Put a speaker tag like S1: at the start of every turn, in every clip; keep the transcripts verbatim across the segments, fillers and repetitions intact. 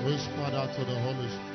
S1: Whisper that to the Holy Spirit.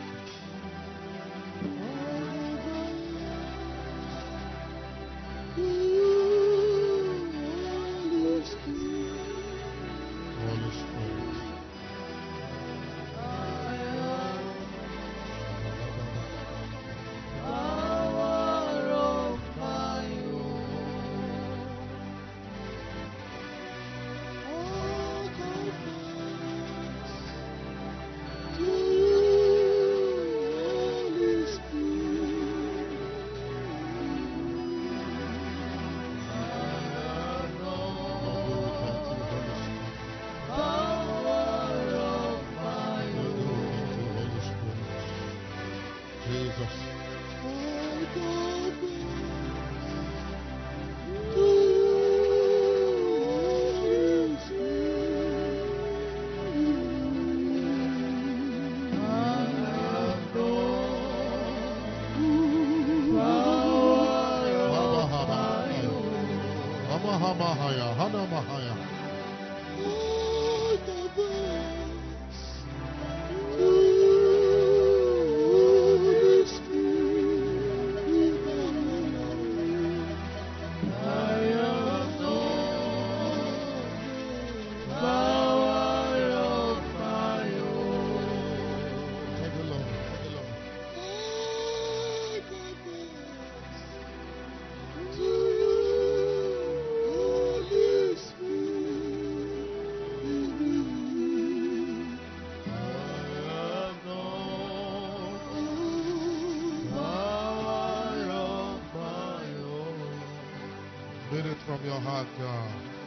S1: From your heart, God.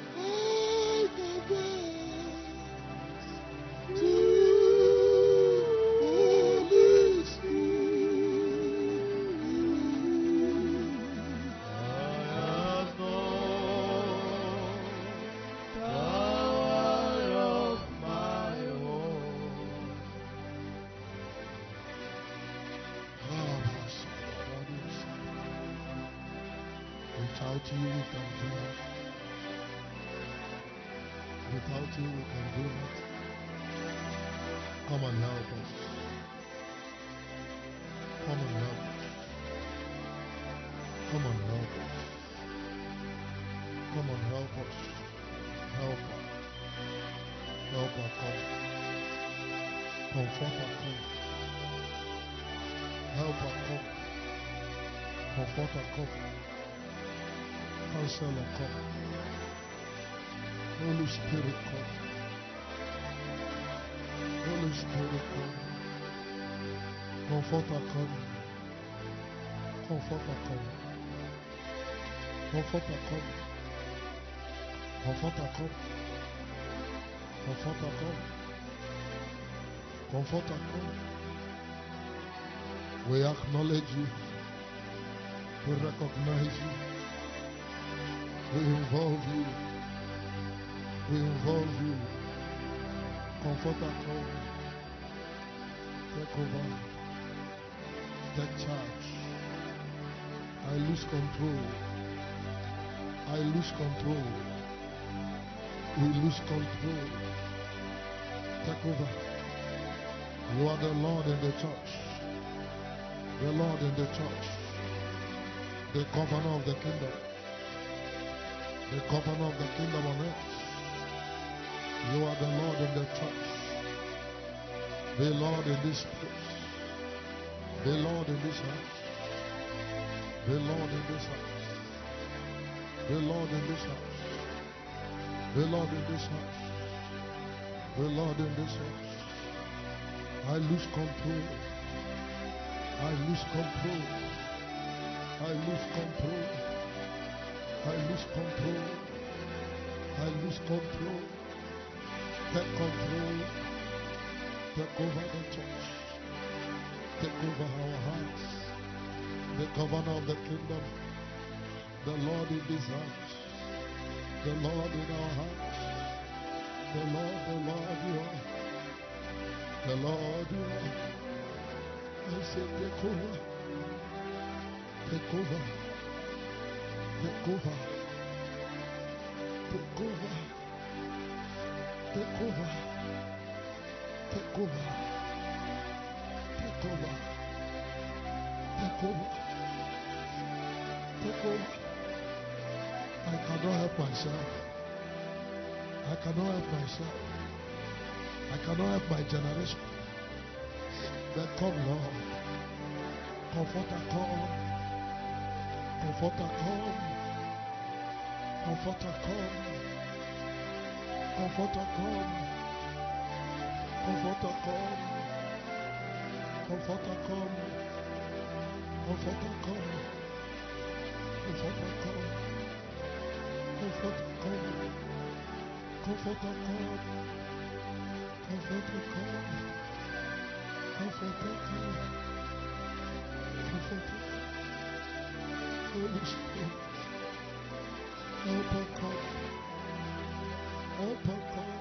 S1: Without you, we can do it. Without you, we can do it. Come and help us. Come and help us. Come and help us. Come and help us. Help us. Help us come. Comfort us come. Help us come. Comfort us come. Counselor come. Holy Spirit come. Holy Spirit come. Comforter come. Comforter come. Comforter come. Comforter come. Comforter come. Comforter come. We acknowledge you. We recognize you. We involve you. We involve you. Comforter come. Take over. Take charge. I lose control. I lose control. We lose control. Take over. You are the Lord in the church. The Lord in the church. The governor of the kingdom. The governor of the kingdom on earth. You are the Lord in the church. Be Lord in this place. Be Lord in this house. Be Lord in this house. Be Lord in this house. Be Lord in this house. Be Lord in this house. I lose control. I lose control. I lose control. I lose control. I lose control. Take control. Take over the church. Take over our hearts. The governor of the kingdom. The Lord in this house. The Lord in our hearts. The Lord, the Lord you are. The Lord you are. I say take over. Take over. Take over. Take over. Take over. Take over. over. Take over. Take over. I cannot help myself. I cannot help myself. I cannot help my generation. Then come, Lord. Comforter, come. Comforter, come. Comforter, come. Comforter, come. Comforter, come. Comforter, come. Comforter, come. Comforter, come. Comforter, come. Comforter, come. Comforter, come. Comforter, come. Comforter, come. Holy Spirit, help us come. Help us come.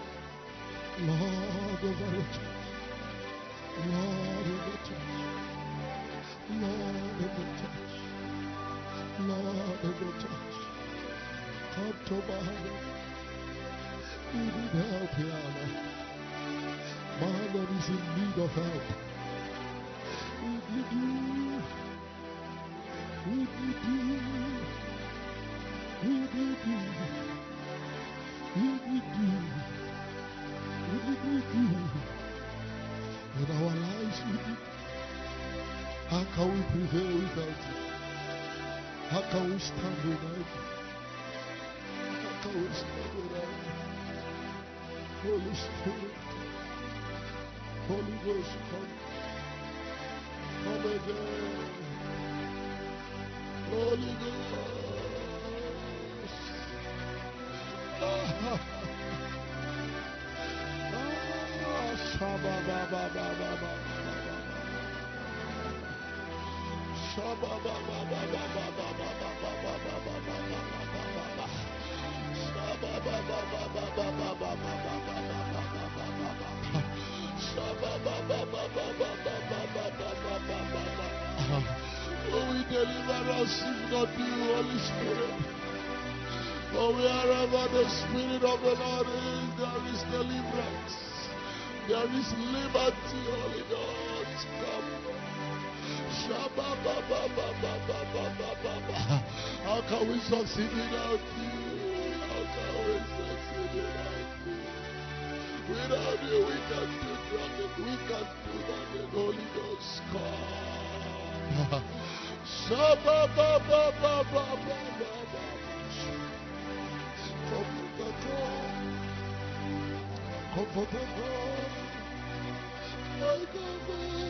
S1: Lord of the church. Lord of the church. Lord of the church. Lord of the church. Come to my heart. We need help here, Lord. Man that is in need of help. We need you. We need you. We need you. We need you. We need you. In our lives, we need you. How can we prevail without you? How can we stand without you? How can we stand without you? Holy Spirit, Holy Ghost, come. Come again. Holy Ghost. Ah, Shaba ba ba ba ba ba. Shaba ba ba ba ba ba ba ba ba ba ba ba ba ba. Shaba ba ba ba ba ba ba ba ba ba ba. Shaba ba ba ba ba ba ba ba ba ba ba. Oh, we deliver us if not you, Holy Spirit. For wherever the Spirit of the Lord is, there is deliverance. There is liberty, Holy Ghost. Come. Shabba ba ba ba ba ba ba ba ba ba. How can we succeed without you? How can we succeed without you? Without you, we can do nothing. We can do nothing. Holy Ghost, come. Shabba ba ba ba ba ba ba ba. Comforter God, Comforter God, my God,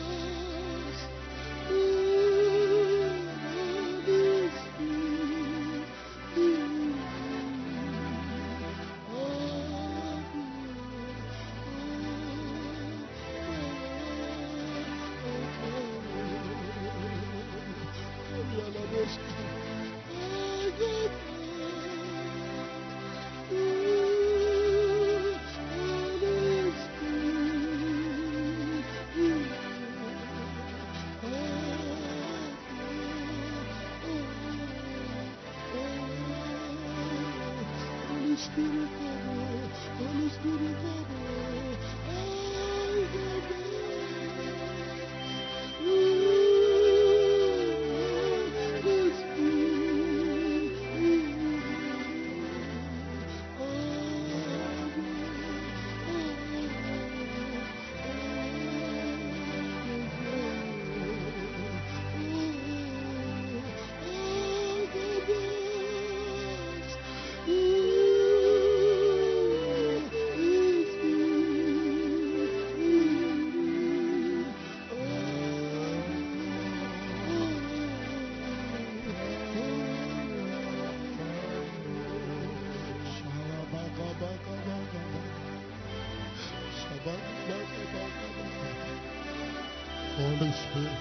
S1: Holy Spirit,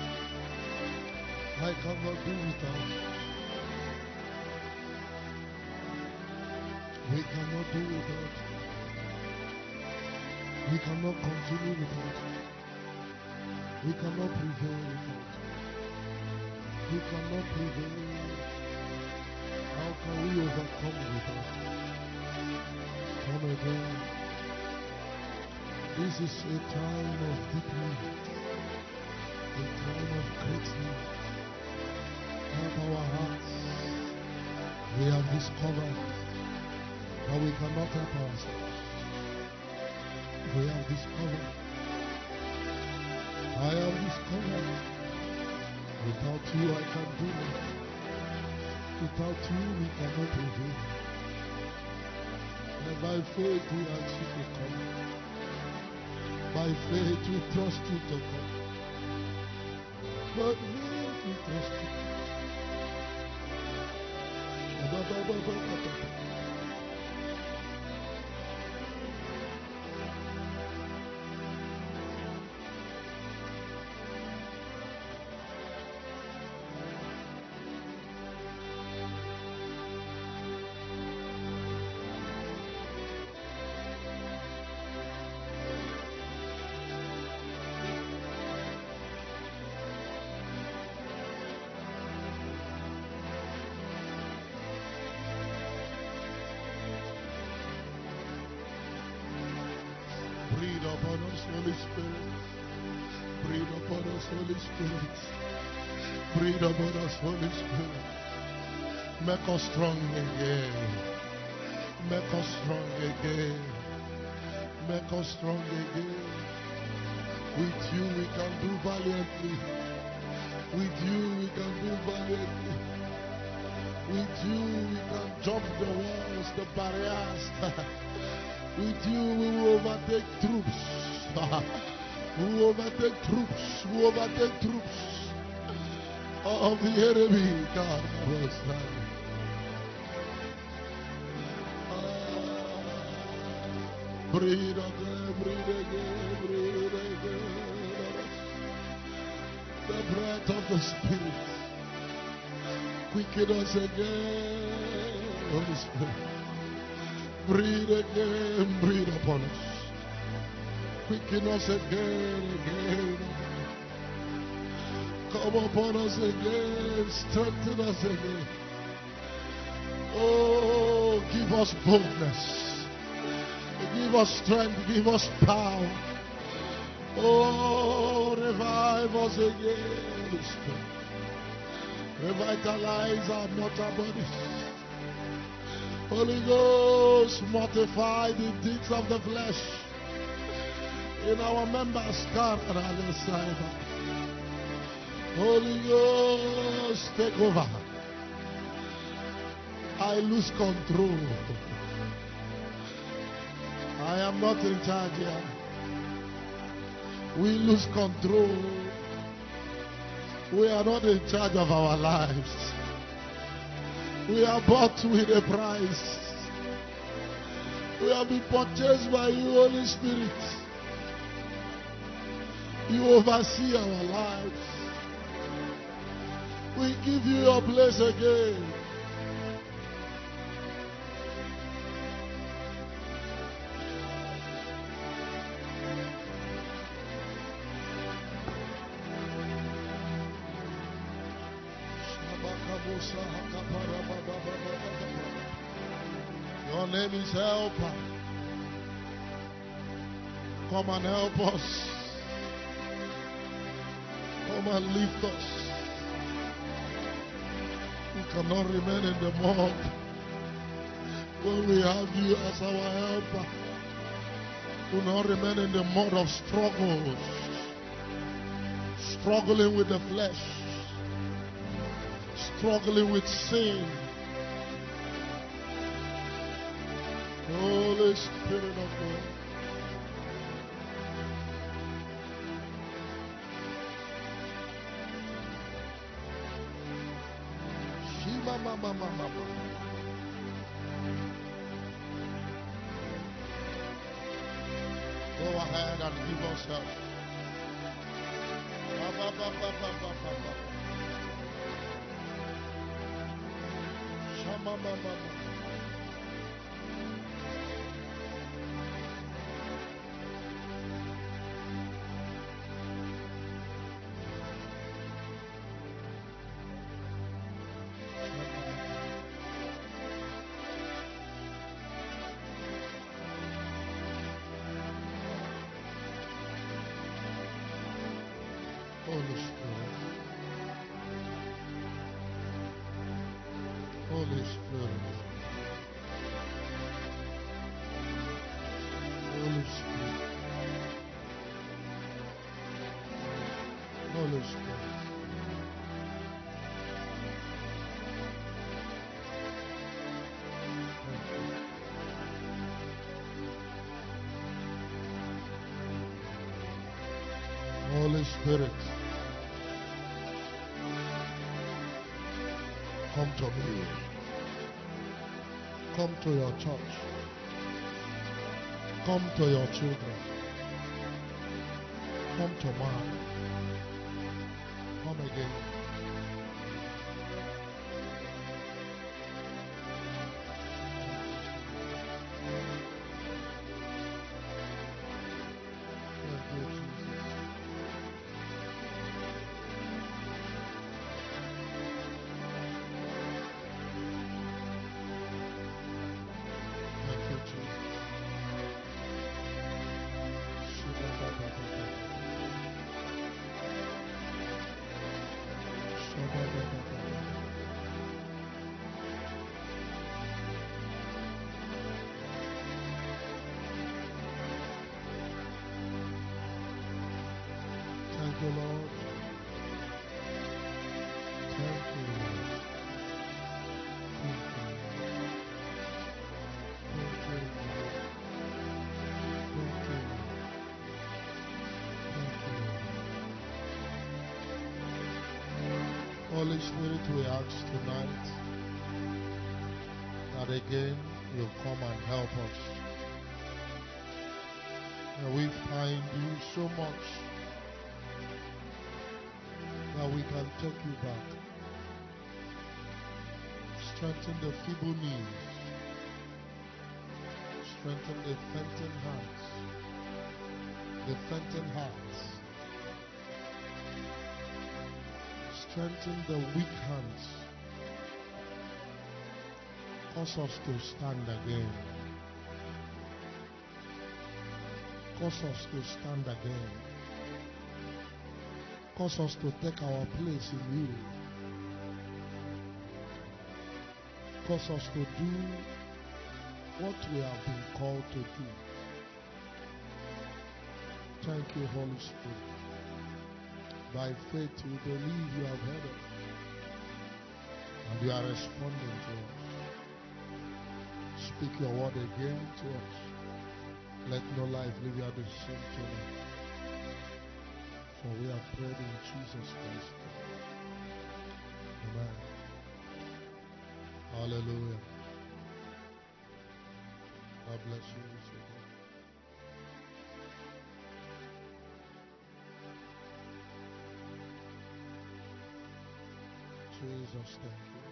S1: I cannot do without you. We cannot do without you. We cannot continue without you. We cannot prevail without you. We cannot prevail. How can we overcome without you? Come again. This is a time of deep need. A time of great need. Help our hearts. We have discovered that we cannot help ourselves. We have discovered. I have discovered. Without you, I can do nothing. Without you, we cannot prevail. And by faith, we achieve the coming. By faith, we trust you to come. By faith, we trust you. Breathe upon us, Holy Spirit. Breathe upon us, Holy Spirit. Breathe upon us, Holy Spirit. Make us strong again. Make us strong again. Make us strong again. With you we can do valiantly. With you we can do valiantly. With you we can jump the walls, the barriers. With you we will overtake troops. We will overtake troops. We will overtake troops of the enemy. God was that. Breathe again, breathe again, breathe again. The breath of the Spirit. Quicken us again, Holy Spirit. Breathe again, breathe upon us. Quicken us again, again. Come upon us again, strengthen us again. Oh, give us boldness. Give us strength, give us power. Oh, revive us again. Revitalize our mortal bodies. Holy Ghost, mortify the deeds of the flesh in our members. Holy Ghost, take over. I lose control. I am not in charge here. We lose control. We are not in charge of our lives. We are bought with a price. We have been purchased by you, Holy Spirit. You oversee our lives. We give you your place again. Your name is Helper. Come and help us. Come and lift us. We cannot remain in the mud when we have you as our helper. We will not remain in the mud of struggles, struggling with the flesh, struggling with sin. Holy Spirit of God. Shima mama mama. Go ahead and give us help. Ba, ba, ba, ba, ba, ba, ba, ba. Shama mama mama. Holy Spirit. Holy Spirit. Holy Spirit. Holy Spirit. Holy Spirit, come to me. Come to your church. Come to your children. Come to man. Come again. Thank you, Lord. Thank you, Lord. Thank you, Lord. Thank you, Lord. Thank you, Lord. Thank you, Lord. Holy Spirit, we ask tonight that again you'll come and help us. That we find you so much that we can take you back. Strengthen the feeble knees. Strengthen the fainting hands. The fainting hearts. Strengthen the weak hands. Cause us to stand again. Cause us to stand again. Cause us to take our place in you. Cause us to do what we have been called to do. Thank you, Holy Spirit. By faith we believe you have heard us. And you are responding to us. Speak your word again to us. Let no life leave you the same tonight. For we have prayed in Jesus Christ. Amen. Hallelujah. God bless you. Jesus, thank you.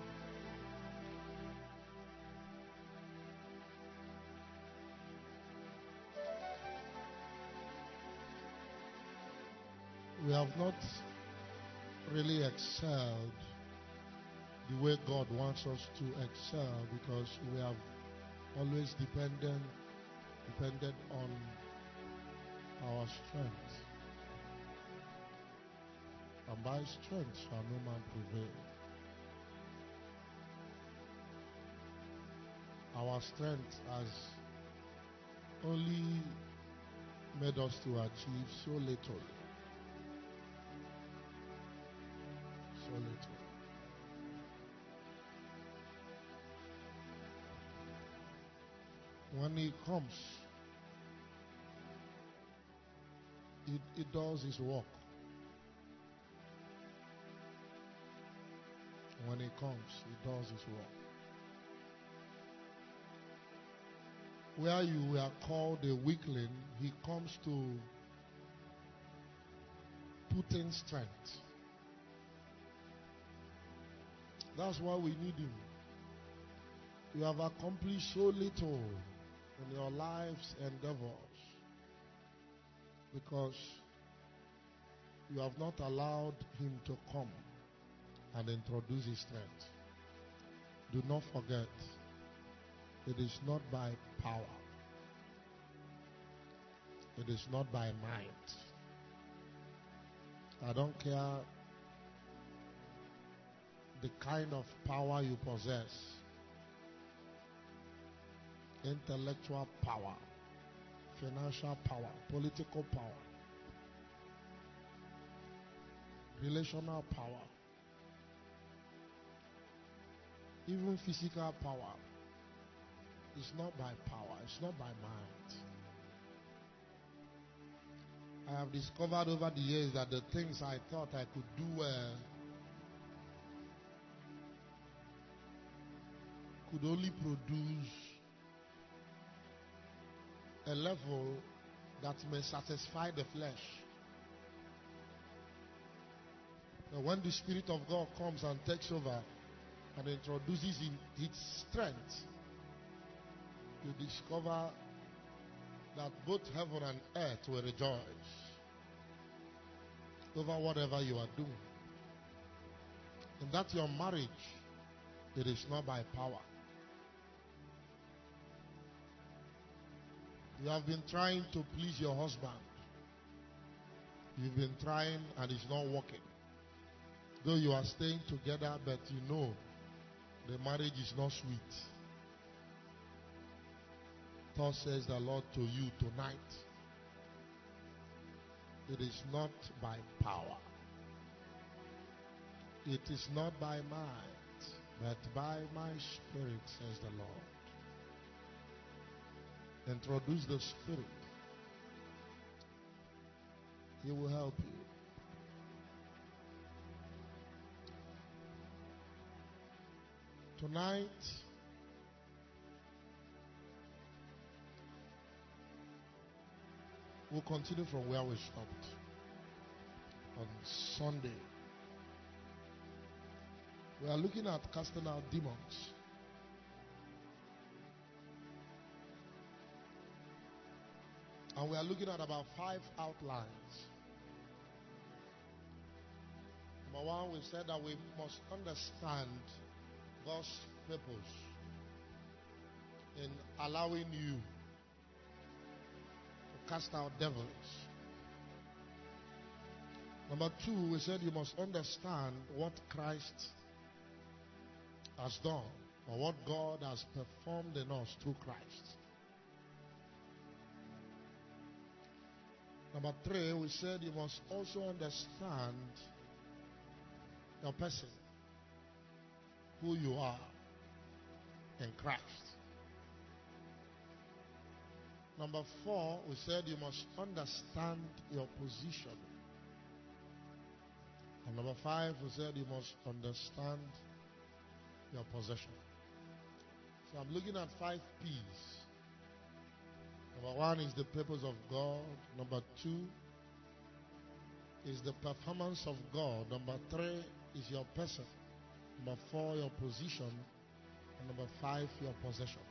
S1: We have not really excelled the way God wants us to excel because we have always depended depended on our strength. And by strength shall no man prevail. Our strength has only made us to achieve so little. So little. When he comes, it, it does his work. When he comes, he does his work. Where you were called a weakling, he comes to put in strength. That's why we need him. You have accomplished so little in your life's endeavors because you have not allowed him to come and introduce his strength. Do not forget, it is not by power. It is not by might. I don't care the kind of power you possess. intellectual power, financial power, political power, relational power, even physical power. It's not by power, it's not by might. I have discovered over the years that the things I thought I could do well could only produce a level that may satisfy the flesh. But when the Spirit of God comes and takes over and introduces in its strength, you discover that both heaven and earth will rejoice over whatever you are doing. And that your marriage, it is not by power. You have been trying to please your husband. You've been trying and it's not working. Though you are staying together, but you know the marriage is not sweet. Thus says the Lord to you tonight, it is not by power, it is not by might, but by my Spirit, says the Lord. Introduce the Spirit. He will help you. Tonight, we'll continue from where we stopped on Sunday. We are looking at casting out demons. And we are looking at about five outlines. Number one, we said that we must understand God's purpose in allowing you to cast out devils. Number two, we said you must understand what Christ has done or what God has performed in us through Christ. Number three, we said you must also understand your person, who you are in Christ. Number four, we said you must understand your position. And number five, we said you must understand your possession. So I'm looking at five P's. Number one is the purpose of God. Number two is the performance of God. Number three is your person. Number four, your position. And number five, your possession.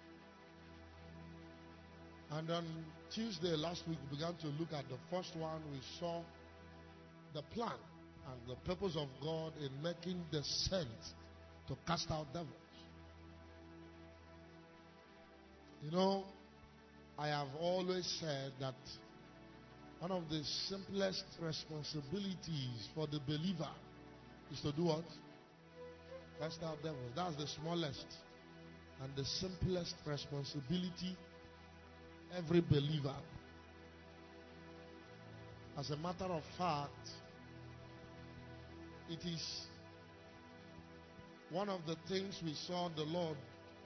S1: And on Tuesday last week, we began to look at the first one. We saw the plan and the purpose of God in making the saints to cast out devils. You know, I have always said that one of the simplest responsibilities for the believer is to do what? Cast out devils. That's the smallest and the simplest responsibility every believer. As a matter of fact, it is one of the things we saw the Lord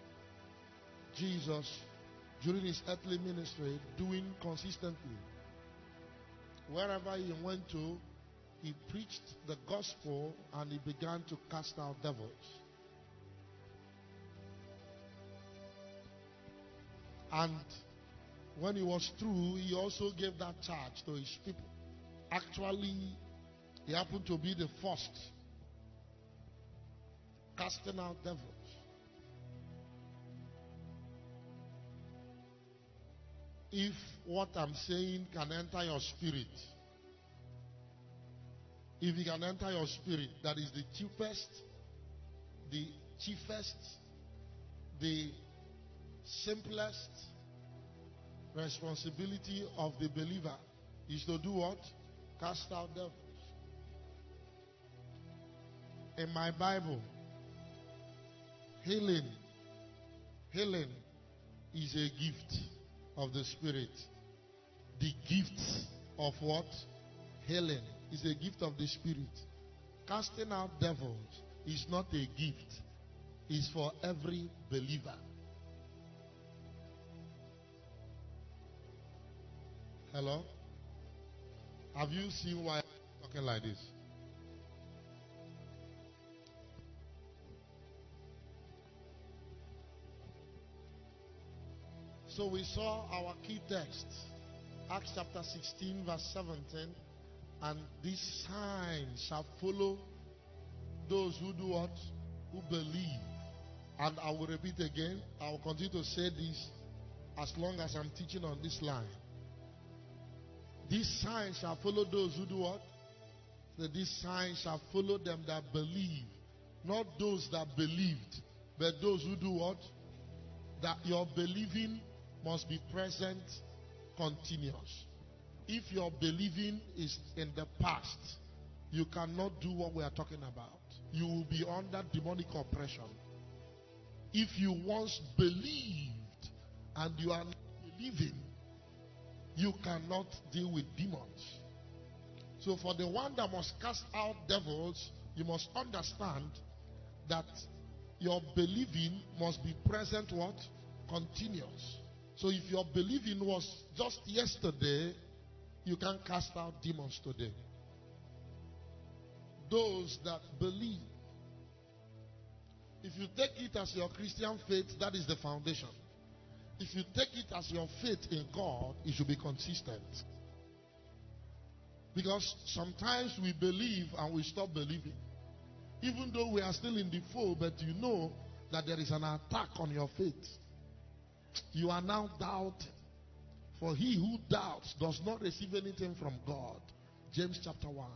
S1: Jesus during his earthly ministry doing consistently. Wherever he went to, he preached the gospel and he began to cast out devils. And when he was through, he also gave that charge to his people. Actually, he happened to be the first casting out devils. If what I'm saying can enter your spirit, if it can enter your spirit, that is the cheapest, the chiefest, the simplest responsibility of the believer is to do what? Cast out devils. In my Bible, healing, healing is a gift of the Spirit. The gift of what? Healing is a gift of the Spirit. Casting out devils is not a gift. It's for every believer. Hello? Have you seen why I'm talking like this? So we saw our key text, Acts chapter sixteen, verse seventeen. And these signs shall follow those who do what? Who believe. And I will repeat again. I will continue to say this as long as I'm teaching on this line. These signs shall follow those who do what? So these signs shall follow them that believe. Not those that believed, but those who do what? That your believing must be present, continuous. If your believing is in the past, you cannot do what we are talking about. You will be under demonic oppression. If you once believed and you are not believing, you cannot deal with demons. So for the one that must cast out devils, you must understand that your believing must be present what? Continuous. So if your believing was just yesterday, you can cast out demons today. Those that believe. If you take it as your Christian faith, that is the foundation. If you take it as your faith in God, it should be consistent. Because sometimes we believe and we stop believing. Even though we are still in the fold, but you know that there is an attack on your faith. You are now doubting. For he who doubts does not receive anything from God. James chapter one.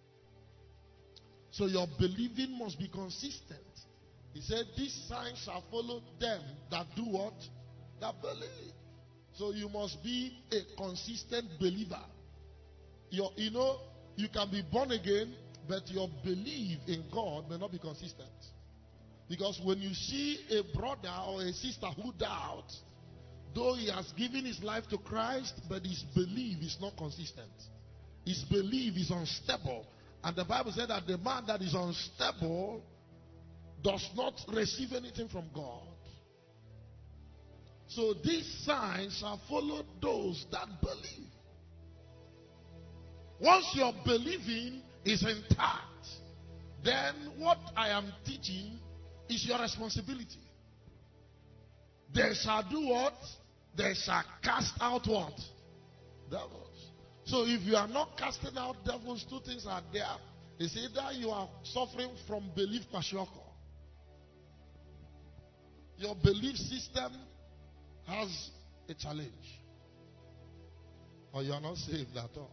S1: So your believing must be consistent. He said, these signs shall follow them that do what? That believe. So you must be a consistent believer. Your, you know, you can be born again, but your belief in God may not be consistent. Because when you see a brother or a sister who doubts, though he has given his life to Christ, but his belief is not consistent. His belief is unstable. And the Bible said that the man that is unstable does not receive anything from God. So these signs shall follow those that believe. Once your believing is intact, then what I am teaching is your responsibility. They shall do what? They shall cast out what? Devils. So if you are not casting out devils, two things are there. It's either you are suffering from belief kwashiorkor. Your belief system has a challenge. Or you are not saved at all.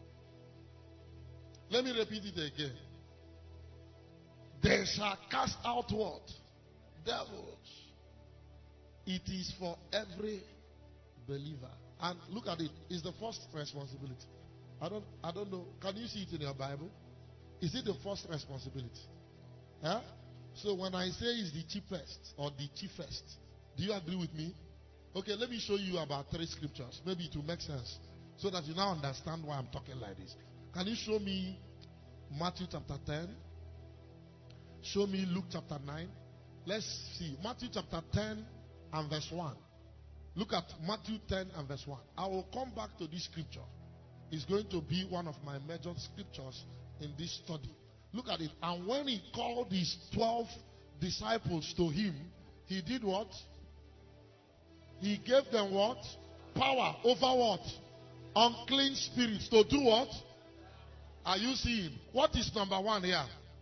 S1: Let me repeat it again. They shall cast out what? Devils. It is for every believer. And look at it. It's the first responsibility. I don't I don't know. Can you see it in your Bible? Is it the first responsibility? Huh? So when I say it's the cheapest or the chiefest, do you agree with me? Okay, let me show you about three scriptures. Maybe it will make sense. So that you now understand why I'm talking like this. Can you show me Matthew chapter ten? Show me Luke chapter nine. Let's see. Matthew chapter ten and verse one. Look at Matthew ten and verse one. I will come back to this scripture. It's going to be one of my major scriptures in this study. Look at it. And when he called his twelve disciples to him, he did what? He gave them what? Power over what? Unclean spirits. To do what? Are you seeing? What is number one here?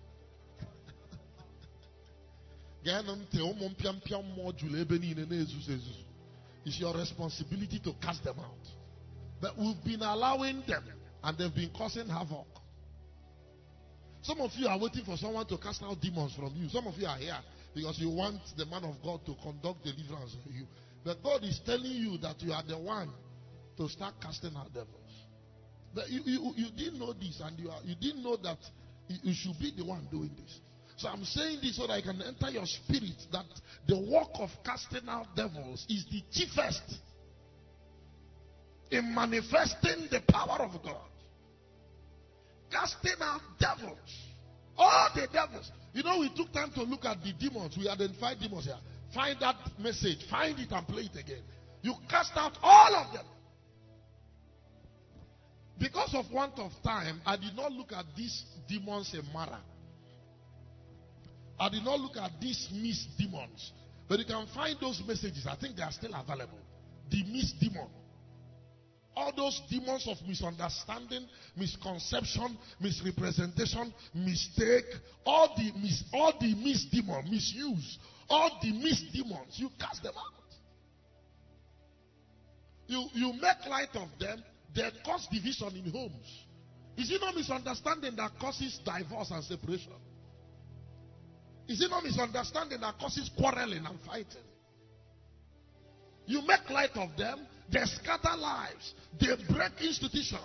S1: It's your responsibility to cast them out. But we've been allowing them and they've been causing havoc. Some of you are waiting for someone to cast out demons from you. Some of you are here because you want the man of God to conduct deliverance for you. But God is telling you that you are the one to start casting out devils. But you, you, you didn't know this, and you, are, you didn't know that you should be the one doing this. So I'm saying this so that I can enter your spirit, that the work of casting out devils is the chiefest in manifesting the power of God. Casting out devils. All the devils. You know, we took time to look at the demons. We identified demons here. Find that message. Find it and play it again. You cast out all of them. Because of want of time, I did not look at these demons in Mara. I did not look at these missed demons. But you can find those messages. I think they are still available. The missed demon. All those demons of misunderstanding, misconception, misrepresentation, mistake, all the mis, all the missed demons, misuse, all the missed demons, you cast them out. You, you make light of them, they cause division in homes. Is it not misunderstanding that causes divorce and separation? Is it not misunderstanding that causes quarreling and fighting? You make light of them, they scatter lives, they break institutions,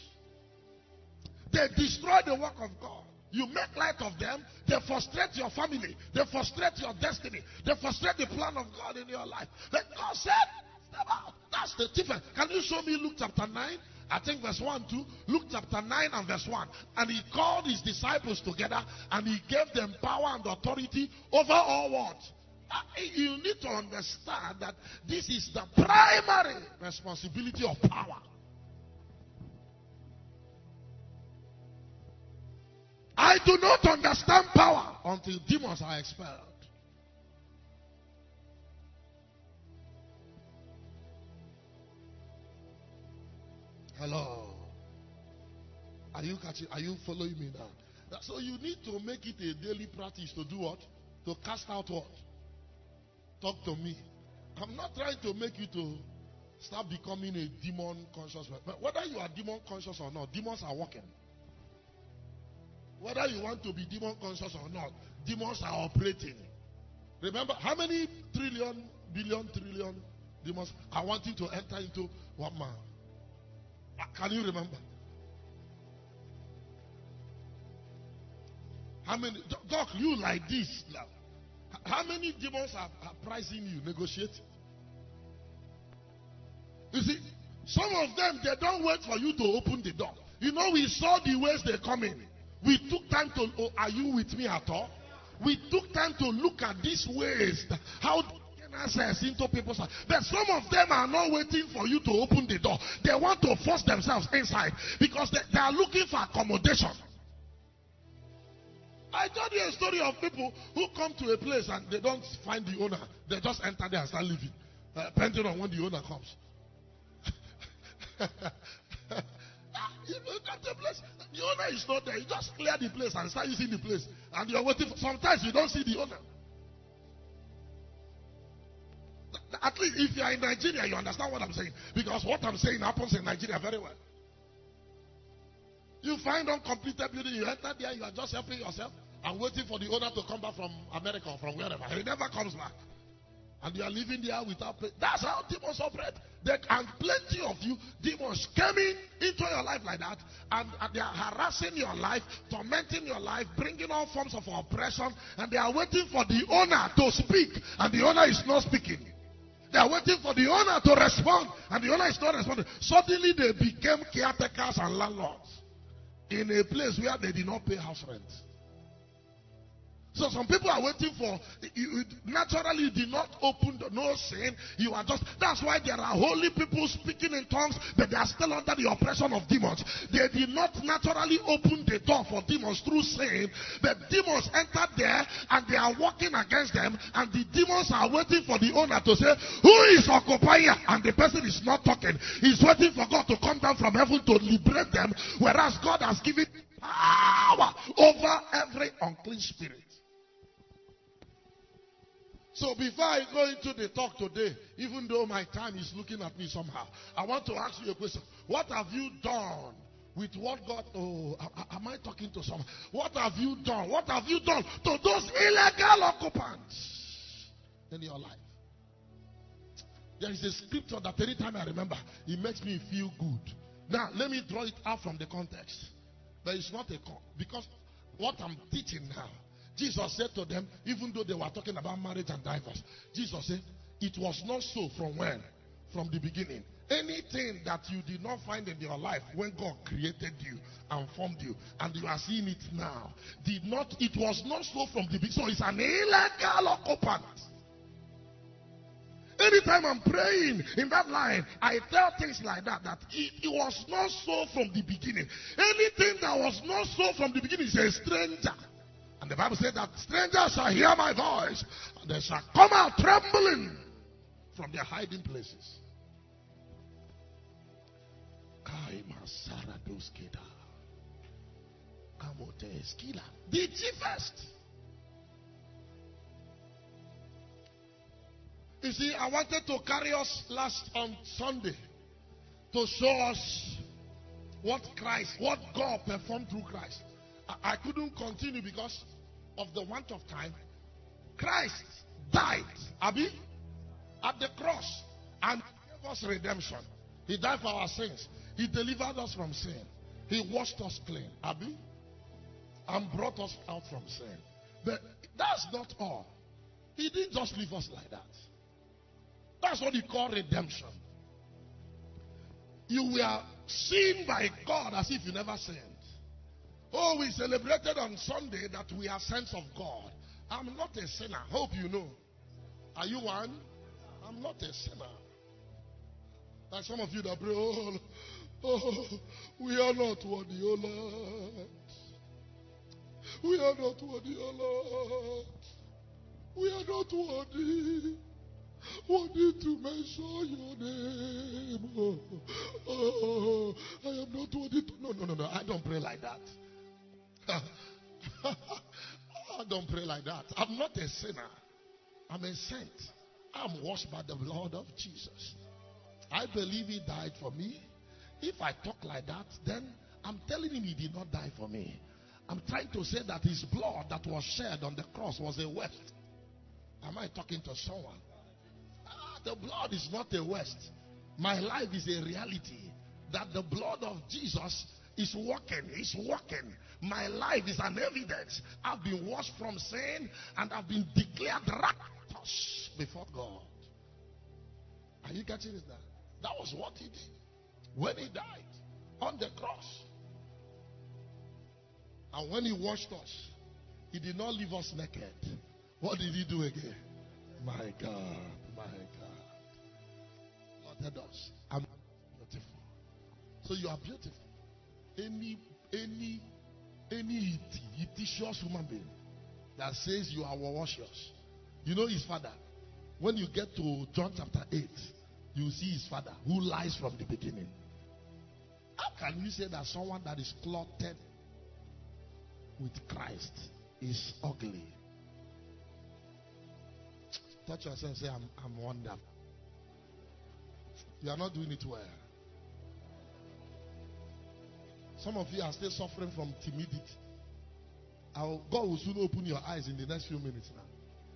S1: they destroy the work of God. You make light of them, they frustrate your family, they frustrate your destiny, they frustrate the plan of God in your life. But God said, step out. That's the difference. Can you show me Luke chapter nine? I think verse one, two. Luke chapter nine and verse one. And he called his disciples together and he gave them power and authority over all what? You need to understand that this is the primary responsibility of power. I do not understand power until demons are expelled. Hello. Are you catching? Are you following me now? So you need to make it a daily practice to do what? To cast out what? Talk to me. I'm not trying to make you to start becoming a demon conscious. But whether you are demon conscious or not, demons are working. Whether you want to be demon conscious or not, demons are operating. Remember, how many trillion, billion, trillion demons are wanting to enter into one man? Can you remember? How many? Doc, you like this now. How many demons are, are pricing you, negotiating? You see, some of them, they don't wait for you to open the door. You know, we saw the ways they come in. We took time to, oh, are you with me at all? We took time to look at these ways, how they can access into people's lives. But some of them are not waiting for you to open the door. They want to force themselves inside because they, they are looking for accommodation. I told you a story of people who come to a place and they don't find the owner. They just enter there and start living, uh, depending on when the owner comes. You come to a place, the owner is not there. You just clear the place and start using the place. And you're waiting for, sometimes you don't see the owner. At least if you are in Nigeria, you understand what I'm saying. Because what I'm saying happens in Nigeria very well. You find uncompleted building, you enter there, you are just helping yourself and waiting for the owner to come back from America or from wherever. He never comes back. And you are living there without pay. That's how demons operate. They, and plenty of you, demons coming into your life like that, and, and they are harassing your life, tormenting your life, bringing all forms of oppression, and they are waiting for the owner to speak, and the owner is not speaking. They are waiting for the owner to respond, and the owner is not responding. Suddenly they became caretakers and landlords in a place where they did not pay house rent. So some people are waiting for, you naturally did not open the no sin. You are just, that's why there are holy people speaking in tongues, but they are still under the oppression of demons. They did not naturally open the door for demons through sin, but demons entered there and they are working against them, and the demons are waiting for the owner to say, who is occupying? And the person is not talking. He's waiting for God to come down from heaven to liberate them, whereas God has given power over every unclean spirit. So before I go into the talk today, even though my time is looking at me somehow, I want to ask you a question. What have you done with what God, oh, am I talking to someone? What have you done? What have you done to those illegal occupants in your life? There is a scripture that every time I remember, it makes me feel good. Now, let me draw it out from the context. But it's not a con, because what I'm teaching now, Jesus said to them, even though they were talking about marriage and divorce, Jesus said, it was not so from when? From the beginning. Anything that you did not find in your life when God created you and formed you, and you are seeing it now, did not, it was not so from the beginning. So it's an illegal occupant. Anytime I'm praying in that line, I tell things like that, that it, it was not so from the beginning. Anything that was not so from the beginning is a stranger. And the Bible said that strangers shall hear my voice, and they shall come out trembling from their hiding places. The chiefest. You see, I wanted to carry us last on Sunday to show us what Christ, what God performed through Christ. I, I couldn't continue because of the want of time. Christ died, Abi, at the cross and gave us redemption. He died for our sins. He delivered us from sin. He washed us clean, Abi, and brought us out from sin. But that's not all. He didn't just leave us like that. That's what he called redemption. You were seen by God as if you never sinned. Oh, we celebrated on Sunday that we are sons of God. I'm not a sinner. Hope you know. Are you one? I'm not a sinner. Like some of you that pray, oh, oh, we are not worthy, oh Lord. We are not worthy, oh Lord. We are not worthy. Worthy to mention your name. Oh, oh, I am not worthy to. No, no, no, no. I don't pray like that. I don't pray like that. I'm not a sinner. I'm a saint. I'm washed by the blood of Jesus. I believe he died for me. If I talk like that, then I'm telling him he did not die for me. I'm trying to say that his blood that was shed on the cross was a waste. Am I talking to someone? Ah, the blood is not a waste. My life is a reality. That the blood of Jesus is working. It's working. My life is an evidence. I've been washed from sin and I've been declared righteous before God. Are you catching it now? That was what he did when he died on the cross. And when he washed us, he did not leave us naked. What did he do again? My God, my God. Lord, help us. I'm beautiful. So you are beautiful. Any, any, any iticious human being that says you are washed, you know his father. When you get to John chapter eight, you see his father who lies from the beginning. How can you say that someone that is clothed with Christ is ugly? Touch yourself and say, I'm, I'm wonderful. You are not doing it well. Some of you are still suffering from timidity. Our God will soon open your eyes in the next few minutes now.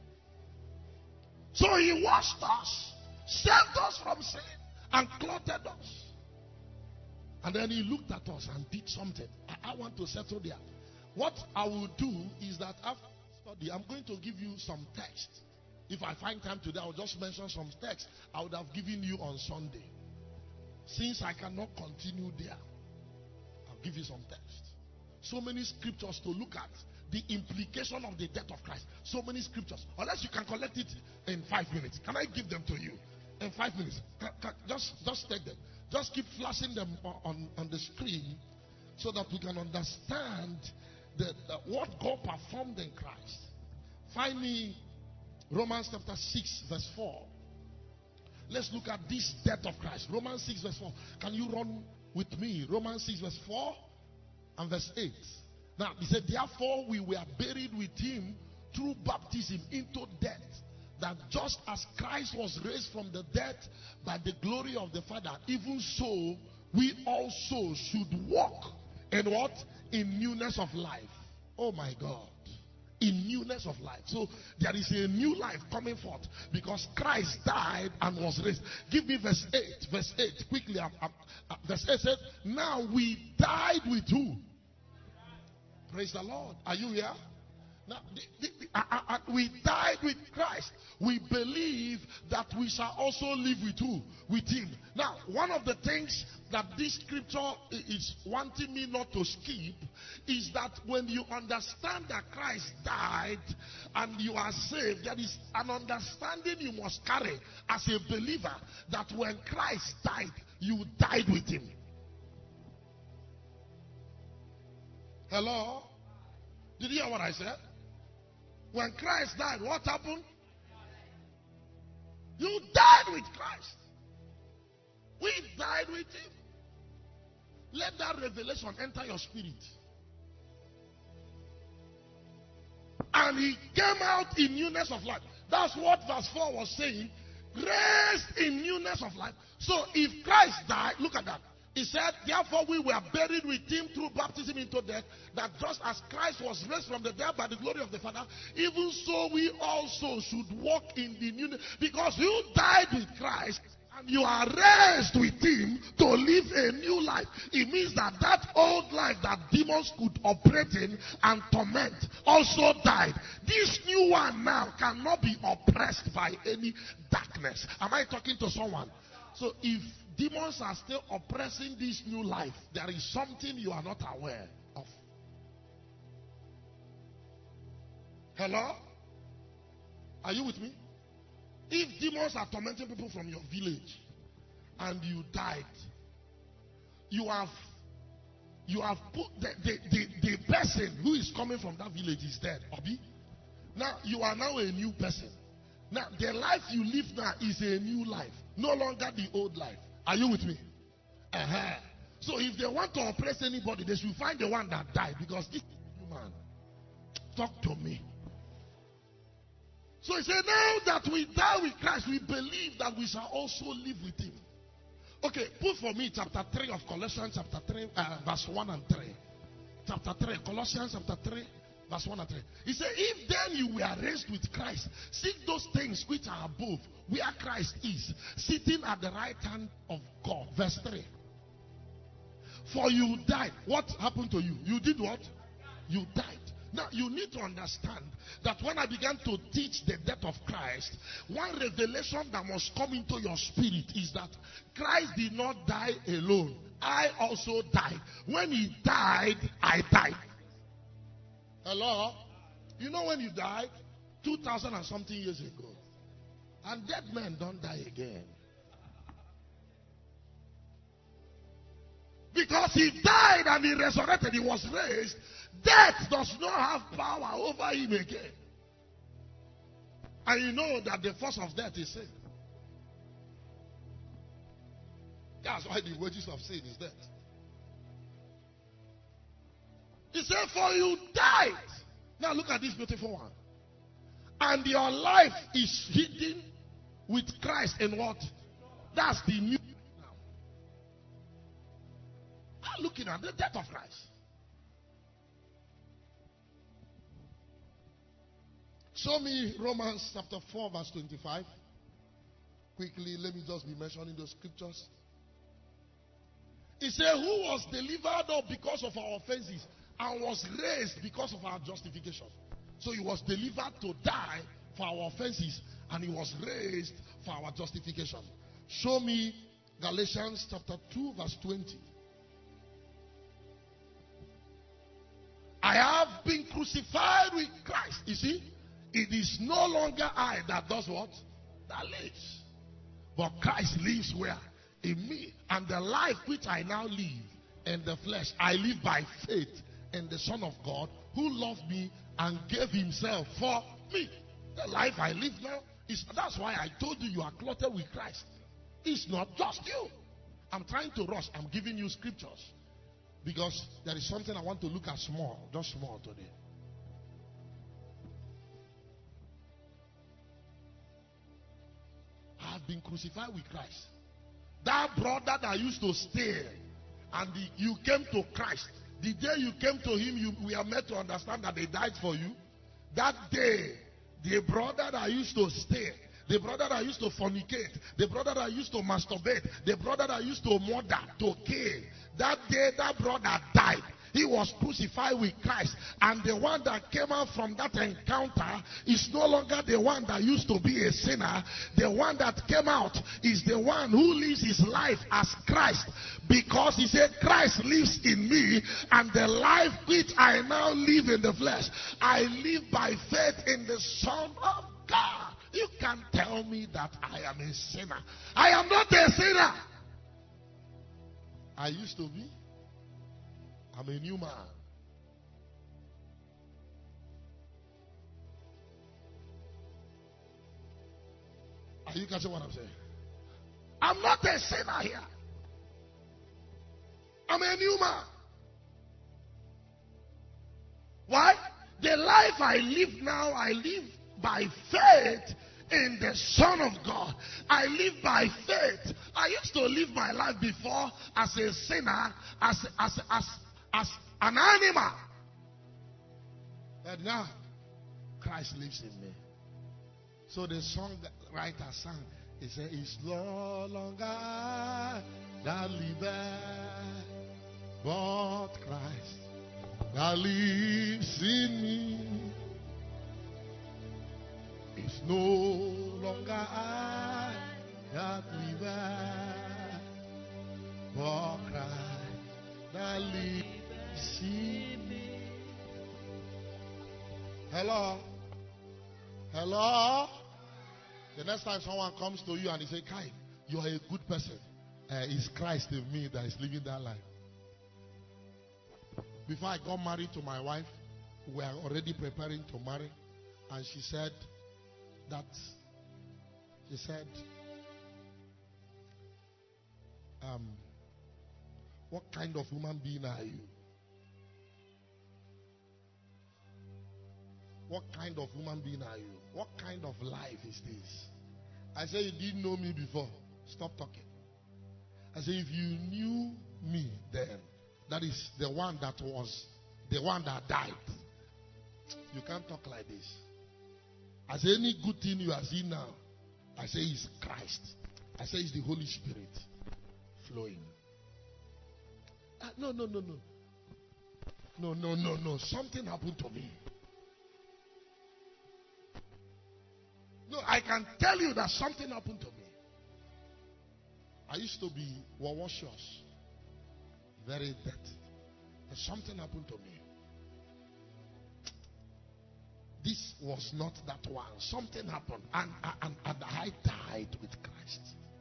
S1: So he washed us, saved us from sin, and clothed us. And then he looked at us and did something. I, I want to settle there. What I will do is that after study, I'm going to give you some text. If I find time today, I'll just mention some text I would have given you on Sunday. Since I cannot continue there, I'll give you some text. So many scriptures to look at. The implication of the death of Christ. So many scriptures. Unless you can collect it in five minutes. Can I give them to you? In five minutes. Can, can, just, just take them. Just keep flashing them on, on the screen so that we can understand the, the, what God performed in Christ. Find me Romans chapter six verse four. Let's look at this death of Christ. Romans six verse four. Can you run with me? Romans six verse four and verse eight. Now, he said, therefore we were buried with him through baptism into death, that just as Christ was raised from the dead by the glory of the Father, even so we also should walk in what? In newness of life. Oh my God. In newness of life. So there is a new life coming forth because Christ died and was raised. Give me verse eight. Verse eight. Quickly. Uh, uh, verse eight says, now we died with who? Praise the Lord. Are you here? Now, the, the, the, uh, uh, uh, we died with Christ. We believe that we shall also live with who? With him. Now, one of the things that this scripture is wanting me not to skip is that when you understand that Christ died and you are saved, there is an understanding you must carry as a believer that when Christ died, you died with him. Hello? Did you hear what I said? When Christ died, what happened? You died with Christ. We died with him. Let that revelation enter your spirit. And he came out in newness of life. That's what verse four was saying. Raised in newness of life. So if Christ died, look at that. He said, therefore we were buried with him through baptism into death, that just as Christ was raised from the dead by the glory of the Father, even so we also should walk in the newness. Because you died with Christ and you are raised with him to live a new life. It means that that old life that demons could operate in and torment also died. This new one now cannot be oppressed by any darkness. Am I talking to someone? So if demons are still oppressing this new life, there is something you are not aware of. Hello? Are you with me? If demons are tormenting people from your village and you died, you have you have put the, the, the, the person who is coming from that village is dead. Obi? Now you are now a new person. Now the life you live now is a new life, no longer the old life. Are you with me? Uh-huh. So if they want to oppress anybody, they should find the one that died, because this is human. Talk to me. So he said, now that we die with Christ, we believe that we shall also live with him. Okay, put for me chapter three of Colossians, chapter three, uh, verse one and three. Chapter three, Colossians chapter three, verse one and three. He said, if then you were raised with Christ, seek those things which are above, where Christ is, sitting at the right hand of God. Verse three. For you died. What happened to you? You did what? You died. Now, you need to understand that when I began to teach the death of Christ, one revelation that must come into your spirit is that Christ did not die alone. I also died. When he died, I died. Hello? You know when you died? two thousand and something years ago. And dead men don't die again. Because he died and he resurrected, he was raised. Death does not have power over him again. And you know that the force of death is sin. That's why the wages of sin is death. He said, for you died. Now look at this beautiful one. And your life is hidden with Christ in what? That's the new. I'm looking at the death of Christ. Show me Romans chapter four, verse twenty-five. Quickly, let me just be mentioning those scriptures. He said, who was delivered up because of our offenses and was raised because of our justification. So he was delivered to die for our offenses and he was raised for our justification. Show me Galatians chapter two, verse twenty. I have been crucified with Christ. You see, it is no longer I that does what? That lives. But Christ lives where? In me. And the life which I now live in the flesh, I live by faith in the Son of God who loved me and gave himself for me. The life I live now is, that's why I told you you are clothed with Christ. It's not just you. I'm trying to rush. I'm giving you scriptures. Because there is something I want to look at small, just small today. I have been crucified with Christ. That brother that used to steal and the, you came to Christ. The day you came to him, you, we are meant to understand that he died for you. That day, the brother that used to steal, the brother that used to fornicate, the brother that used to masturbate, the brother that used to murder, to kill, that day that brother died. He was crucified with Christ. And the one that came out from that encounter is no longer the one that used to be a sinner. The one that came out is the one who lives his life as Christ. Because he said, Christ lives in me, and the life which I now live in the flesh, I live by faith in the Son of God. You can't tell me that I am a sinner. I am not a sinner. I used to be. I'm a new man. Are you catching what I'm saying? I'm not a sinner here. I'm a new man. Why? The life I live now, I live by faith in the Son of God. I live by faith. I used to live my life before as a sinner, as, as, as, as an animal. But now, Christ lives in me. So the song that writer sang, he said, it's no longer I that liveth, but Christ that lives in me. It's no longer I that liveth, but Christ that lives in me. Hello? Hello? The next time someone comes to you and they say, Kai, you are a good person. Uh, it's Christ in me that is living that life. Before I got married to my wife, we were already preparing to marry. And she said that, she said, um, what kind of human being are you? What kind of human being are you? What kind of life is this? I said, you didn't know me before. Stop talking. I said, if you knew me then, that is the one that was, the one that died. You can't talk like this. I say, any good thing you are seeing now, I say it's Christ. I say it's the Holy Spirit flowing. Uh, no, no, no, no. No, no, no, no. Something happened to me. No, I can tell you that something happened to me. I used to be wawacious, very dirty. But something happened to me. This was not that one. Something happened, and, and, and I died with Christ.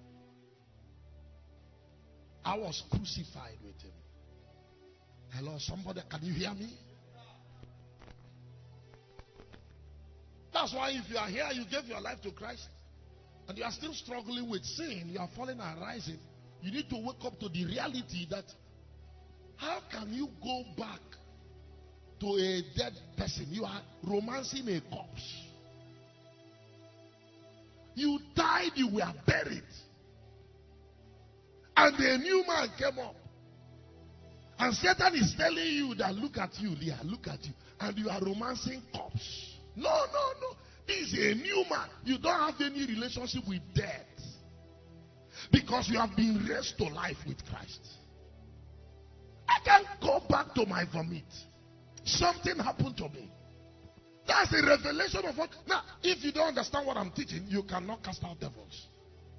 S1: I was crucified with him. Hello, somebody, can you hear me? That's why if you are here, you gave your life to Christ, and you are still struggling with sin, you are falling and rising, you need to wake up to the reality that how can you go back to a dead person? You are romancing a corpse. You died, you were buried, and a new man came up. And Satan is telling you that look at you, Leah, look at you, and you are romancing corpse. No, no, no. This is a new man. You don't have any relationship with death, because you have been raised to life with Christ. I can't go back to my vomit. Something happened to me. That's the revelation of what. Now, if you don't understand what I'm teaching, you cannot cast out devils.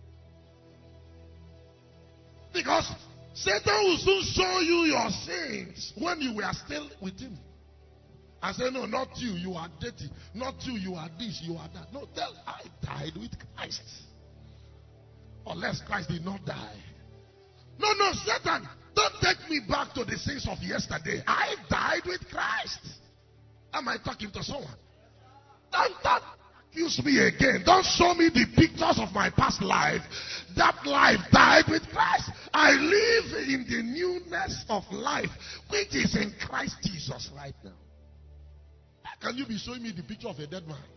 S1: Because Satan will soon show you your sins when you were still with him. I say, no, not you, you are dirty. Not you, you are this, you are that. No, tell, I died with Christ. Unless Christ did not die. No, no, Satan, don't take me back to the sins of yesterday. I died with Christ. Am I talking to someone? Don't, don't accuse me again. Don't show me the pictures of my past life. That life died with Christ. I live in the newness of life, which is in Christ Jesus right now. Can you be showing me the picture of a dead man?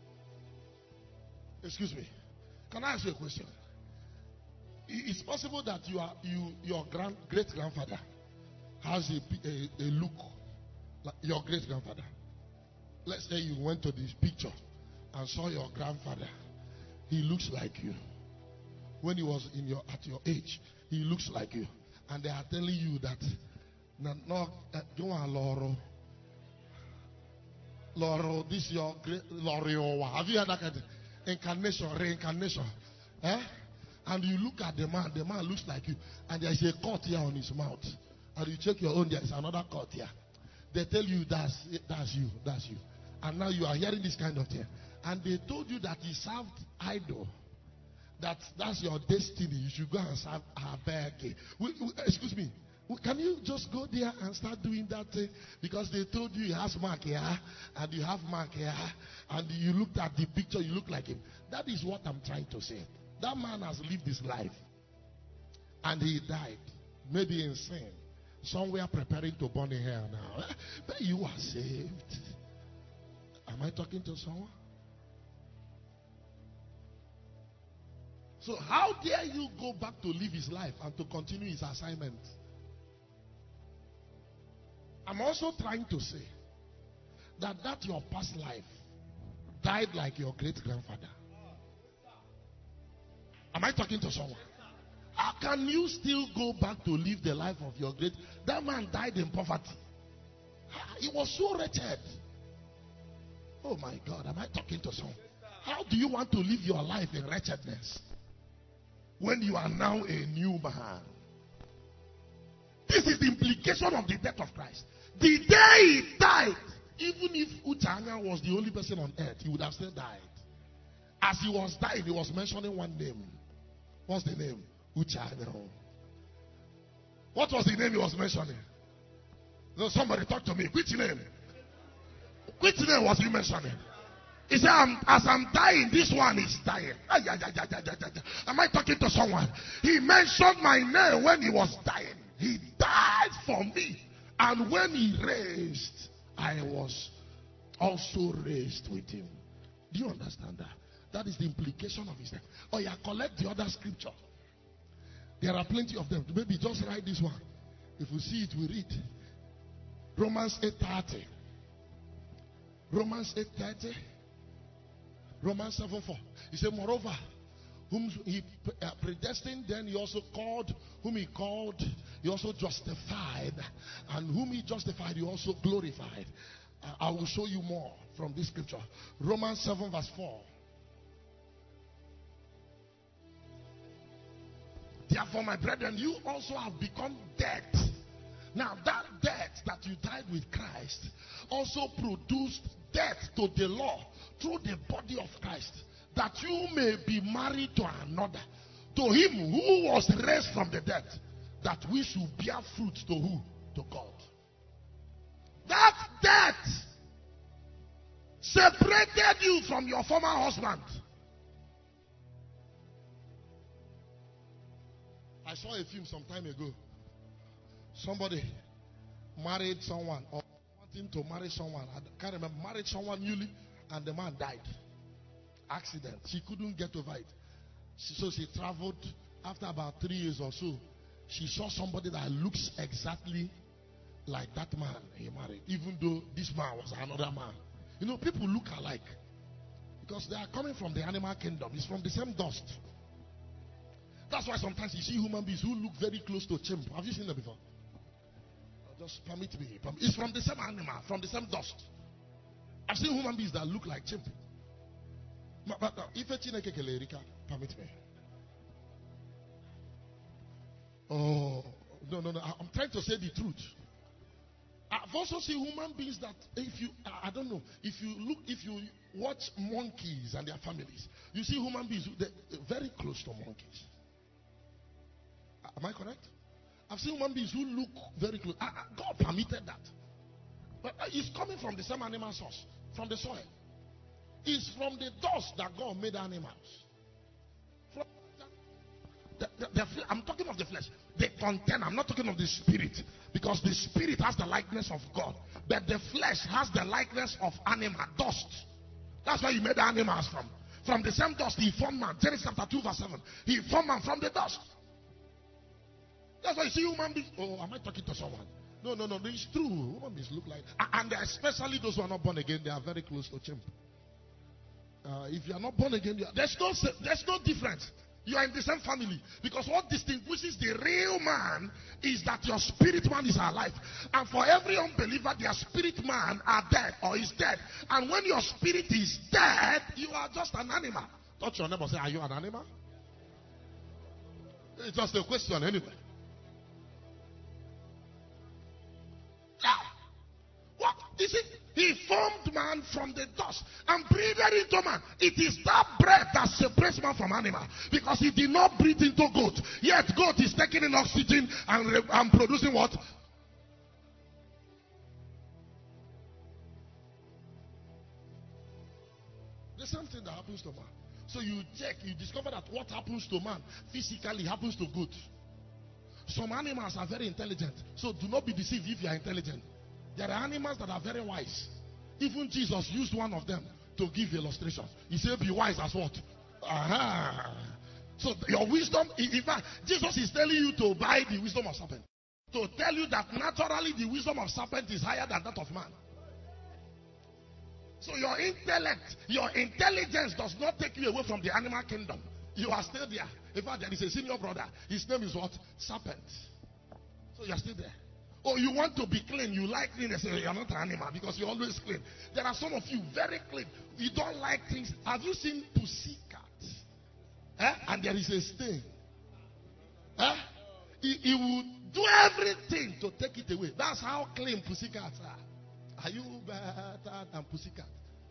S1: Excuse me. Can I ask you a question? It's possible that you are you your grand great grandfather has a, a, a look like your great grandfather. Let's say you went to this picture and saw your grandfather. He looks like you. When he was in your at your age, he looks like you. And they are telling you that No, no, go on, Laurel. Laurel, this is your great Laurel. Have you heard that kind of incarnation, reincarnation? Eh? And you look at the man, the man looks like you, and there is a cut here on his mouth. And you check your own, there is another cut here. They tell you that's that's you, that's you. And now you are hearing this kind of thing. And they told you that he served idol. That that's your destiny. You should go and serve Abeke. Excuse me. Can you just go there and start doing that thing? Because they told you he has mark here, and you have mark here, and you looked at the picture, you look like him. That is what I'm trying to say. That man has lived his life, and he died, maybe in sin, somewhere preparing to burn in hell now. But you are saved. Am I talking to someone? So how dare you go back to live his life and to continue his assignment? I'm also trying to say that that your past life died like your great grandfather. Am I talking to someone? How can you still go back to live the life of your great? That man died in poverty. He was so wretched. Oh my God, am I talking to someone? How do you want to live your life in wretchedness when you are now a new man? This is the implication of the death of Christ. The day he died, even if Uchanya was the only person on earth, he would have still died. As he was dying, he was mentioning one name. What's the name? Uchanya. What was the name he was mentioning? No, somebody talk to me. Which name? Which name was he mentioning? He said, I'm, as I'm dying, this one is dying. Am I talking to someone? He mentioned my name when he was dying. He died for me. And when he raised, I was also raised with him. Do you understand that? That is the implication of his death. Oh yeah, collect the other scripture. There are plenty of them. Maybe just write this one. If we see it, we read. Romans eight thirty. Romans eight thirty. Romans seven four. He said, moreover, whom he predestined, then he also called. Whom he called, he also justified. And whom he justified, he also glorified. Uh, I will show you more from this scripture. Romans seven verse four. Therefore, my brethren, you also have become dead. Now, that death that you died with Christ also produced death to the law through the body of Christ, that you may be married to another, to him who was raised from the dead, that we should bear fruit to who? To God. That death separated you from your former husband. I saw a film some time ago. Somebody married someone or wanting to marry someone. I can't remember. Married someone newly and the man died. Accident. She couldn't get over it. So she traveled. After about three years or so, she saw somebody that looks exactly like that man he married. Even though this man was another man. You know, people look alike. Because they are coming from the animal kingdom. It's from the same dust. That's why sometimes you see human beings who look very close to a chimp. Have you seen that before? Just permit me. It's from the same animal, from the same dust. I've seen human beings that look like chimp. But if it's permit me. Oh, no, no, no. I'm trying to say the truth. I've also seen human beings that if you, I don't know, if you look, if you watch monkeys and their families, you see human beings who they're very close to monkeys. Am I correct? I've seen human beings who look very close. God permitted that. But it's coming from the same animal source, from the soil. It's from the dust that God made animals. From the, the, the, I'm talking of the flesh. The content, I'm not talking of the spirit. Because the spirit has the likeness of God. But the flesh has the likeness of animal, dust. That's where He made the animals from. From the same dust, He formed man. Genesis chapter two verse seven. He formed man from the dust. That's why you see human beings. Oh, am I talking to someone? No, no, no. It's true. Human beings look like. And especially those who are not born again, they are very close to chimp. Uh, if you are not born again, are, there's no there's no difference. You are in the same family. Because what distinguishes the real man is that your spirit man is alive. And for every unbeliever, their spirit man are dead or is dead. And when your spirit is dead, you are just an animal. Touch your neighbor, say, are you an animal? It's just a question anyway. Yeah. What? Is it? He formed man from the dust and breathed into man. It is that breath that separates man from animal. Because he did not breathe into goat. Yet goat is taking in oxygen and, re- and producing what? The same thing that happens to man. So you check, you discover that what happens to man physically happens to goat. Some animals are very intelligent. So do not be deceived if you are intelligent. There are animals that are very wise. Even Jesus used one of them to give illustration. He said, be wise as what? Aha. So your wisdom, in fact, Jesus is telling you to buy the wisdom of serpent. To tell you that naturally the wisdom of serpent is higher than that of man. So your intellect, your intelligence does not take you away from the animal kingdom. You are still there. In fact, there is a senior brother. His name is what? Serpent. So you are still there. Oh, you want to be clean. You like cleanness. You are not an animal because you're always clean. There are some of you very clean. You don't like things. Have you seen pussycat? Eh? And there is a stain. Eh? He, he will do everything to take it away. That's how clean pussycats are. Are you better than pussycat?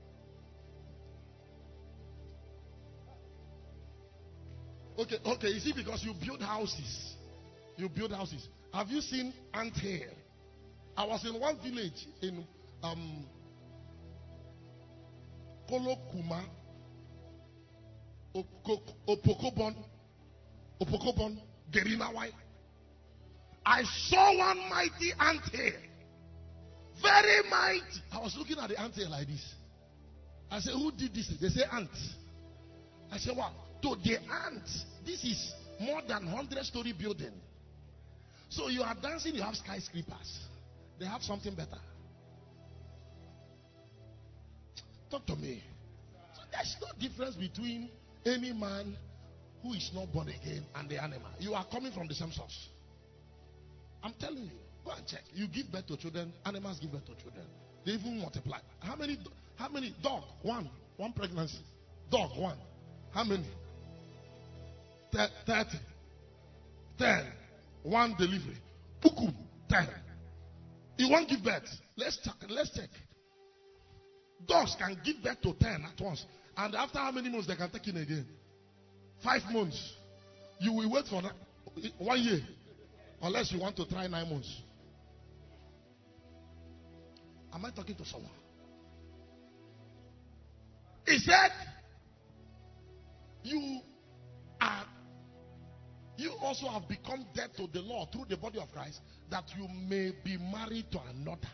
S1: Okay, okay. You see, because you build houses. You build houses. Have you seen ant hill? I was in one village in um, Kolokuma, Opokobon, Opokobon, Gerinawai. I saw one mighty ant hill. Very mighty. I was looking at the ant hill like this. I said, who did this? They say ant. I said, what? To the ant, this is more than one hundred story building. So you are dancing, you have skyscrapers. They have something better. Talk to me. So there's no difference between any man who is not born again and the animal. You are coming from the same source. I'm telling you. Go and check. You give birth to children. Animals give birth to children. They even multiply. How many? How many? Dog one. One pregnancy. Dog one. How many? Thirty. Ten. One delivery. Puku. Ten. You won't give birth. Let's check. Let's check. Dogs can give birth to ten at once. And after how many months they can take in again? Five months. You will wait for one year. Unless you want to try nine months. Am I talking to someone? He said, you are, you also have become dead to the law through the body of Christ, that you may be married to another.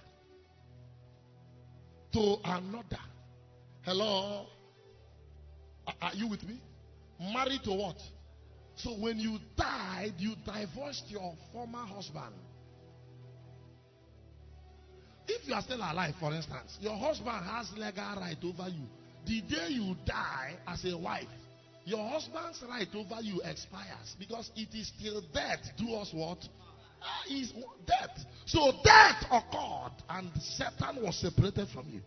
S1: To another. Hello? Are you with me? Married to what? So when you died, you divorced your former husband. If you are still alive, for instance, your husband has legal right over you. The day you die as a wife, your husband's right over you expires because it is till death do us what? Ah, is death. So death occurred and Satan was separated from you.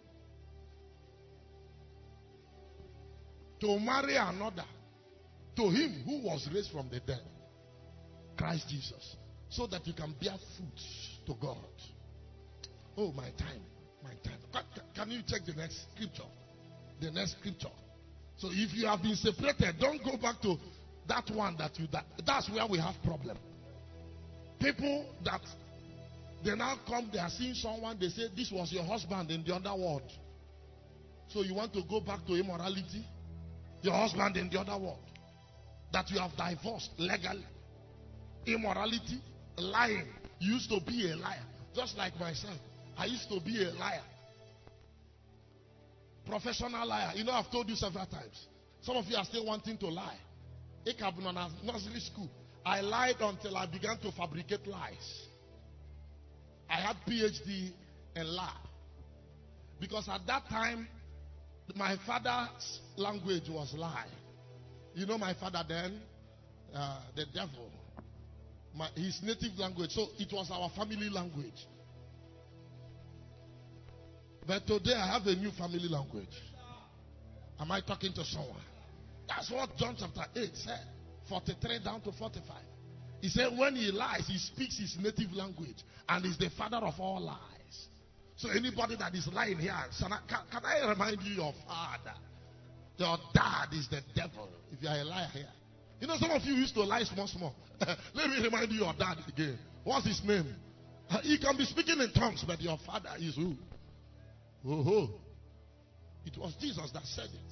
S1: To marry another, to him who was raised from the dead, Christ Jesus, so that you can bear fruit to God. Oh, my time, my time. Can, can you check the next scripture? The next scripture. So if you have been separated, don't go back to that one that you, that, that's where we have problem. People that, they now come, they are seeing someone, they say, this was your husband in the other world. So you want to go back to immorality? Your husband in the other world. That you have divorced legally. Immorality, lying. You used to be a liar. Just like myself. I used to be a liar. Professional liar. You know, I've told you several times. Some of you are still wanting to lie. Ekabunana nursery school. I lied until I began to fabricate lies. I had P H D in law. Because at that time, my father's language was lie. You know my father then? Uh, the devil. My, his native language. So it was our family language. But today I have a new family language. Am I talking to someone? That's what John chapter eight said. forty-three down to forty-five. He said when he lies, he speaks his native language and is the father of all lies. So anybody that is lying here, can, can I remind you your father? Your dad is the devil if you are a liar here. You know some of you used to lie small small. Let me remind you your dad again. What's his name? He can be speaking in tongues, but your father is who? Oh, oh. It was Jesus that said it.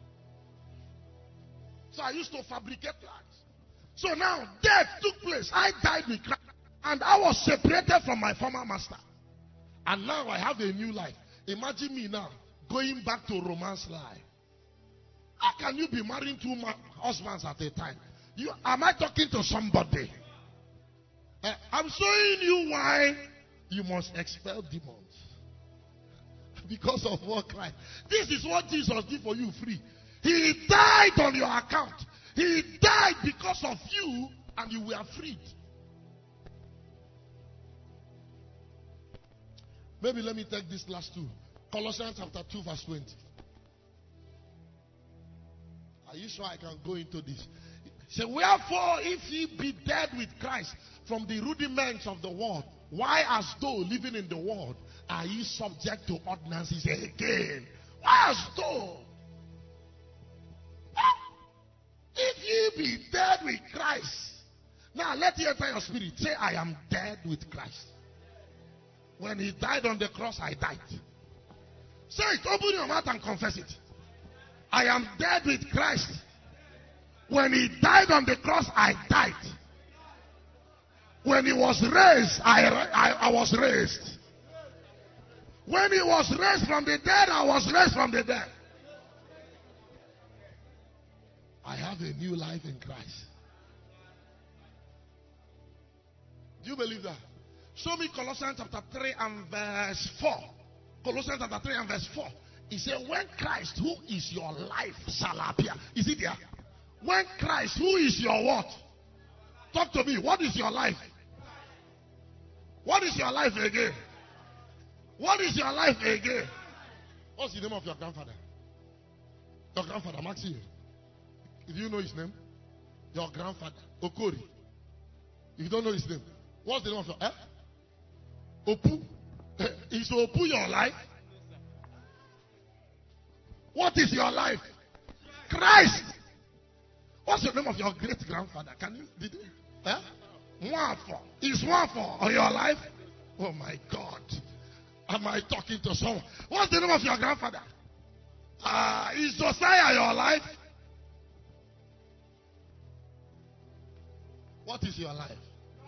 S1: So I used to fabricate lies. So now death took place. I died with Christ. And I was separated from my former master. And now I have a new life. Imagine me now going back to romance life. How can you be marrying two husbands at a time? You, am I talking to somebody? Uh, I'm showing you why you must expel demons. Because of what Christ. This is what Jesus did for you free. He died on your account. He died because of you and you were freed. Maybe let me take this last two. Colossians chapter two verse twenty. Are you sure I can go into this? So wherefore if ye be dead with Christ from the rudiments of the world, why as though living in the world are ye subject to ordinances again? Why as though? If ye be dead with Christ. Now let it enter your spirit. Say, I am dead with Christ. When he died on the cross, I died. Say it, open your mouth and confess it. I am dead with Christ. When he died on the cross, I died. When he was raised, I, I, I was raised. When he was raised from the dead, I was raised from the dead. I have a new life in Christ. Do you believe that? Show me Colossians chapter three and verse four. Colossians chapter three and verse four. He said, when Christ, who is your life, shall appear. Is it there? When Christ, who is your what? Talk to me. What is your life? What is your life again? What is your life again? What's the name of your grandfather? Your grandfather, I'm asking you. If you know his name, your grandfather, Okori. If you don't know his name, what's the name of your, eh? Opu. Is Opu your life? What is your life? Christ. What's the name of your great grandfather? Can you, did you, eh? Mwafo. Is Mwafo on your life? Oh my God. Am I talking to someone? What's the name of your grandfather? Uh, is Josiah your life? What is your life?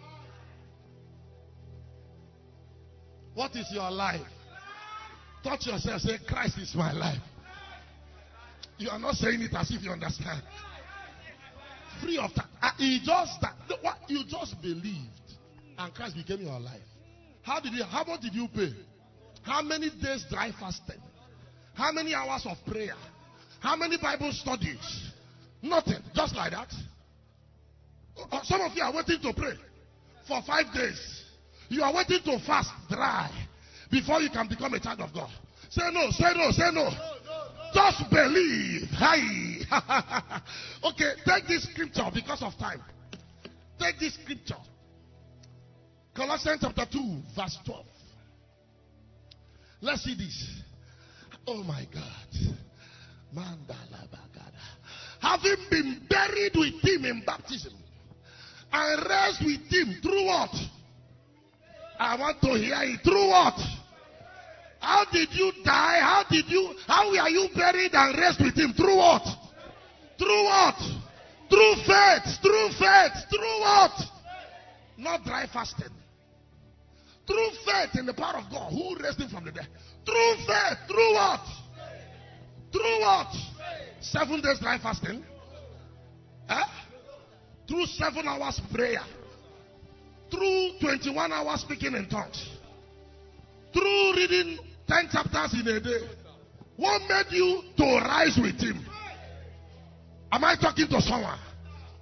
S1: What is your life? Touch yourself, say, Christ is my life. You are not saying it as if you understand. Free of that. Uh, he just that what you just believed, and Christ became your life. How did you? How much did you pay? How many days dry fasting? How many hours of prayer? How many Bible studies? Nothing. Just like that. Some of you are waiting to pray for five days. You are waiting to fast dry before you can become a child of God. Say no, say no, say no. Just believe. Hi. Okay, take this scripture because of time. Take this scripture. Colossians chapter two, verse twelve. Let's see this. Oh my God. Mandala Bagada. Having been buried with him in baptism and raised with him through what? I want to hear it. Through what? How did you die? How did you, how were you buried and raised with him? Through what? Through what? Through faith. Through faith. Through what? Not dry fasting. Through faith in the power of God. Who raised him from the dead? Through faith. Through what? Through what? Seven days dry fasting. Eh? Through seven hours prayer. Through twenty-one hours speaking in tongues. Through reading ten chapters in a day. What made you to rise with him? Am I talking to someone?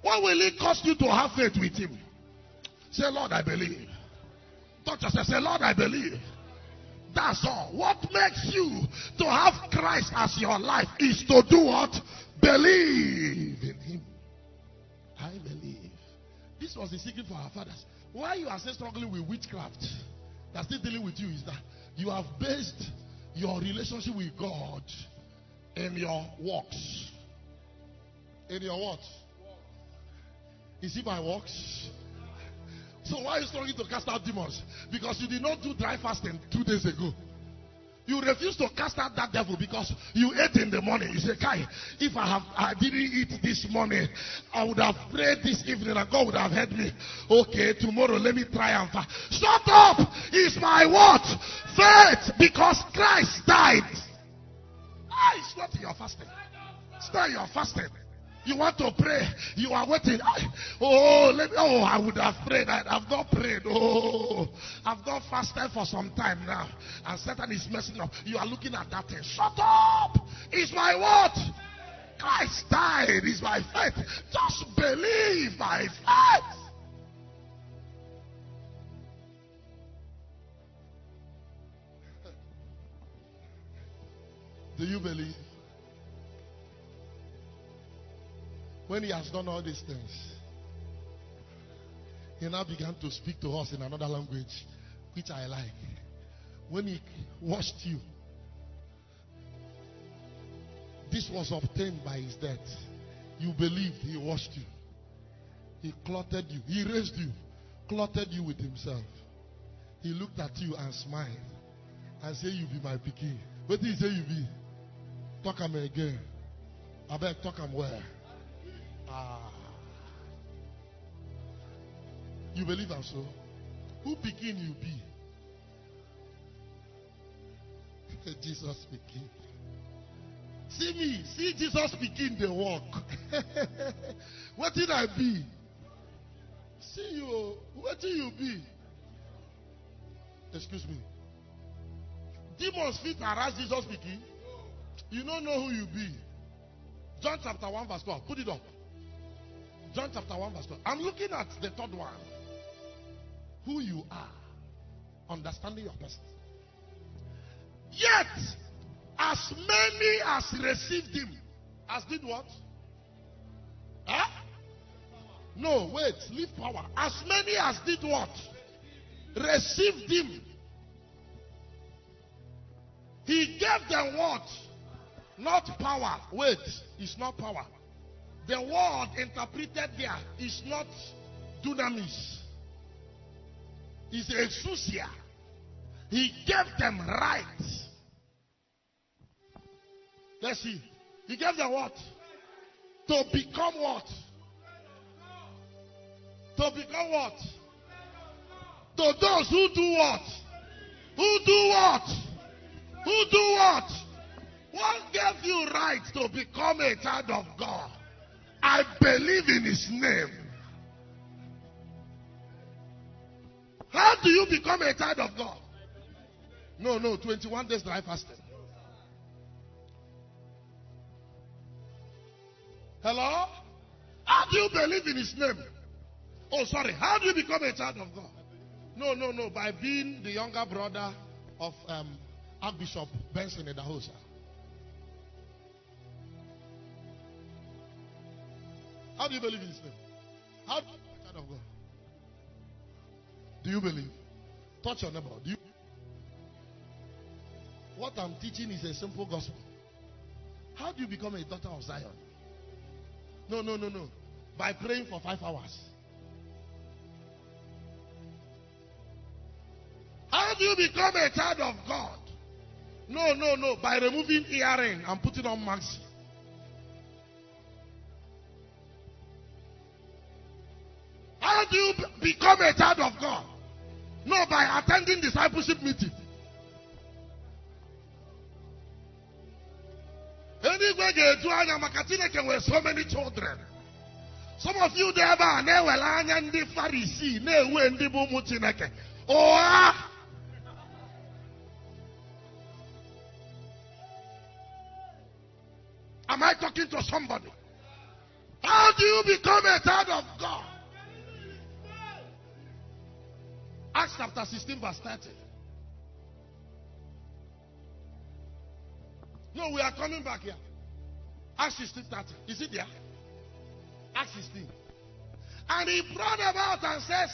S1: What will it cost you to have faith with him? Say, Lord, I believe. Touch yourself. Say, Lord, I believe. That's all. What makes you to have Christ as your life is to do what? Believe in him. I believe. This was the secret for our fathers. Why you are still struggling with witchcraft that's still dealing with you is that you have based your relationship with God in your works. In your what? Is it by works? So why are you struggling to cast out demons? Because you did not do dry fasting two days ago. You refuse to cast out that devil because you ate in the morning. You say, Kai, if I have I didn't eat this morning, I would have prayed this evening and God would have heard me. Okay, tomorrow let me try and fast. Shut up! It's my what? Faith, because Christ died. Ah, it's not your fasting. It's not your fasting. You want to pray. You are waiting. Oh, let me, oh, I would have prayed. I, I've not prayed. Oh, I've not fasted for some time now. And Satan is messing up. You are looking at that thing. Shut up. It's my what? Christ died. It's my faith. Just believe my faith. Do you believe? When he has done all these things, he now began to speak to us in another language, which I like. When he washed you, this was obtained by his death. You believed, he washed you. He clothed you. He raised you, clothed you with himself. He looked at you and smiled and said, you be my pikin. What did he say you be? Talk him again. I beg, talk him where? Ah. You believe also? Who begin you be? Jesus speaking. See me, see Jesus speaking the walk. What did I be? See you, what did you be? Excuse me. Demons fit harass Jesus speaking. You don't know who you be. John chapter one verse twelve. Put it up. John chapter one verse twelve. I'm looking at the third one. Who you are. Understanding your person. Yet, as many as received him, as did what? Huh? No, wait, leave power. As many as did what? Received him. He gave them what? Not power. Wait, it's not power. The word interpreted there is not dunamis. It's exousia. He gave them rights. Let's see. He gave them what? To become what? To become what? To those who do what? Who do what? Who do what? What gave you right to become a child of God? I believe in his name. How do you become a child of God? No, no, twenty-one days dry fasting. Hello? How do you believe in his name? Oh, sorry. How do you become a child of God? No, no, no. By being the younger brother of um, Archbishop Benson Idahosa. How do you believe in his name? How do you become a child of God? Do you believe? Touch your neighbor. Do you? What I'm teaching is a simple gospel. How do you become a daughter of Zion? No, no, no, no. By praying for five hours. How do you become a child of God? No, no, no. By removing earring and putting on maxi. How do you become a child of God? No, by attending discipleship meeting. Anyway, with so many children. Some of you there are never and the Pharisee, ne when the Bumutineke. Oh, am I talking to somebody? How do you become a child of God? Acts chapter sixteen, verse thirty. No, we are coming back here. Acts sixteen, thirty. Is it there? Acts sixteen. And he brought about and said,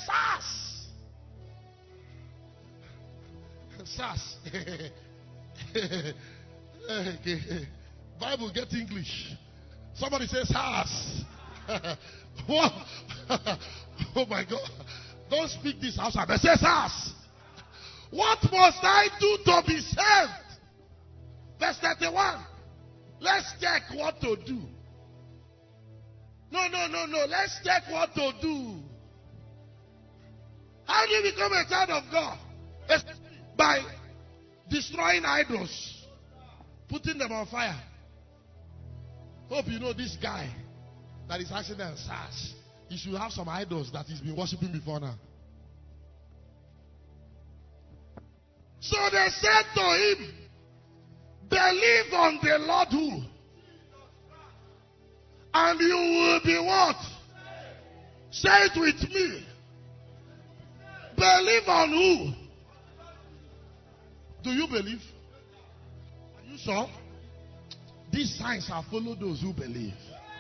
S1: SARS. SARS. Bible, get English. Somebody say SARS. What? Oh my God. Don't speak this outside. But say SARS. What must I do to be saved? Verse thirty-one. Let's check what to do. No, no, no, no. Let's check what to do. How do you become a child of God? It's by destroying idols, putting them on fire. Hope you know this guy that is actually in SARS. He should have some idols that he's been worshiping before now. So they said to him, believe on the Lord who? And you will be what? Say it with me. Believe on who? Do you believe? Are you sure? These signs have followed those who believe.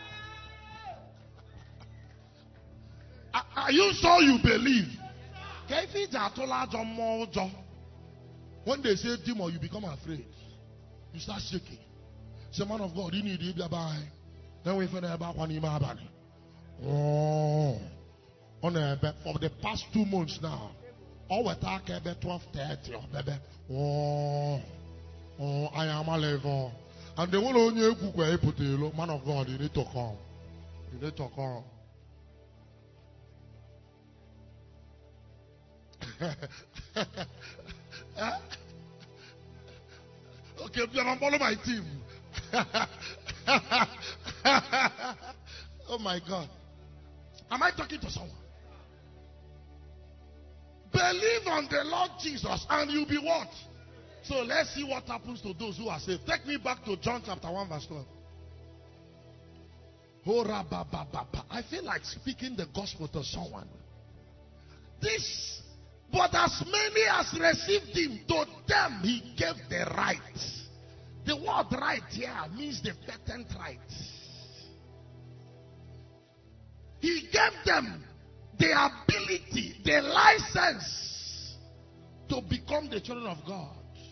S1: Are, are you sure you believe? When they say demon, you become afraid. You start shaking. Say, man of God, you need to be by. Then we find out about one in my body. Oh, on the for the past two months now. All we talk about twelve thirty, baby. Oh, oh, I am a level. And the one on you put the man of God, you need to come. You need to come. Okay, you can follow my team. Oh my God. Am I talking to someone? Believe on the Lord Jesus and you'll be what? So let's see what happens to those who are saved. Take me back to John chapter one verse twelve. I feel like speaking the gospel to someone. This, but as many as received him, to them he gave the right. The word right here means the patent right. He gave them the ability, the license to become the children of God.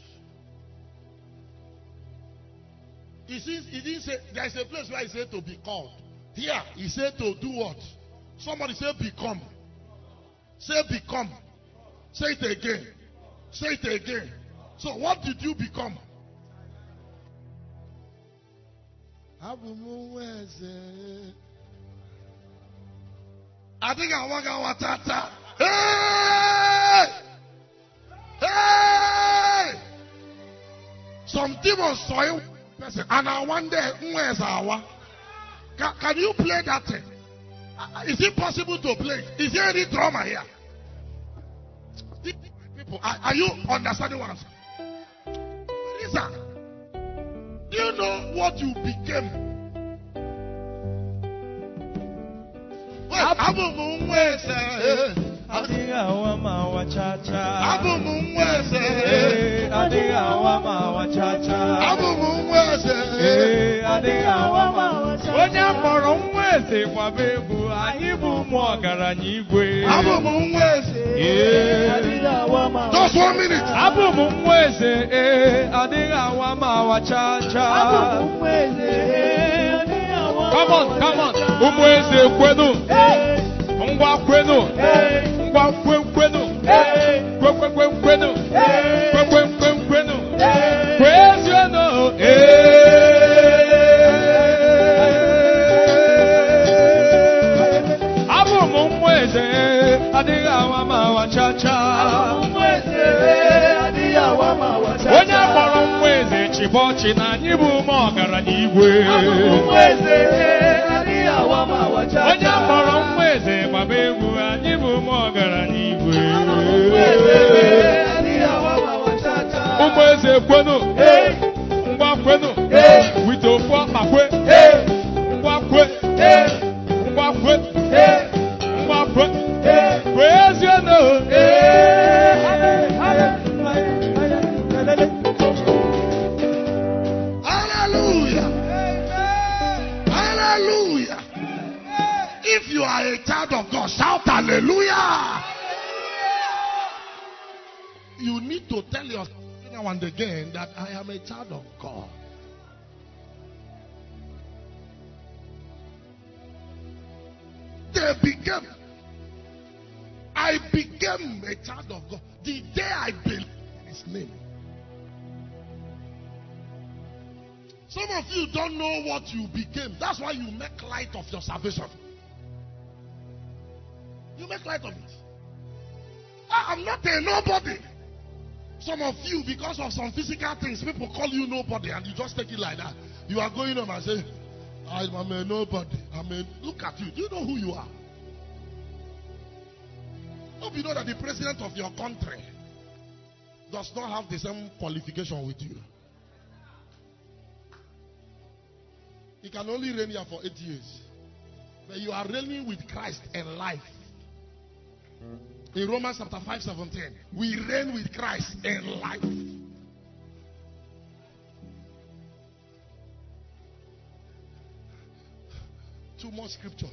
S1: He, says, he didn't say, there's a place where he said to be called. Here, he said to do what? Somebody say become. Say become. Say it again. Say it again. So what did you become? I think I want to tata. Hey! Hey! Some demons saw you, and I wonder where's our. Can, can you play that thing? Is it possible to play? Is there any drama here? People, are, are you understanding what I'm saying? Listen. Do you know what you became? Well, Abu Mumwese.
S2: Adiga wama wachacha.
S1: Abu Mumwese.
S2: Adiga wama wachacha.
S1: Abu Mumwese.
S2: Adiga wama wachacha. Onya moro mwese kwa bebu ayibu mwagaranya igwe.
S1: Abu Mumwese.
S2: Adiga wama.
S1: Just one minute.
S2: Abu Mumwese. Adiga wama wachacha.
S3: Abu Mumwese.
S2: Come on, come on. Umwese kwenu. Ngwa kwenu. Ngwa kwen kwenu. Kwen kwen kwen kwenu. Kwen kwen kwen kwenu. Praise your name. Abu Mumwese. Adiga wama wachacha.
S3: Abu Mumwese. Adiga wama wachacha.
S2: Onya kpọrọ mweze chibochi na nyibu mo ọgaranya igwe.
S3: Abu Mumwese. Adiga wama wachacha.
S2: Onya kpọrọ mweze gbaba egwu anyị bụ ụmụ ọgaranya igwe. Ụmụ eze kwenu, ngwa kwenu, wite ofu ọkpa kwe, ngwa kwe, Praise your name.
S1: Hallelujah. Hallelujah. If you are a child of God, shout hallelujah. You need to tell yourself now and again that I am a child of God. They became, I became a child of God the day I believed His name. Some of you don't know what you became. That's why you make light of your salvation. You make light of it. I'm not a nobody. Some of you, because of some physical things, people call you nobody and you just take it like that. You are going home and say, I'm a nobody. I'm a... Look at you. Do you know who you are? Hope you know that the president of your country does not have the same qualification with you. He can only reign here for eight years. But you are reigning with Christ in life. In Romans chapter five seventeen, we reign with Christ in life. Too much scripture.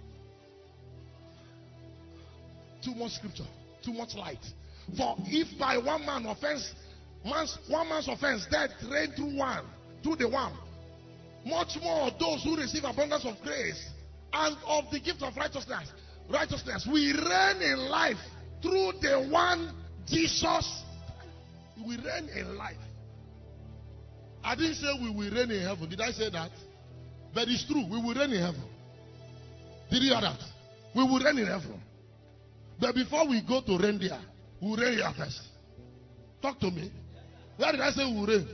S1: Too much scripture. Too much light. For if by one man offense, man's, one man's offense, death reigned through one, through the one, much more those who receive abundance of grace and of the gift of righteousness. Righteousness. We reign in life through the one Jesus. We reign in life. I didn't say we will reign in heaven. Did I say that? But it's true. We will reign in heaven. Did you hear that? We will reign in heaven. But before we go to reign there, we will reign here first. Talk to me. Where did I say we will reign?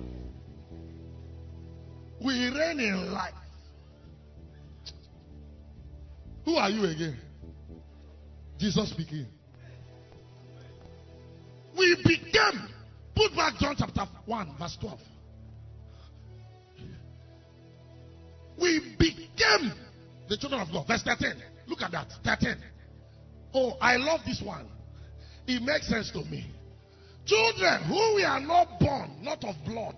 S1: We reign in life. Who are you again? Jesus speaking. We became. Put back John chapter one, verse twelve. We became the children of God. Verse thirteen. Look at that. thirteen. Oh, I love this one. It makes sense to me. Children who we are not born, not of blood.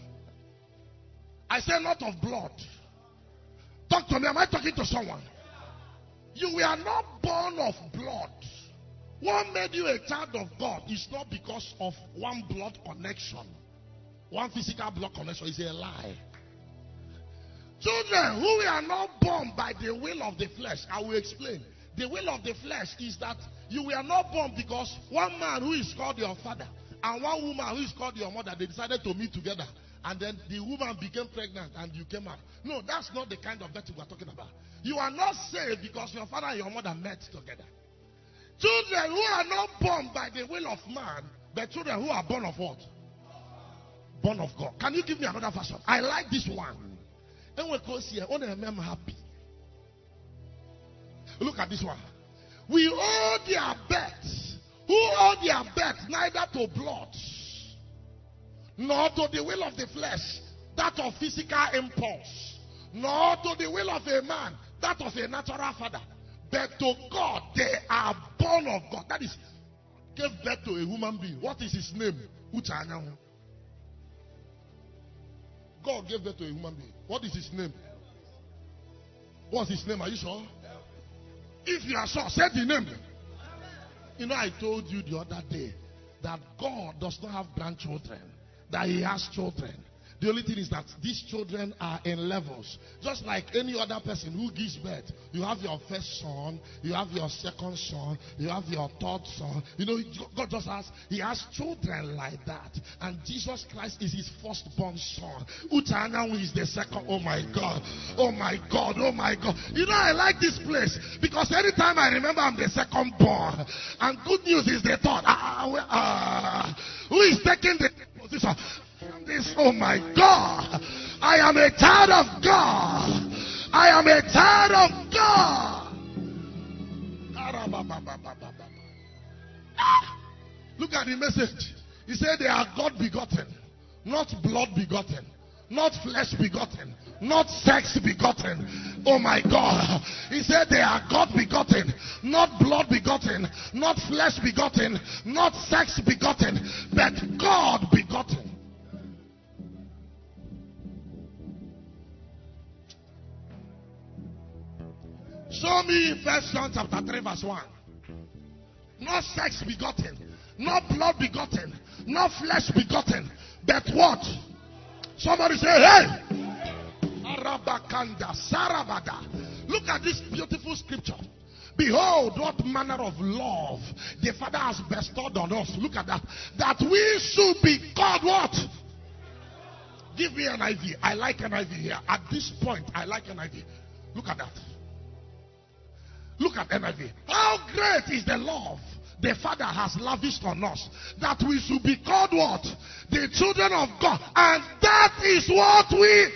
S1: I say not of blood. Talk to me. Am I talking to someone? You were not born of blood. What made you a child of God is not because of one blood connection. One physical blood connection is a lie. Children who are not born by the will of the flesh. I will explain. The will of the flesh is that you were not born because one man who is called your father and one woman who is called your mother, they decided to meet together. And then the woman became pregnant and you came out. No, that's not the kind of birth we are talking about. You are not saved because your father and your mother met together. Children who are not born by the will of man, but children who are born of what? Born of God. Can you give me another version? I like this one. And we close here. Only I'm happy. Look at this one. We owe their birth. Who owe their birth neither to blood, nor to the will of the flesh, that of physical impulse, nor to the will of a man, that of a natural father, but to God. They are born of God. That is, gave birth to a human being. What is his name? God gave birth to a human being. What is his name? What's his name? Are you sure? If you are sure, say the name. You know, I told you the other day that God does not have grandchildren, that he has children. The only thing is that these children are in levels. Just like any other person who gives birth. You have your first son, you have your second son, you have your third son. You know, God just has, he has children like that. And Jesus Christ is his firstborn son. Uchanyanwu is the second. Oh my God. Oh my God. Oh my God. You know, I like this place because anytime I remember I'm the second born. And good news is the third. Ah, ah, who is taking the position? This, oh my God, I am a child of God. I am a child of God. Ah, look at the message. He said they are God begotten, not blood begotten, not flesh begotten, not sex begotten. Oh my God. He said they are God begotten, not blood begotten, not flesh begotten, not sex begotten, but God begotten. Show me First John chapter three verse one. Not sex begotten, not blood begotten, not flesh begotten, but what? Somebody say, hey! Arabakanda, Sarabada. Look at this beautiful scripture. Behold, what manner of love the Father has bestowed on us. Look at that. That we should be called what? Give me an I V. I like an I V here. At this point, I like an I V. Look at that. Look at N I V. How great is the love the Father has lavished on us, that we should be called what? The children of God. And that is what we...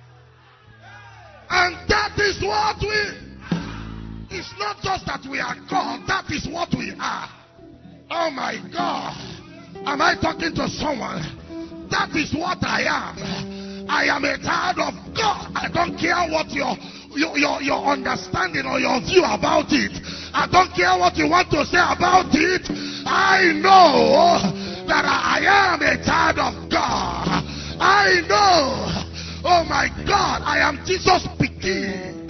S1: And that is what we... It's not just that we are called. That is what we are. Oh my God. Am I talking to someone? That is what I am. I am a child of God. I don't care what your... Your, your, your understanding or your view about it. I don't care what you want to say about it. I know that I am a child of God. I know. Oh my God, I am Jesus speaking.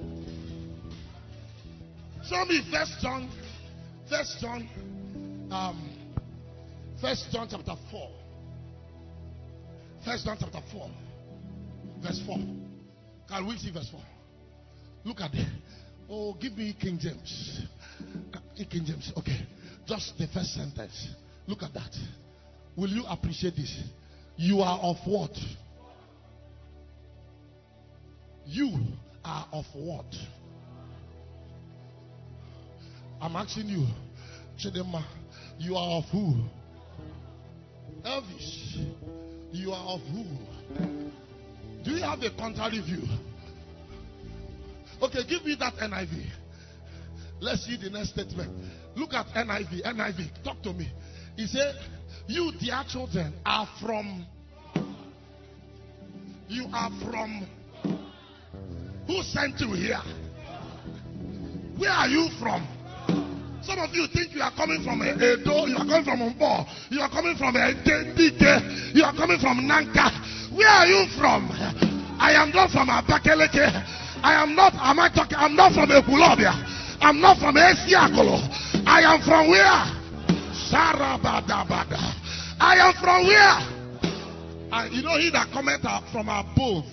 S1: Show me First John. First John. Um. First John chapter four. First John chapter four. Verse four. Can we see verse four? Look at it. Oh, give me King James. King James. Okay. Just the first sentence. Look at that. Will you appreciate this? You are of what? You are of what? I'm asking you, Chidema, you are of who? Elvis, you are of who? Do you have a contrary view? Okay, give me that N I V. Let's see the next statement. Look at N I V. N I V, talk to me. He said, you dear children are from... You are from... Who sent you here? Where are you from? Some of you think you are coming from Edo, you are coming from Umbo, you are coming from Dike, you are coming from Nanka. Where are you from? I am not from Abakaleke. I am not, am I talking, I'm not from Ekulobia. I'm not from Esiakolo. I am from where? Sarabadabada. I am from where? And you know he that cometh from above.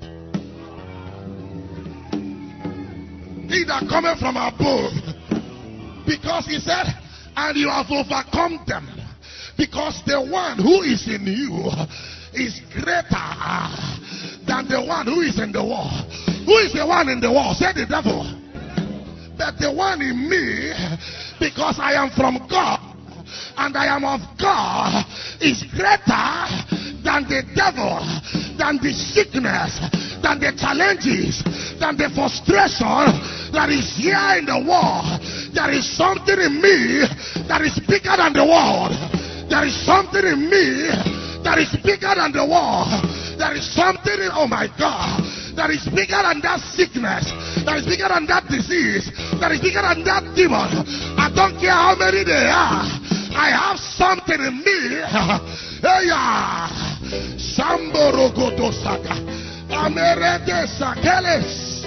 S1: He that cometh from above. Because he said, and you have overcome them. Because the one who is in you is greater than the one who is in the world. Who is the one in the world? Say the devil. But the one in me, because I am from God and I am of God, is greater than the devil, than the sickness, than the challenges, than the frustration that is here in the world. There is something in me that is bigger than the world. There is something in me that is bigger than the world. There is something in, oh my God, that is bigger than that sickness, that is bigger than that disease, that is bigger than that demon. I don't care how many they are. I have something in me. Hey, Samborogoto Saka. Amerete Sakeles.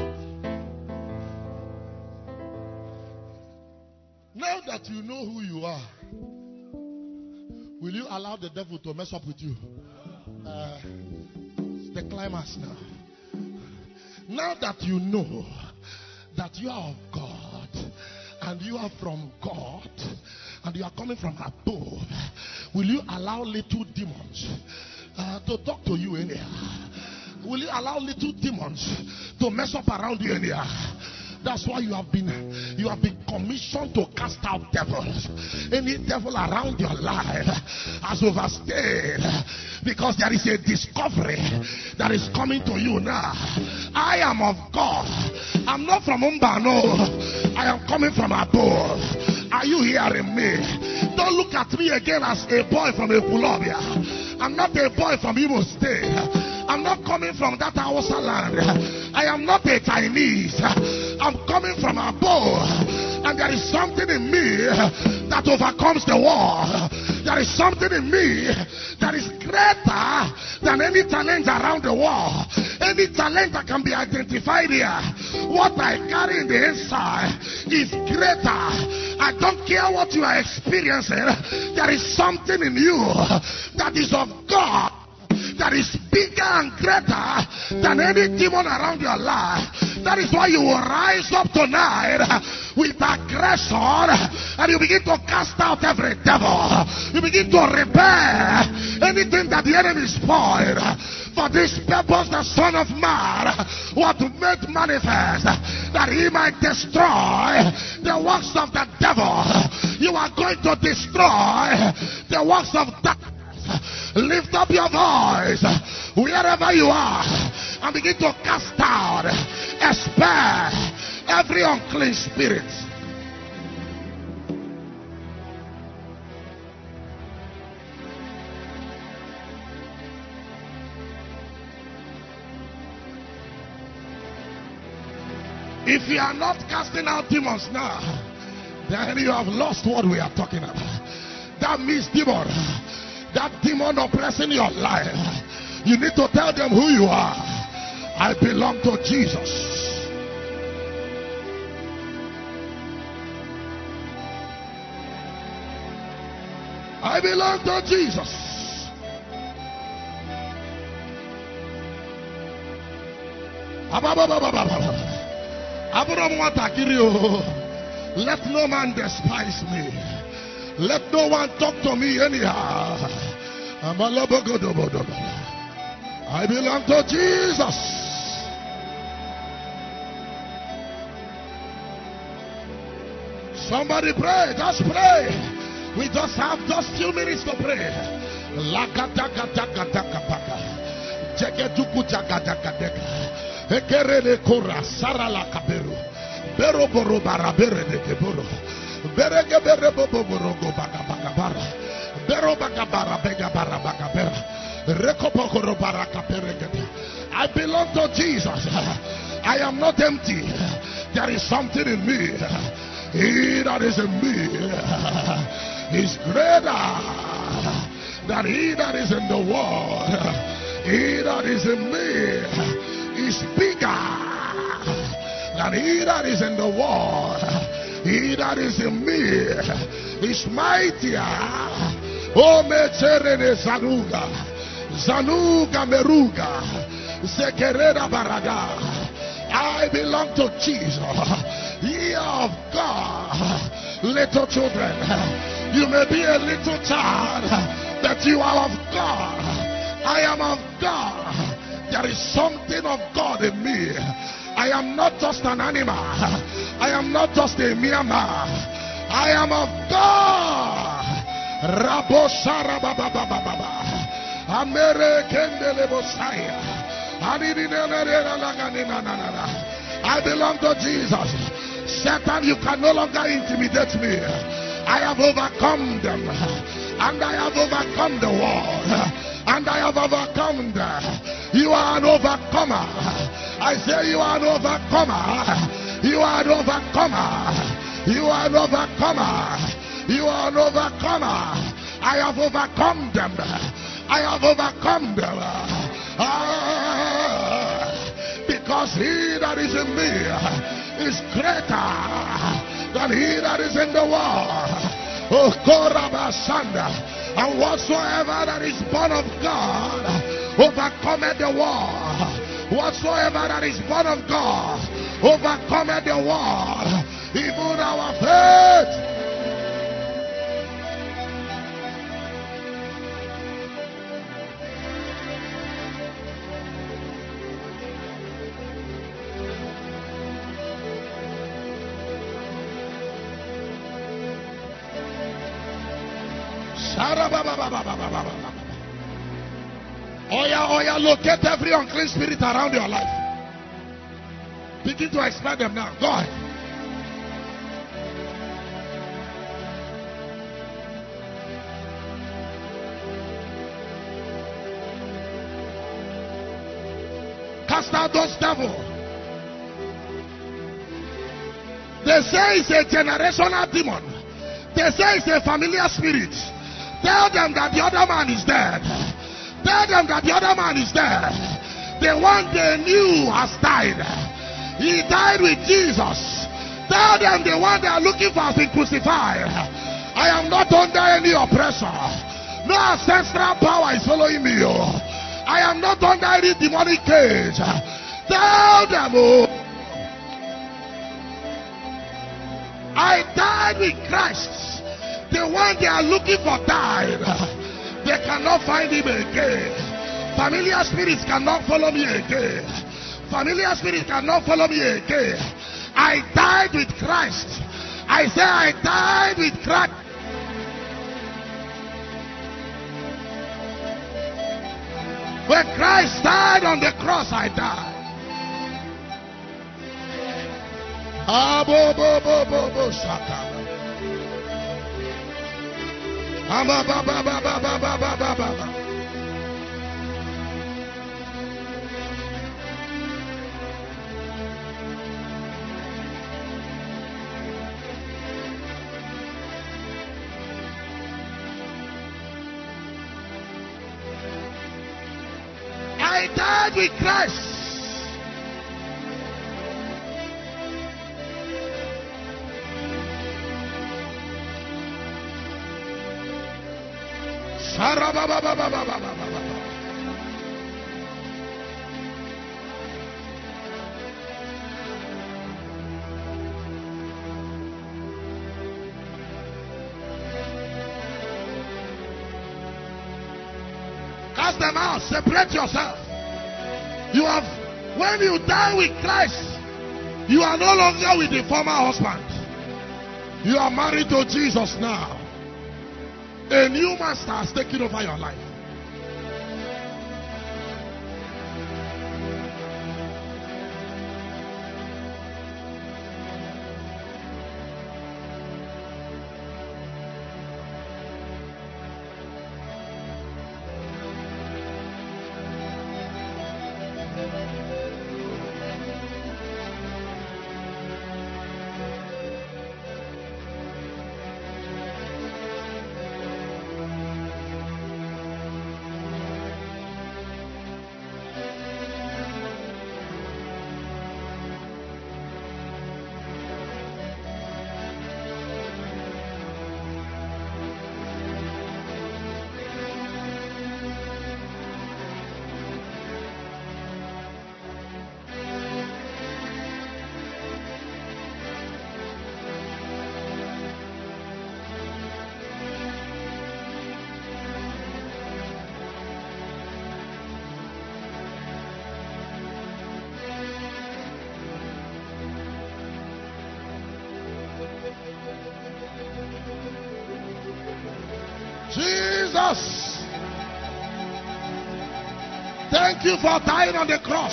S1: Now that you know who you are, will you allow the devil to mess up with you? Uh, it's the climax now. Now that you know that you are of God and you are from God and you are coming from above, will you allow little demons uh, to talk to you anyhow? Will you allow little demons to mess up around you anyhow? That's why you have been you have been commissioned to cast out devils. Any devil around your life has overstayed, because there is a discovery that is coming to you now. I am of God. I'm not from Umbano. I am coming from above. Are you hearing me? Don't look at me again as a boy from Ekulobia. I'm not a boy from Imo State. I'm not coming from that Hausa land. I am not a Chinese. I'm coming from above. And there is something in me that overcomes the world. There is something in me that is greater than any talent around the world. Any talent that can be identified here. What I carry in the inside is greater. I don't care what you are experiencing. There is something in you that is of God, that is bigger and greater than any demon around your life. That is why you will rise up tonight with aggression and you begin to cast out every devil. You begin to repair anything that the enemy spoiled. For this purpose the Son of Man was made manifest, that he might destroy the works of the devil. You are going to destroy the works of darkness. Lift up your voice wherever you are and begin to cast out, expel every unclean spirit. If you are not casting out demons now, then you have lost what we are talking about. That means demon, that demon oppressing your life, you need to tell them who you are. I belong to Jesus. I belong to Jesus. Let no man despise me. Let no one talk to me anyhow. I belong to Jesus. Somebody pray, just pray. We just have just few minutes to pray. Ekerele kora sara la kaberu. Bero boro barabere de keboro. Berege bere bobo borogo baka baka bara. Bero baka bara bega bara baka bera. Rekopokoro baraka peregete. I belong to Jesus. I am not empty. There is something in me. He that is in me is greater than he that is in the world. He that is in me is bigger than he that is in the world. He that is in me is mightier. Oh, mecherene zanuga, zanuga meruga, zekereda barada. I belong to Jesus. Ye of God, little children. You may be a little child, but you are of God. I am of God. There is something of God in me. I am not just an animal. I am not just a mere man. I am of God. Rabo Shara Baba Baba Baba. American Delebosaya. I belong to Jesus. Satan, you can no longer intimidate me. I have overcome them. And I have overcome the world. And I have overcome them. You are an overcomer. I say you are an overcomer. You are an overcomer. You are an overcomer. You are an overcomer. I have overcome them. I have overcome them. Ah, because he that is in me is greater than he that is in the world. Oh, Korabasanda. And whatsoever that is born of God overcometh the world. Whatsoever that is born of God overcometh the world. Even our faith. Oya, oya, locate every unclean spirit around your life. Begin to expel them now. Go ahead. Cast out those devils They say it's a generational demon. They say it's a familiar spirit. Tell them that the other man is dead. Tell them that the other man is dead. The one they knew has died. He died with Jesus. Tell them the one they are looking for has been crucified. I am not under any oppressor. No ancestral power is following me. I am not under any demonic cage. Tell them, oh, I died with Christ. The one they are looking for died. They cannot find him again. Familiar spirits cannot follow me again. Familiar spirits cannot follow me again. I died with Christ. I say I died with Christ. When Christ died on the cross, I died. Ah, bo, bo, bo, bo, bo, shaka. Ah, ba, ba, ba, ba, ba, ba, ba, ba, ba, ba. I died with Christ. Cast them out. Separate yourself. You have, when you die with Christ, you are no longer with the former husband. You are married to Jesus now. A new master has taken over your life. Jesus, thank you for dying on the cross.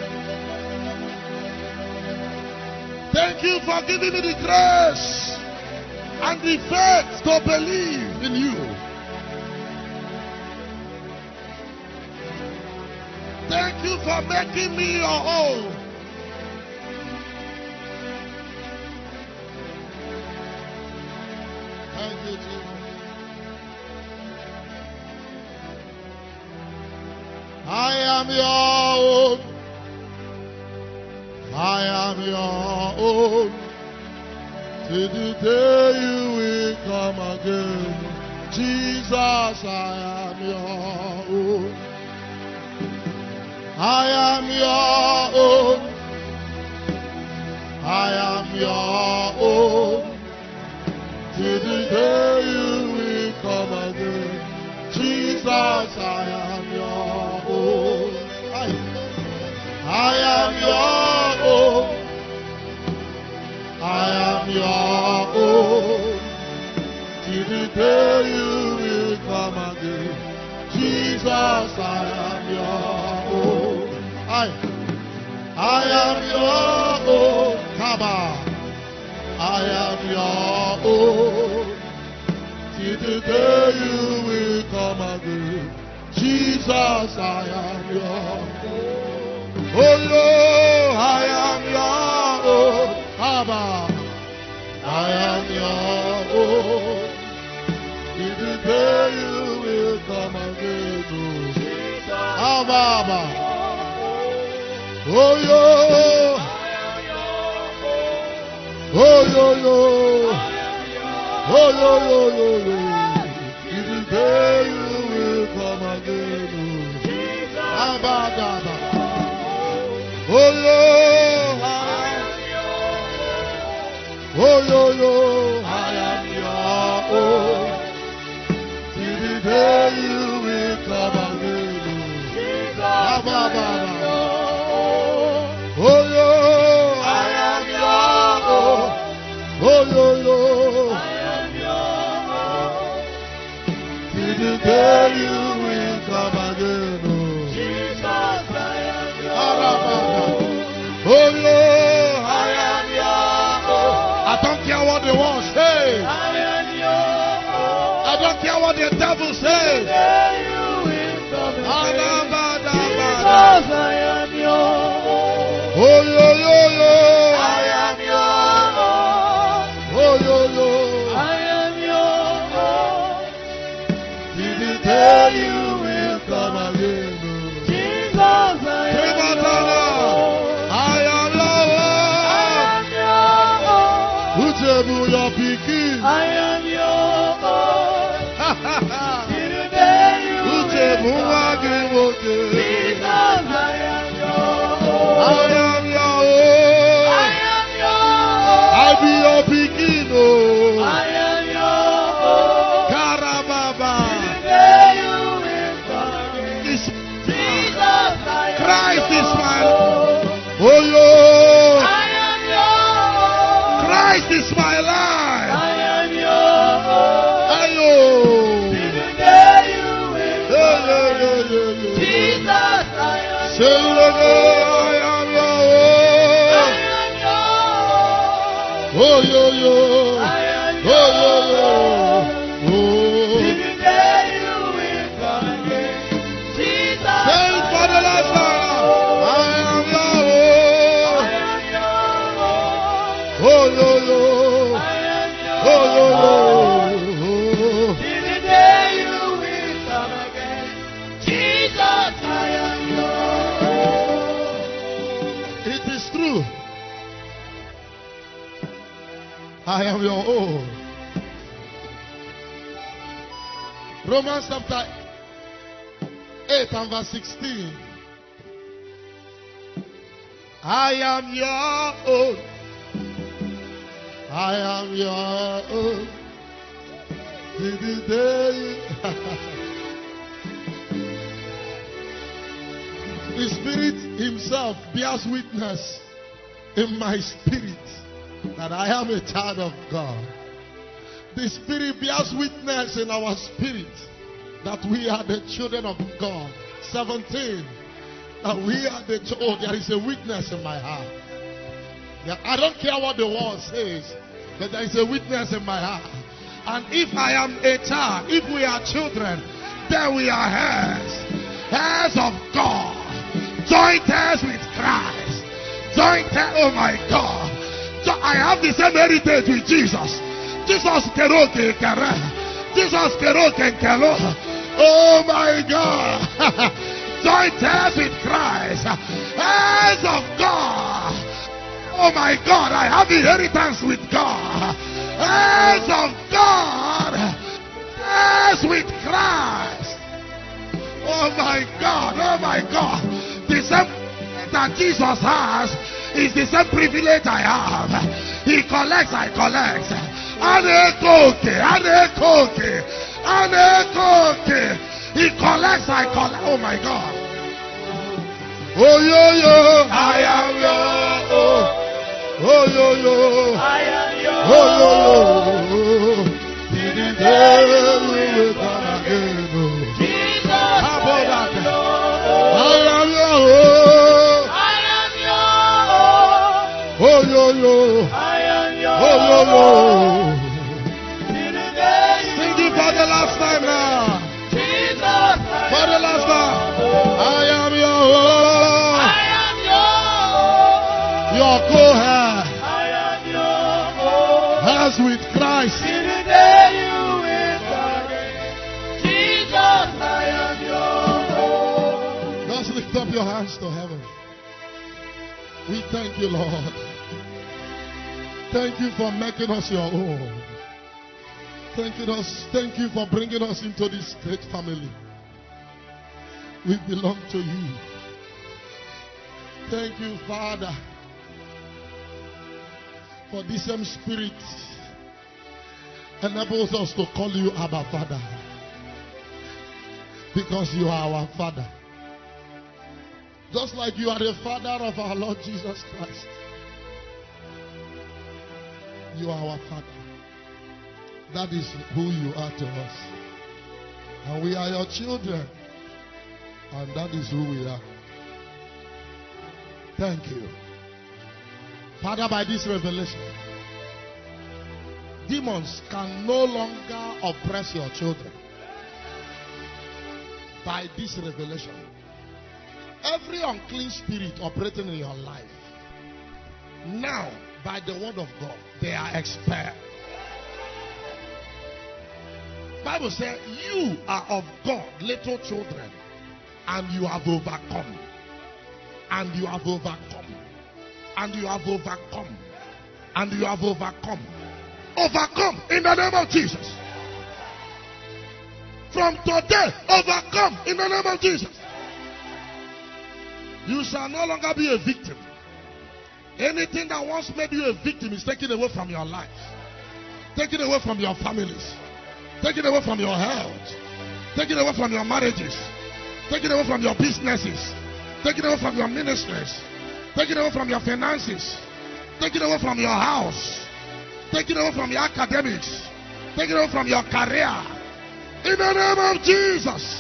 S1: Thank you for giving me the grace and the faith to believe in you. Thank you for making me your own. Thank you, Jesus. I am your own. I am your own. Till the day you will come again. Jesus, I am your own. I am your own. I am your own. Till the day you will come again. Jesus, I am your own. I, I am your own. I am your own. Till the day you will come again. Jesus, I am your own. I, I am your own. Kaba. I am your own. Till the day you will come again. Jesus, I am your own. Oh, no, I am your own. Abba, am your own. In the day you will come again. Oh, Abba. Oh, yo. Oh, yo, yo. Oh, yo, yo, yo, yo. In the day you will come again. Abba, Abba. Oh, yo. Oh, yo, yo. I am your own. Till the day you will come again. Abba, Abba. Oh, yo. I am your own. Oh, yo, yo. I am your own. Till the day you will come again. Jesus, I am your own. Oh, yo. I am your own. I don't care what the world says. I am your own. I don't care what the devil says. Till the day you will come again. Jesus, I am your own. Oh, yo, yo, yo. I am your own. Oh, yo, yo. I am your own. Till the day you will come again. Jesus, I am your own. I am your own. Uchebu your pikin. I am your own. Till the day you will come again. Jesus, I am your own. I am your own. I am your own. I be your pikin. Oh. I am your own. Karababa. Till the day you will come again. Jesus, I am Christ is my Lord. Oh, yo. I am your own. Christ is my life. I am your own. Ayo. Till the day you will come again. Jesus, I am your own. I am your own. I am your own. Oh, yo, yo. I am your oh, yo, yo. Oh. Till the day you will come again. Jesus, say it for the last time. I am your own. I am your own. Oh, yo, yo. I am your oh, yo, yo. Till the day you will come again. Jesus, I am your own. It is true. I am your own. Romans chapter eight and verse sixteen. I am your own. I am your own. Till the day. The Spirit Himself bears witness in my spirit that I am a child of God. The Spirit bears witness in our spirit that we are the children of God. seventeen. That we are the children. Oh, there is a witness in my heart. Yeah, I don't care what the world says, but there is a witness in my heart. And if I am a child, if we are children, then we are heirs. Heirs of God. Joint heirs with Christ. Joint heirs, oh my God. So I have the same heritage with Jesus. Jesus keroke kere. Jesus keroke kelo. Oh my God. Joint heirs with Christ. Heirs of God. Oh my God. I have inheritance with God. Heirs of God. Heirs with Christ. Oh my God. Oh my God. The same that Jesus has is the same privilege I have. He collects, I collect. Anekoke, anekoke, anekoke. He collects, I collect. Oh my God. Oh yo yo, I am your own. Oh yo yo, I am your oh yo yo. Till the day we will come again. Jesus, how about that? I am your own. I am your own. Oh yo yo. I am your oh yo yo. Till the day sing it for the last time now. Jesus, for the last time. I am your own. I am your own. Your co-heir. I am your own. As with Christ.
S3: In the day you will forget. Jesus, I am your own.
S1: Just lift up your hands to heaven. We thank you, Lord. Thank you for making us your own. Thank you, us, thank you for bringing us into this great family. We belong to you. Thank you, Father, for this same spirit enables us to call you Abba Father, because you are our Father. Just like you are the Father of our Lord Jesus Christ. You are our Father. That is who you are to us. And we are your children. And that is who we are. Thank you. Father, by this revelation, demons can no longer oppress your children. By this revelation, every unclean spirit operating in your life, now, by the word of God, they are expelled. Bible says, you are of God, little children, and you have overcome. And you have overcome. And you have overcome. And you have overcome. Overcome in the name of Jesus. From today, overcome in the name of Jesus. You shall no longer be a victim. Anything that once made you a victim is taken away from your life, taken away from your families, taken away from your health, taken away from your marriages, taken away from your businesses, taken away from your ministries, taken away from your finances, taken away from your house, taken away from your academics, taken away from your career. In the name of Jesus.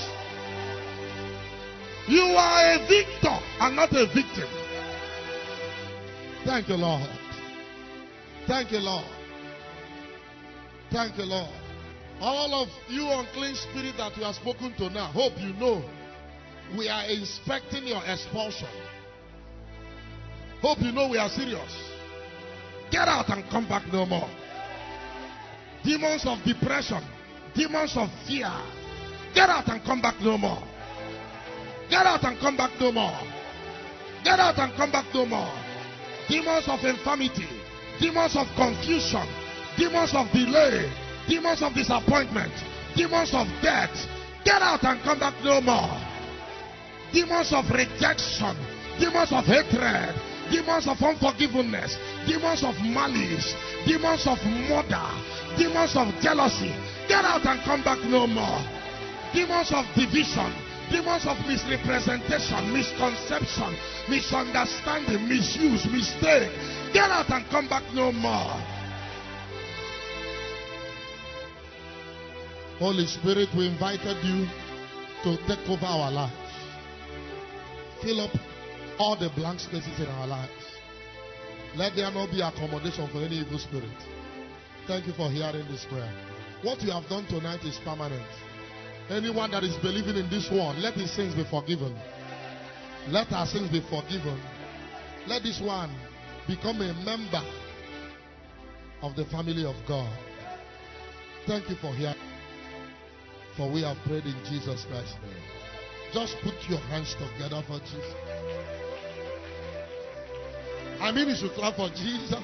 S1: You are a victor and not a victim. Thank you, Lord. Thank you, Lord. Thank you, Lord. All of you unclean spirit that we have spoken to now, hope you know we are inspecting your expulsion. Hope you know we are serious. Get out and come back no more. Demons of depression, demons of fear, get out and come back no more. Get out and come back no more. Get out and come back no more. Demons of infirmity, demons of confusion, demons of delay, demons of disappointment, demons of death, get out and come back no more. Demons of rejection, demons of hatred, demons of unforgiveness, demons of malice, demons of murder, demons of jealousy, get out and come back no more. Demons of division, demons of misrepresentation, misconception, misunderstanding, misuse, mistake, get out and come back no more. Holy Spirit, we invited you to take over our lives. Fill up all the blank spaces in our lives. Let there not be accommodation for any evil spirit. Thank you for hearing this prayer. What you have done tonight is permanent. Anyone that is believing in this one, let his sins be forgiven. Let our sins be forgiven. Let this one become a member of the family of God. Thank you for hearing. For we have prayed in Jesus Christ's name. Just put your hands together for Jesus. I mean, you should clap for Jesus.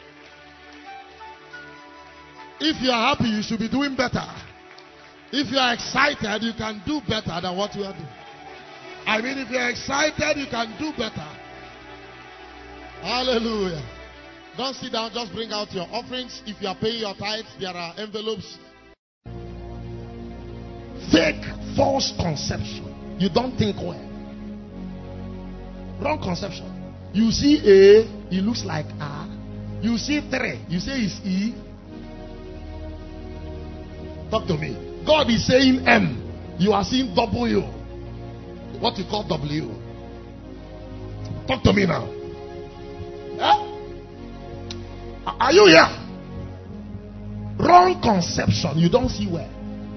S1: If you are happy, you should be doing better. If you are excited, you can do better than what you are doing. I mean, if you are excited, you can do better. Hallelujah. Don't sit down, just bring out your offerings. If you are paying your tithes, there are envelopes. Fake, false conception. You don't think well. Wrong conception. You see A, it looks like A. You see three, you say it's E. Talk to me. God is saying M. You are seeing W. What you call W. Talk to me now. Eh? Are you here? Wrong conception. You don't see well.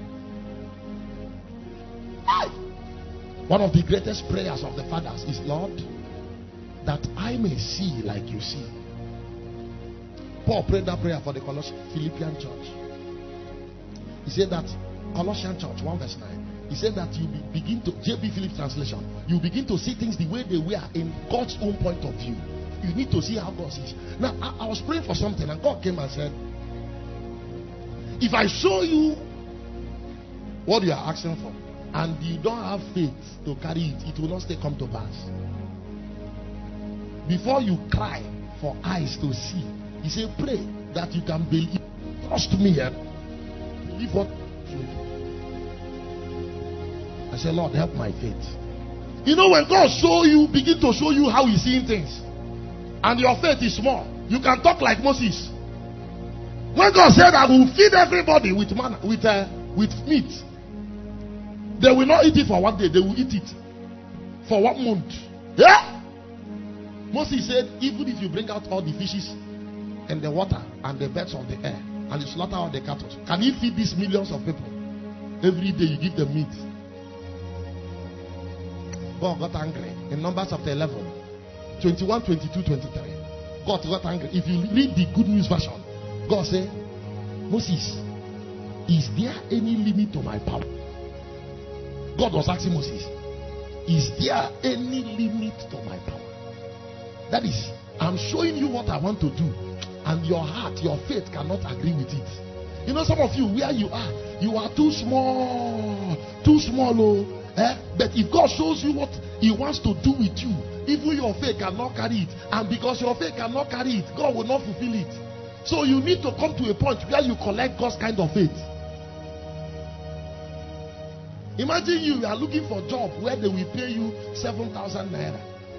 S1: One of the greatest prayers of the fathers is, Lord, that I may see like you see. Paul prayed that prayer for the Colossian Philippian church. He said that Colossian church, one verse nine. He said that you be, begin to, J B Phillips translation, you begin to see things the way they were in God's own point of view. You need to see how God sees. Now, I, I was praying for something and God came and said, if I show you what you are asking for and you don't have faith to carry it, it will not stay come to pass. Before you cry for eyes to see, he said, pray that you can believe. Trust me and believe what you do. I said, Lord, help my faith. You know, when God show you, begin to show you how He's seeing things, and your faith is small, you can talk like Moses. When God said, I will feed everybody with manna, with uh, with meat, they will not eat it for one day, they will eat it for one month. Yeah? Moses said, even if you bring out all the fishes and the water and the birds of the air and you slaughter all the cattle, can you feed these millions of people? Every day you give them meat. God got angry in Numbers chapter eleven, twenty-one, twenty-two, twenty-three. God got angry. If you read the Good News version, God said, Moses, is there any limit to my power? God was asking Moses, is there any limit to my power? That is, I'm showing you what I want to do, and your heart, your faith cannot agree with it. You know, some of you, where you are, you are too small, too small, oh. Eh? But if God shows you what He wants to do with you, even your faith cannot carry it, and because your faith cannot carry it, God will not fulfill it. So you need to come to a point where you collect God's kind of faith. Imagine you are looking for a job where they will pay you seven thousand naira.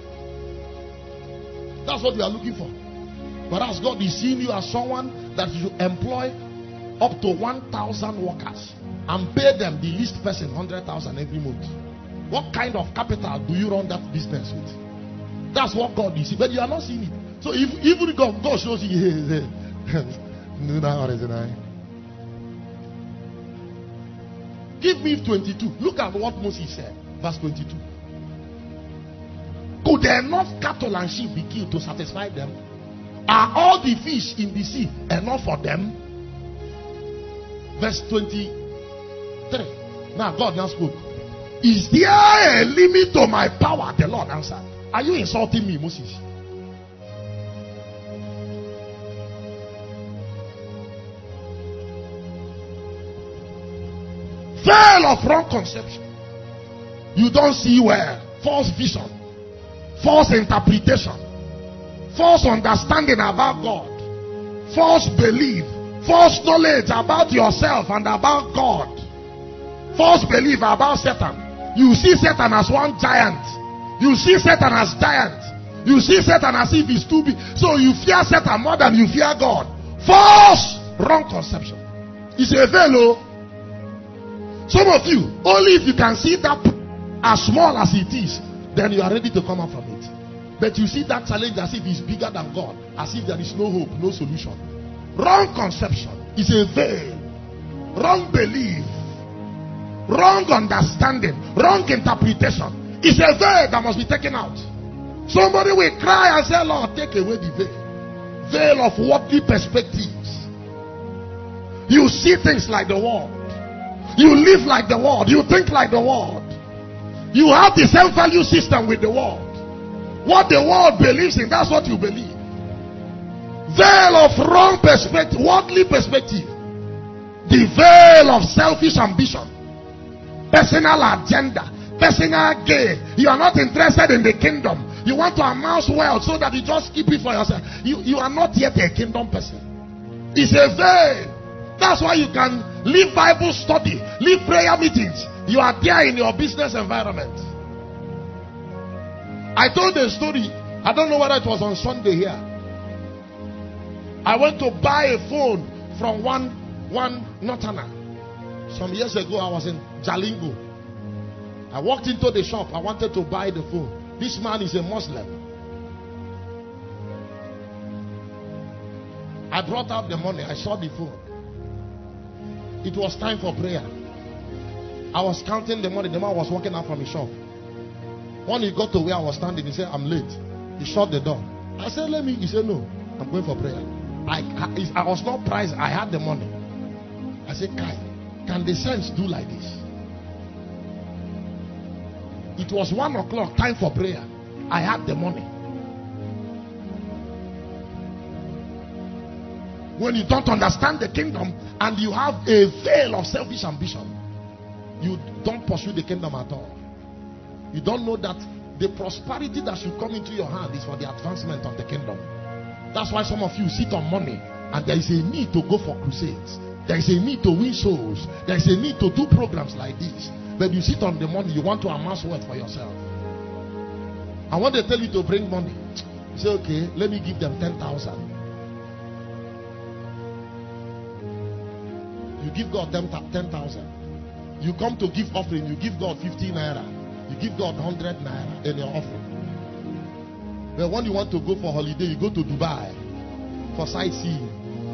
S1: That's what you are looking for. But as God is seeing you as someone that you employ up to one thousand workers and pay them, the least person, one hundred thousand every month. What kind of capital do you run that business with? That's what God is seeing. But you are not seeing it. So if even God, God shows you, give me twenty-two. Look at what Moses said. Verse twenty-two. Could enough cattle and sheep be killed to satisfy them? Are all the fish in the sea enough for them? Verse twenty-three. Now God now spoke. Is there a limit to my power? The Lord answered. Are you insulting me, Moses? Veil of wrong conception. You don't see well. False vision, false interpretation, false understanding about God, false belief, false knowledge about yourself and about God, false belief about Satan. You see Satan as one giant. You see Satan as giant. You see Satan as if he's too big. So you fear Satan more than you fear God. False, wrong conception. It's a veil. Some of you, only if you can see that as small as it is, then you are ready to come out from it. But you see that challenge as if it's bigger than God, as if there is no hope, no solution. Wrong conception is a veil. Wrong belief, wrong understanding, wrong interpretation. It's a veil that must be taken out. Somebody will cry and say, Lord, take away the veil. Veil of worldly perspectives. You see things like the world. You live like the world. You think like the world. You have the same value system with the world. What the world believes in, that's what you believe. Veil of wrong perspective, worldly perspective. The veil of selfish ambition, personal agenda, personal gain. You are not interested in the kingdom. You want to amass wealth so that you just keep it for yourself. You, you are not yet a kingdom person. It's a veil. That's why you can leave Bible study, leave prayer meetings. You are there in your business environment. I told a story. I don't know whether it was on Sunday here. I went to buy a phone from one one Northerner. Some years ago, I was in Jalingo. I walked into the shop. I wanted to buy the phone. This man is a Muslim. I brought out the money. I saw the phone. It was time for prayer. I was counting the money. The man was walking out from his shop. When he got to where I was standing, he said, I'm late. He shut the door. I said, let me. He said, no, I'm going for prayer. I, I was not priced. I had the money. I said, Kai, can the saints do like this? It was one o'clock, time for prayer. I had the money. When you don't understand the kingdom and you have a veil of selfish ambition, you don't pursue the kingdom at all. You don't know that the prosperity that should come into your hand is for the advancement of the kingdom. That's why some of you sit on money and there is a need to go for crusades. There is a need to win souls. There is a need to do programs like this. But you sit on the money, you want to amass wealth for yourself. And when they tell you to bring money, you say, okay, let me give them ten thousand. You give God ten thousand. You come to give offering, you give God fifty naira. You give God one hundred naira in your offering. But when you want to go for holiday, you go to Dubai for sightseeing.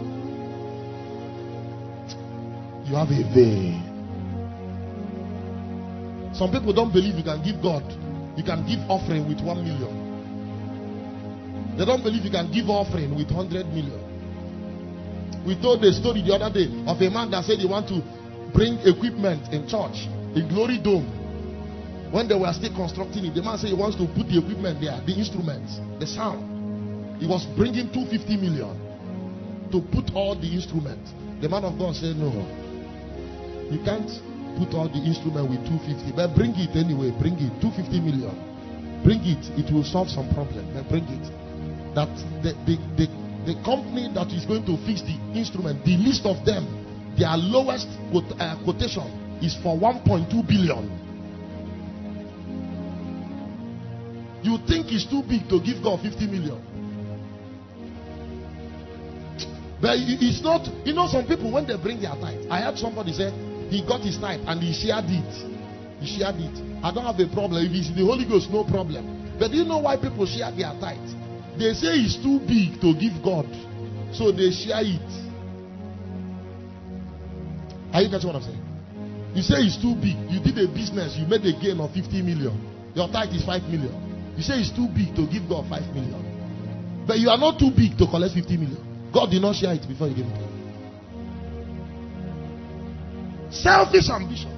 S1: You have a veil. Some people don't believe you can give God. You can give offering with one million. They don't believe you can give offering with one hundred million. We told a story the other day of a man that said he want to bring equipment in church, in Glory Dome. When they were still constructing it, the man said he wants to put the equipment there, the instruments, the sound. He was bringing two hundred fifty million to put all the instruments. The man of God said, no, you can't put all the instruments with two hundred fifty, but bring it anyway. Bring it, two hundred fifty million. Bring it, it will solve some problem. But bring it. That the, the, the, the company that is going to fix the instrument, the list of them, their lowest quote, uh, quotation is for one point two billion. You think it's too big to give God fifty million. But it's not. You know, some people, when they bring their tithe, I heard somebody say he got his tithe and he shared it. He shared it. I don't have a problem. If it's the Holy Ghost, no problem. But do you know why people share their tithe? They say it's too big to give God, so they share it. Are you catching what I'm saying? You say it's too big. You did a business, you made a gain of fifty million. Your tithe is five million. You say it's too big to give God five million. But you are not too big to collect fifty million. God did not share it before he gave it to you. Selfish ambitions.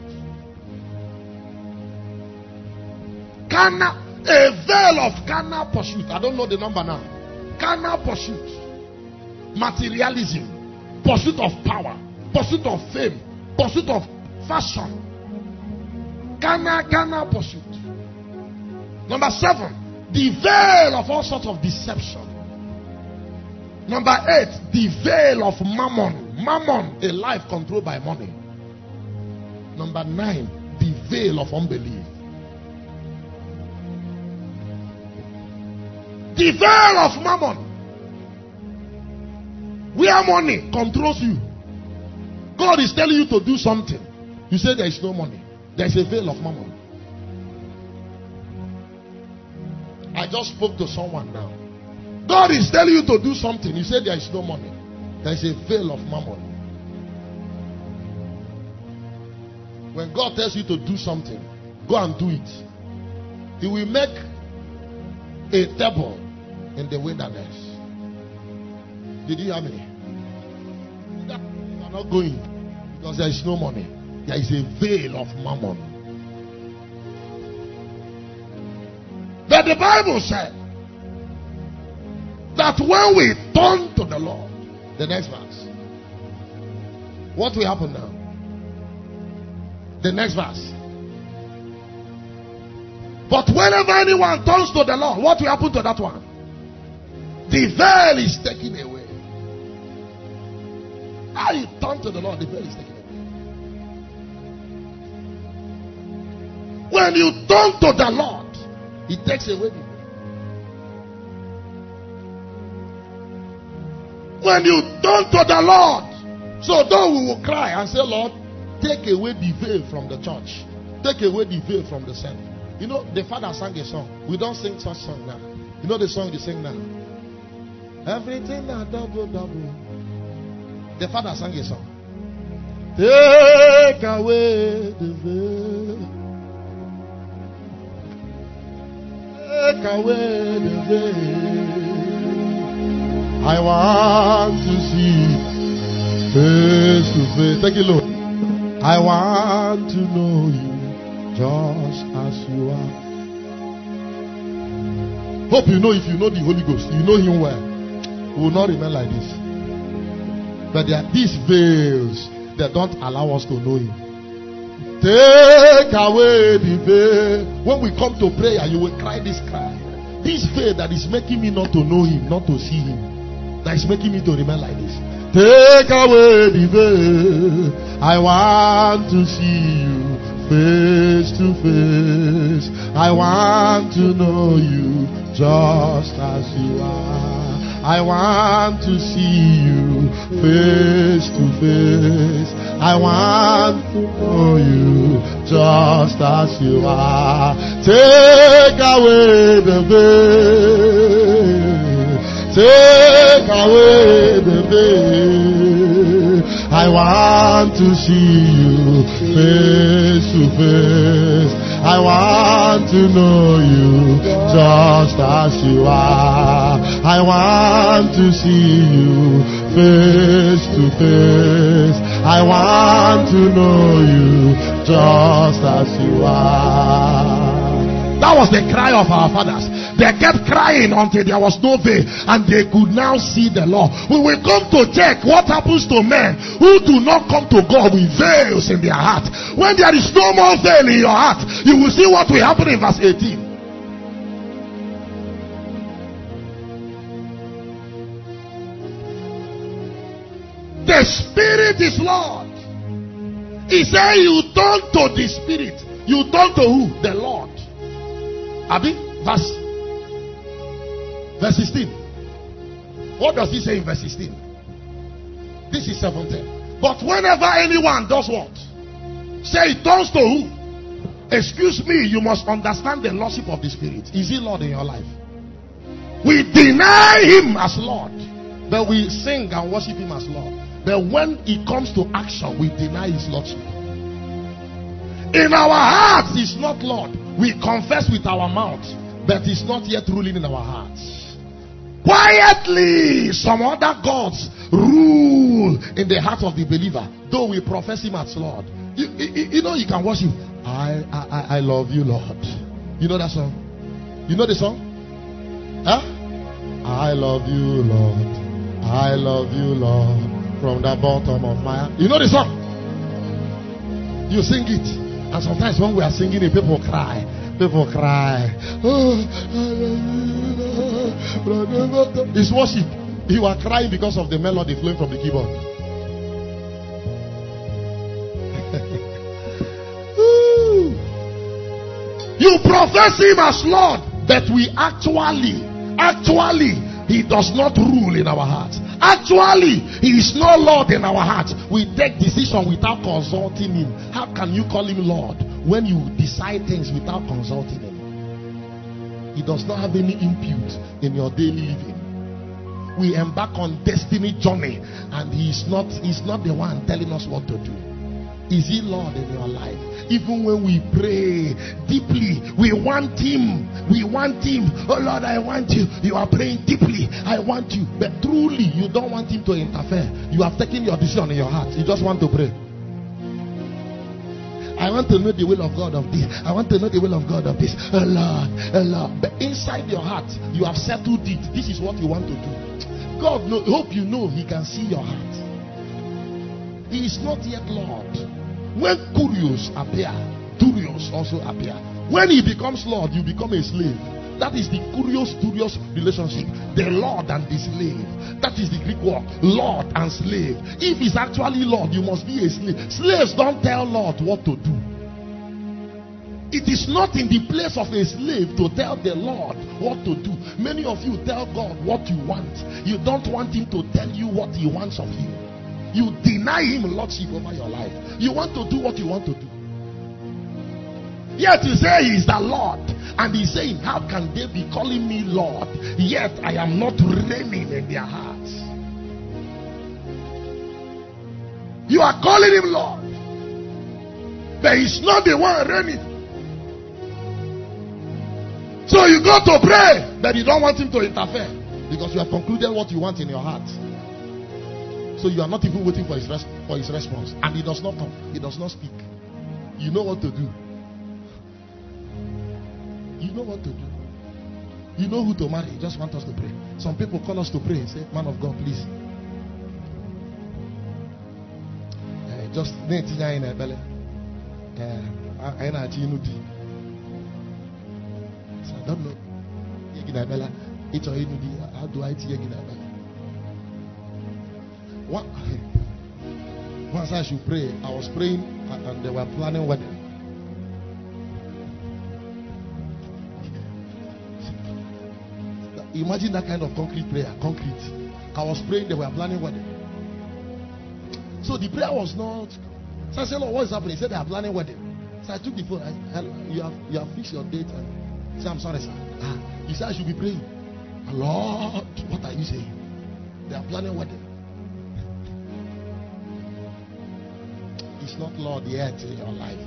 S1: Carnal, a veil of carnal pursuit. I don't know the number now. Carnal pursuit. Materialism. Pursuit of power. Pursuit of fame. Pursuit of fashion. Carnal, carnal pursuit. Number seven, the veil of all sorts of deception. Number eight, the veil of mammon. Mammon, a life controlled by money. Number nine, the veil of unbelief. The veil of mammon, where money controls you. God is telling you to do something. You say there is no money. There is a veil of mammon. I just spoke to someone now. God is telling you to do something. You say there is no money. There is a veil of mammon. When God tells you to do something, go and do it. He will make a table in the wilderness. Did you hear me? You are not going because there is no money. There is a veil of mammon. But the Bible said that when we turn to the Lord, the next verse, what will happen now? The next verse. But whenever anyone turns to the Lord, what will happen to that one? The veil is taken away. How you turn to the Lord, the veil is taken away. When you turn to the Lord, He takes away the veil. When you turn to the Lord, so though we will cry and say, Lord, take away the veil from the church. Take away the veil from the saint. You know, the father sang a song. We don't sing such song now. You know the song they sing now? Everything that double, double. The father sang a song. Take away the veil. Take away the veil. I want to see face to face. Take it low. I want to know you just as you are. Hope you know, if you know the Holy Ghost, you know him well. We will not remain like this. But there are these veils that don't allow us to know him. Take away the veil. When we come to prayer, you will cry this cry. This veil that is making me not to know him, not to see him, that is making me to remain like this. Take away the veil. I want to see you face to face. I want to know you just as you are. I want to see you face to face. I want to know you just as you are. Take away the veil. Take away the veil. I want to see you face to face. I want to know you just as you are. I want to see you face to face. I want to know you just as you are. That was the cry of our fathers. They kept crying until there was no veil and they could now see the Lord. We will come to check what happens to men who do not come to God with veils in their heart. When there is no more veil in your heart, you will see what will happen in verse eighteen. The Spirit is Lord. He said you turn to the Spirit. You turn to who? The Lord. Abi, verse, verse sixteen. What does he say in verse sixteen? This is seventeen. But whenever anyone does what? Say it turns to who? Excuse me, you must understand the Lordship of the Spirit. Is he Lord in your life? We deny him as Lord, but we sing and worship him as Lord. But when it comes to action, we deny his Lordship. In our hearts, he's not Lord. We confess with our mouth, but it's not yet ruling in our hearts. Quietly, some other gods rule in the heart of the believer, though we profess him as Lord. You, you, you know, you can worship. I, I, I love you, Lord. You know that song? You know the song? Huh? I love you, Lord. I love you, Lord. From the bottom of my heart. You know the song? You sing it. And sometimes when we are singing it, people cry. People cry. Oh, it's worship. You are crying because of the melody flowing from the keyboard. You profess him as Lord, but we actually, actually, he does not rule in our hearts. Actually, he is no Lord in our hearts. We take decision without consulting him. How can you call him Lord when you decide things without consulting him? He does not have any input in your daily living. We embark on destiny journey and he is not, he's not the one telling us what to do. Is he Lord in your life? Even when we pray deeply, we want him. We want him. Oh Lord, I want you. You are praying deeply. I want you. But truly, you don't want him to interfere. You have taken your decision in your heart. You just want to pray. I want to know the will of God of this. I want to know the will of God of this. Oh Lord, oh Lord. But inside your heart, you have settled it. This is what you want to do. God know, hope you know he can see your heart. He is not yet Lord. When Kurios appear, Turios also appear. When he becomes Lord, you become a slave. That is the Kurios-Turios relationship. The Lord and the slave. That is the Greek word, Lord and slave. If he's actually Lord, you must be a slave. Slaves don't tell Lord what to do. It is not in the place of a slave to tell the Lord what to do. Many of you tell God what you want. You don't want him to tell you what he wants of you. You deny him lordship over your life. You want to do what you want to do. Yet you say he is the Lord. And he's saying, how can they be calling me Lord, yet I am not reigning in their hearts? You are calling him Lord, but he's not the one reigning. So you go to pray, but you don't want him to interfere. Because you have concluded what you want in your heart. So you are not even waiting for his, res- for his response. And he does not come. He does not speak. You know what to do. You know what to do. You know who to marry. You just want us to pray. Some people call us to pray and say, man of God, please. Uh, just in a belly. I don't know. How do I see What? Once I should pray, I was praying and they were planning wedding. Imagine that kind of concrete prayer. Concrete. I was praying, they were planning wedding. So the prayer was not. So I said, Lord, what is happening? He said they are planning wedding. So I took the phone. I said, you have you have fixed your date. And he said, I'm sorry, sir. Ah, he said I should be praying. Lord, what are you saying? They are planning wedding. It's not Lord yet in your life.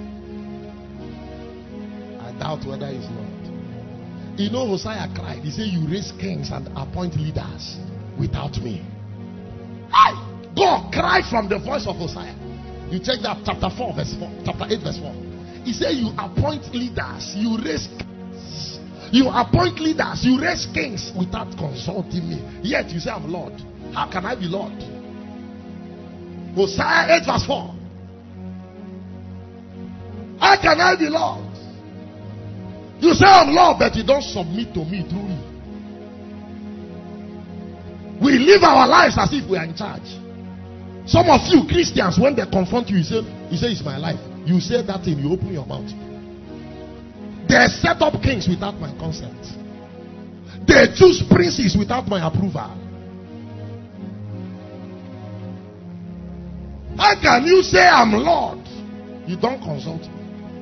S1: I doubt whether it's Lord. You know, Hosea cried. He said, you raise kings and appoint leaders without me. I, God cried from the voice of Hosea. You check that chapter four, verse four, chapter eight, verse four. He said, you appoint leaders, you raise kings. You appoint leaders, you raise kings without consulting me. Yet you say, I'm Lord. How can I be Lord? Hosea eight, verse four. How can I be Lord? You say I'm Lord, but you don't submit to me truly. We live our lives as if we are in charge. Some of you Christians, when they confront you, you say, you say it's my life. You say that thing, you open your mouth. They set up kings without my consent. They choose princes without my approval. How can you say I'm Lord? You don't consult me.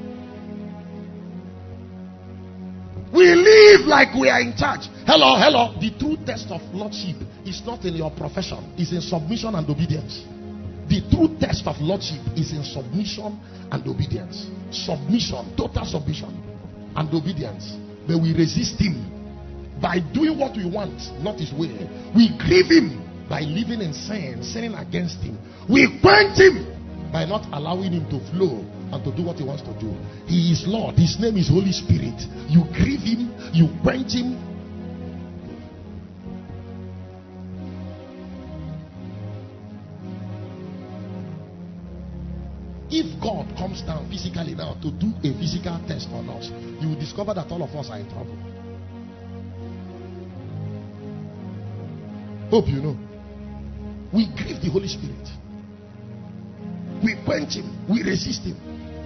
S1: We live like we are in charge. Hello, hello. The true test of lordship is not in your profession. It's in submission and obedience. The true test of lordship is in submission and obedience. Submission, total submission and obedience. But we resist him by doing what we want, not his way. We grieve him by living in sin, sinning against him. We quench him by not allowing him to flow and to do what he wants to do. He is Lord. His name is Holy Spirit. You grieve him, you quench him. If God comes down physically now to do a physical test on us, you will discover that all of us are in trouble. Hope you know. We grieve the Holy Spirit. We quench him. We resist him.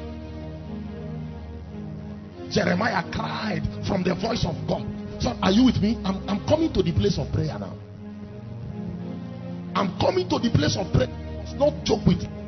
S1: Jeremiah cried from the voice of God. So are you with me? I'm, I'm coming to the place of prayer now. I'm coming to the place of prayer. It's not joke with you.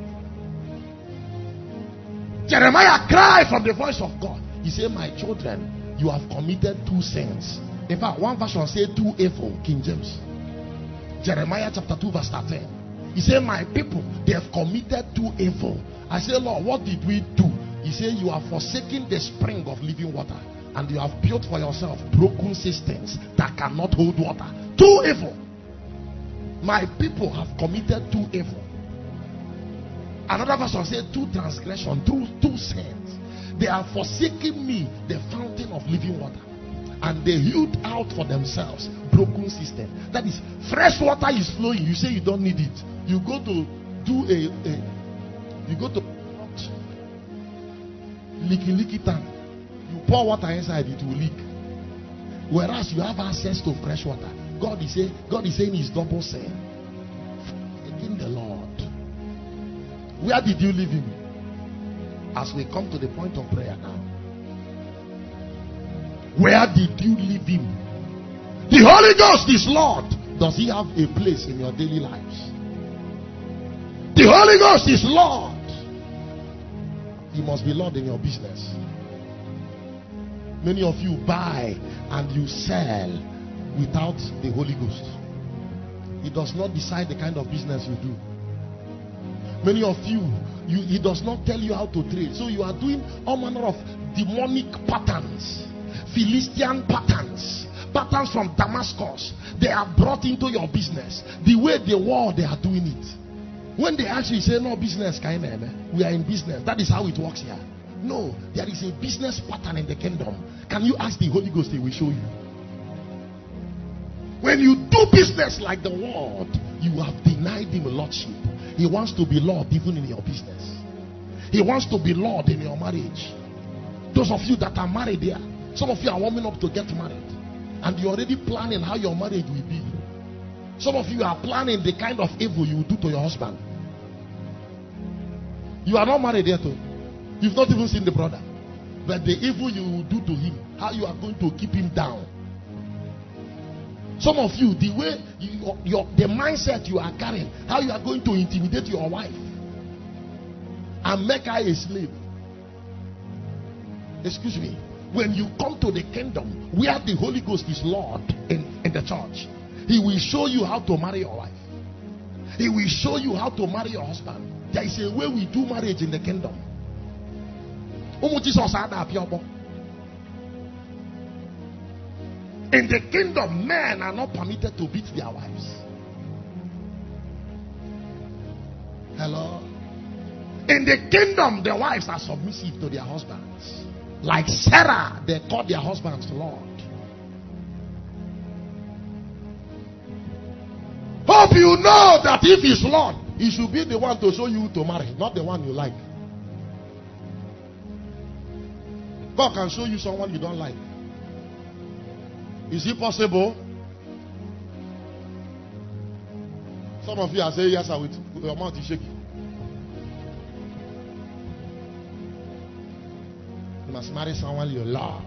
S1: Jeremiah cried from the voice of God. He said, my children, you have committed two sins. In fact, one version said two evil, King James. Jeremiah chapter two, verse thirteen. He said, my people, they have committed two evil. I said, Lord, what did we do? He said, you have forsaken the spring of living water, and you have built for yourself broken systems that cannot hold water. Two evil. My people have committed two evil. Another version said two transgression, two, two sins. They have forsaken me, the fountain of living water, and they hewed out for themselves broken system. That is, fresh water is flowing. You say you don't need it. You go to do a, a you go to leaky leaky tank. You pour water inside, it will leak. Whereas you have access to fresh water. God is saying, God is saying, His double sin. In the Lord. Where did you leave him? As we come to the point of prayer now. Where did you leave him? The Holy Ghost is Lord. Does he have a place in your daily lives? The Holy Ghost is Lord. He must be Lord in your business. Many of you buy and you sell without the Holy Ghost. He does not decide the kind of business you do. Many of you, you, he does not tell you how to trade. So you are doing all manner of demonic patterns, Philistine patterns, patterns from Damascus, they are brought into your business. The way the world they are doing it. When they actually say no business, we are in business. That is how it works here. No, there is a business pattern in the kingdom. Can you ask the Holy Ghost? He will show you. When you do business like the world, you have denied him lordship. He wants to be Lord even in your business. He wants to be Lord in your marriage. Those of you that are married here, some of you are warming up to get married, and you're already planning how your marriage will be. Some of you are planning the kind of evil you will do to your husband. You are not married yet. You've not even seen the brother. But the evil you will do to him, how you are going to keep him down. Some of you, the way you, your, the mindset you are carrying, how you are going to intimidate your wife and make her a slave. Excuse me. When you come to the kingdom where the Holy Ghost is Lord in, in the church, he will show you how to marry your wife. He will show you how to marry your husband. There is a way we do marriage in the kingdom. In the kingdom, men are not permitted to beat their wives. Hello? In the kingdom, the wives are submissive to their husbands. Like Sarah, they called their husbands Lord. Hope you know that if he's Lord, he should be the one to show you to marry, not the one you like. God can show you someone you don't like. Is it possible? Some of you are saying yes, I will. Your mouth is shaking. You must marry someone you love.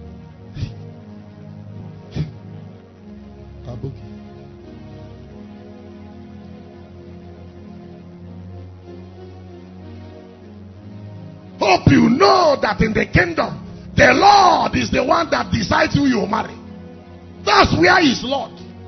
S1: Kabuki. Hope you know that in the kingdom, the Lord is the one that decides who you marry. That's where he's Lord.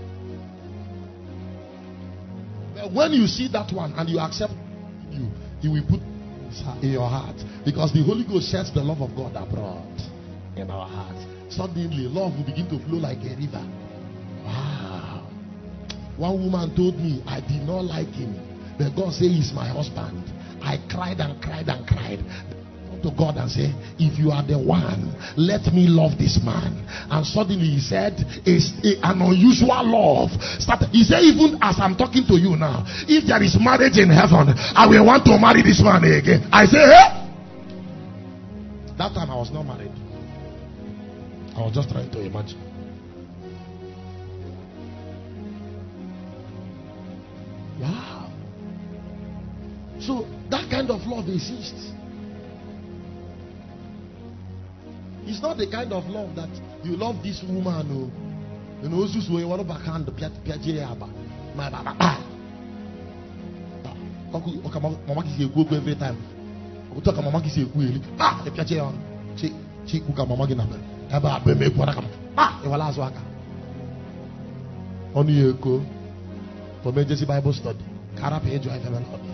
S1: But when you see that one and you accept you, he will put in your heart, because the Holy Ghost sets the love of God abroad in our hearts. Suddenly, love will begin to flow like a river. Wow. One woman told me, I did not like him, but God said he's my husband. I cried and cried and cried to God and say, if you are the one, let me love this man. And suddenly he said, it's an unusual love started. He said, even as I'm talking to you now, if there is marriage in heaven, I will want to marry this man again. I say, hey! That time I was not married. I was just trying to imagine. Wow. So that kind of love exists. It's not the kind of love that you love this woman who, you know, who's way what about hand the piajiaba. My baba. Okay, mama kisi egu every time. Utoka mama kisi egu eli. Ah, the piaje on. Chi chi kuka mama gina be. Eba be me kwara kam. Ah, e wala azwaka. Oni eko. For emergency Bible study. Karapa ejo I never know.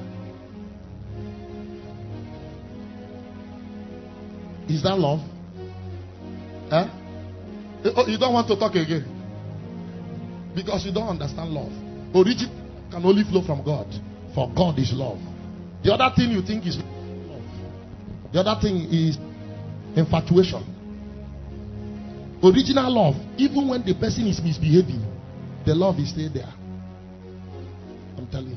S1: Is that love? Eh? Oh, you don't want to talk again because you don't understand love. Origin can only flow from God, for God is love. The other thing you think is love. The other thing is infatuation. Original love, even when the person is misbehaving, the love is still there. I'm telling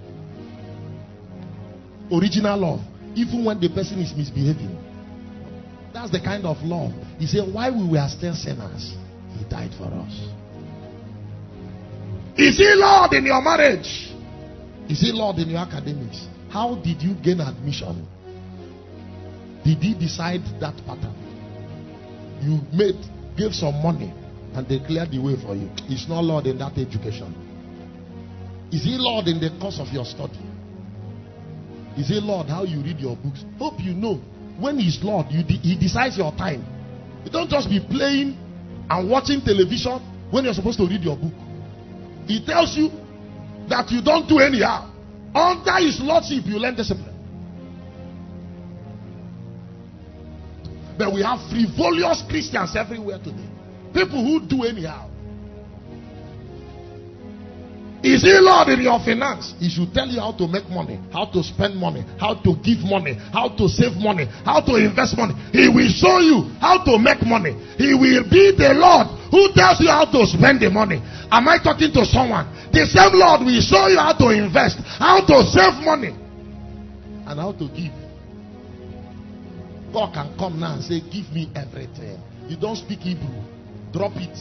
S1: you. Original love, even when the person is misbehaving. That's the kind of love. He said, while we were still sinners, he died for us. Is he Lord in your marriage? Is he Lord in your academics? How did you gain admission? Did he decide that pattern? You made, gave some money, and they cleared the way for you. He's not Lord in that education. Is he Lord in the course of your study? Is he Lord how you read your books? Hope you know. When he's Lord, you de- he decides your time. You don't just be playing and watching television when you're supposed to read your book. He tells you that you don't do anyhow. Under his lordship, you learn discipline. But we have frivolous Christians everywhere today. People who do anyhow. Is he Lord in your finance? He should tell you how to make money, how to spend money, how to give money, how to save money, how to invest money. He will show you how to make money. He will be the Lord who tells you how to spend the money. Am I talking to someone? The same Lord will show you how to invest, how to save money, and how to give. God can come now and say, give me everything. You don't speak Hebrew. Drop it.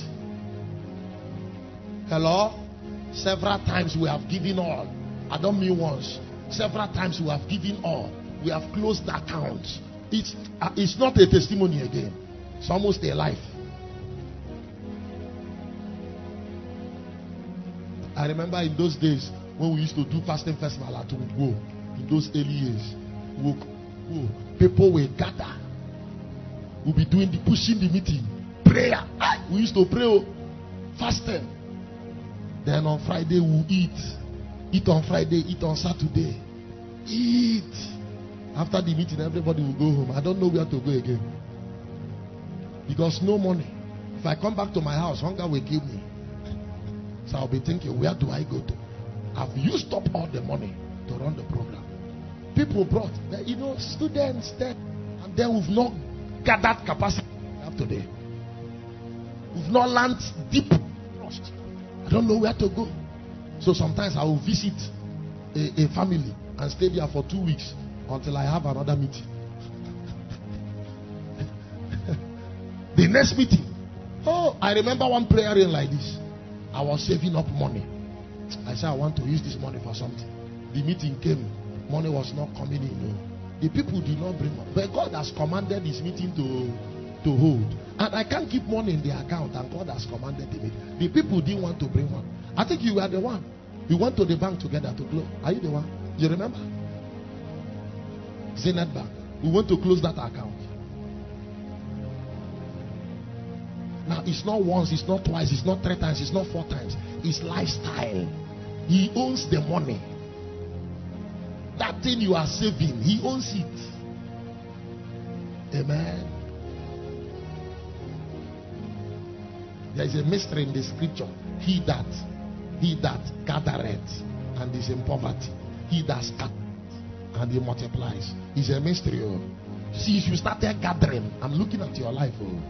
S1: Hello? Several times we have given all. I don't mean once. Several times we have given all. We have closed the accounts. It's, uh, it's not a testimony again. It's almost a life. I remember in those days when we used to do fasting festival at Ugo. In those early years, we'll, we'll, people will gather. We'll be doing the pushing the meeting. Prayer. We used to pray, fasting. Then on Friday we'll eat. Eat on Friday, eat on Saturday. Eat. After the meeting, everybody will go home. I don't know where to go again. Because no money. If I come back to my house, hunger will kill me. So I'll be thinking, where do I go to? I've used up all the money to run the program. People brought, you know, students there. And then we've not gathered capacity up today. We've not learned deep trust. I don't know where to go. So sometimes I will visit a, a family and stay there for two weeks until I have another meeting. The next meeting. Oh, I remember one prayer in like this. I was saving up money. I said I want to use this money for something. The meeting came. Money was not coming in. No. The people did not bring money. But God has commanded this meeting to, to hold. And I can't keep money in the account, and God has commanded the meeting. The people didn't want to bring money. I think you were the one. We went to the bank together to close. Are you the one? You remember? Zenith Bank. We went to close that account. Now it's not once, it's not twice, it's not three times, it's not four times. It's lifestyle. He owns the money. That thing you are saving, he owns it. Amen. There is a mystery in the scripture. He that, he that gathereth and is in poverty, he that scattereth and he multiplies. It's a mystery. Oh. See, if you started gathering, I'm looking at your life. Oh.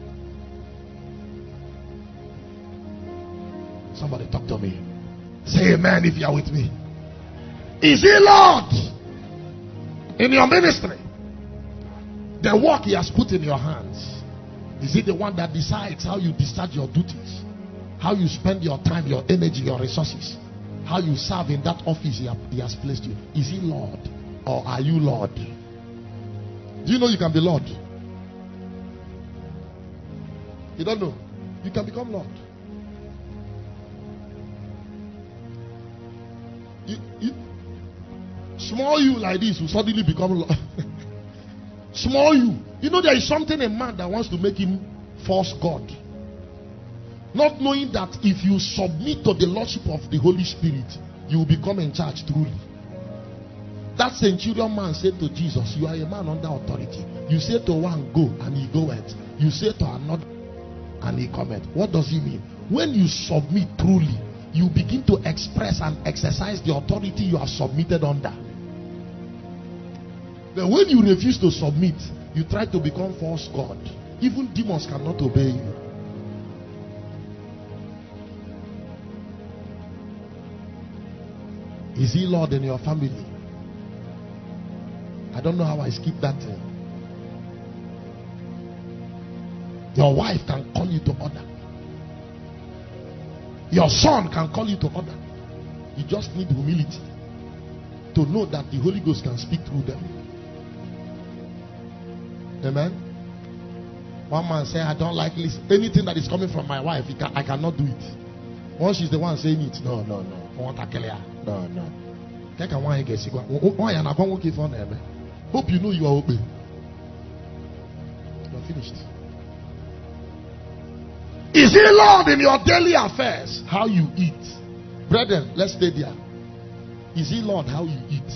S1: Somebody talk to me. Say amen if you are with me. Is he Lord in your ministry? The work he has put in your hands. Is he the one that decides how you discharge your duties? How you spend your time, your energy, your resources? How you serve in that office he has placed you? Is he Lord? Or are you Lord? Do you know you can be Lord? You don't know? You can become Lord. You, you, small you like this will suddenly become Lord. Small you. You know there is something in man that wants to make him false God. Not knowing that if you submit to the lordship of the Holy Spirit, you will become in charge truly. That centurion man said to Jesus, you are a man under authority. You say to one, go, and he goeth. You say to another, and he cometh. What does he mean? When you submit truly, you begin to express and exercise the authority you are submitted under. But when you refuse to submit, you try to become false God. Even demons cannot obey you. Is he Lord in your family? I don't know how I skip that thing. Your wife can call you to order. Your son can call you to order. You just need humility to know that the Holy Ghost can speak through them. Amen. One man said, I don't like this. Anything that is coming from my wife, can, I cannot do it. Once she's the one saying it, no, no, no. No, no. Hope you know you are open. You are finished. Is he Lord in your daily affairs? How you eat. Brethren, let's stay there. Is he Lord how you eat?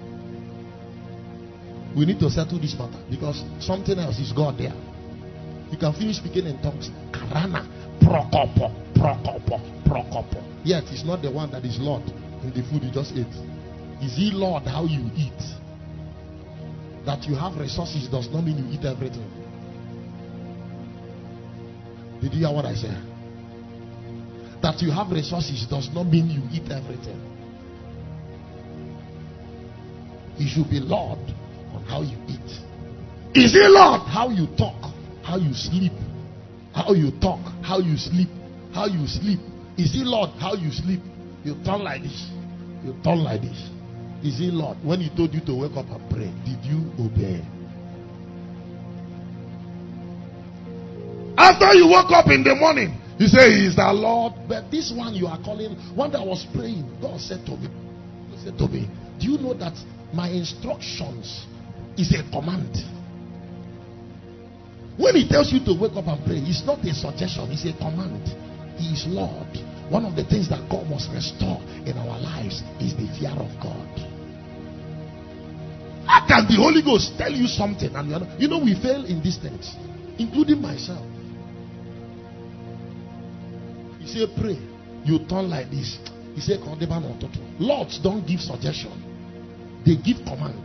S1: We need to settle this matter because something else is God there. You can finish speaking in tongues. Karana. Prokopo, Prokopo, Prokopo. Yet he's not the one that is Lord in the food you just ate. Is he Lord how you eat? That you have resources does not mean you eat everything. Did you hear what I said? That you have resources does not mean you eat everything. He should be Lord on how you eat. Is he Lord how you talk, how you sleep, how you talk, how you sleep, how you sleep? Is he Lord how you sleep? You turn like this, you turn like this. Is he Lord? When he told you to wake up and pray, did you obey? After you woke up in the morning, you say he is the Lord. But this one you are calling, one that was praying, God said to me, he said to me, do you know that my instructions is a command? When he tells you to wake up and pray, it's not a suggestion, it's a command. He is Lord. One of the things that God must restore in our lives is the fear of God. How can the Holy Ghost tell you something and you're not? You know, we fail in these things, including myself. He said, pray. You turn like this. He said, Lords don't give suggestion, they give command.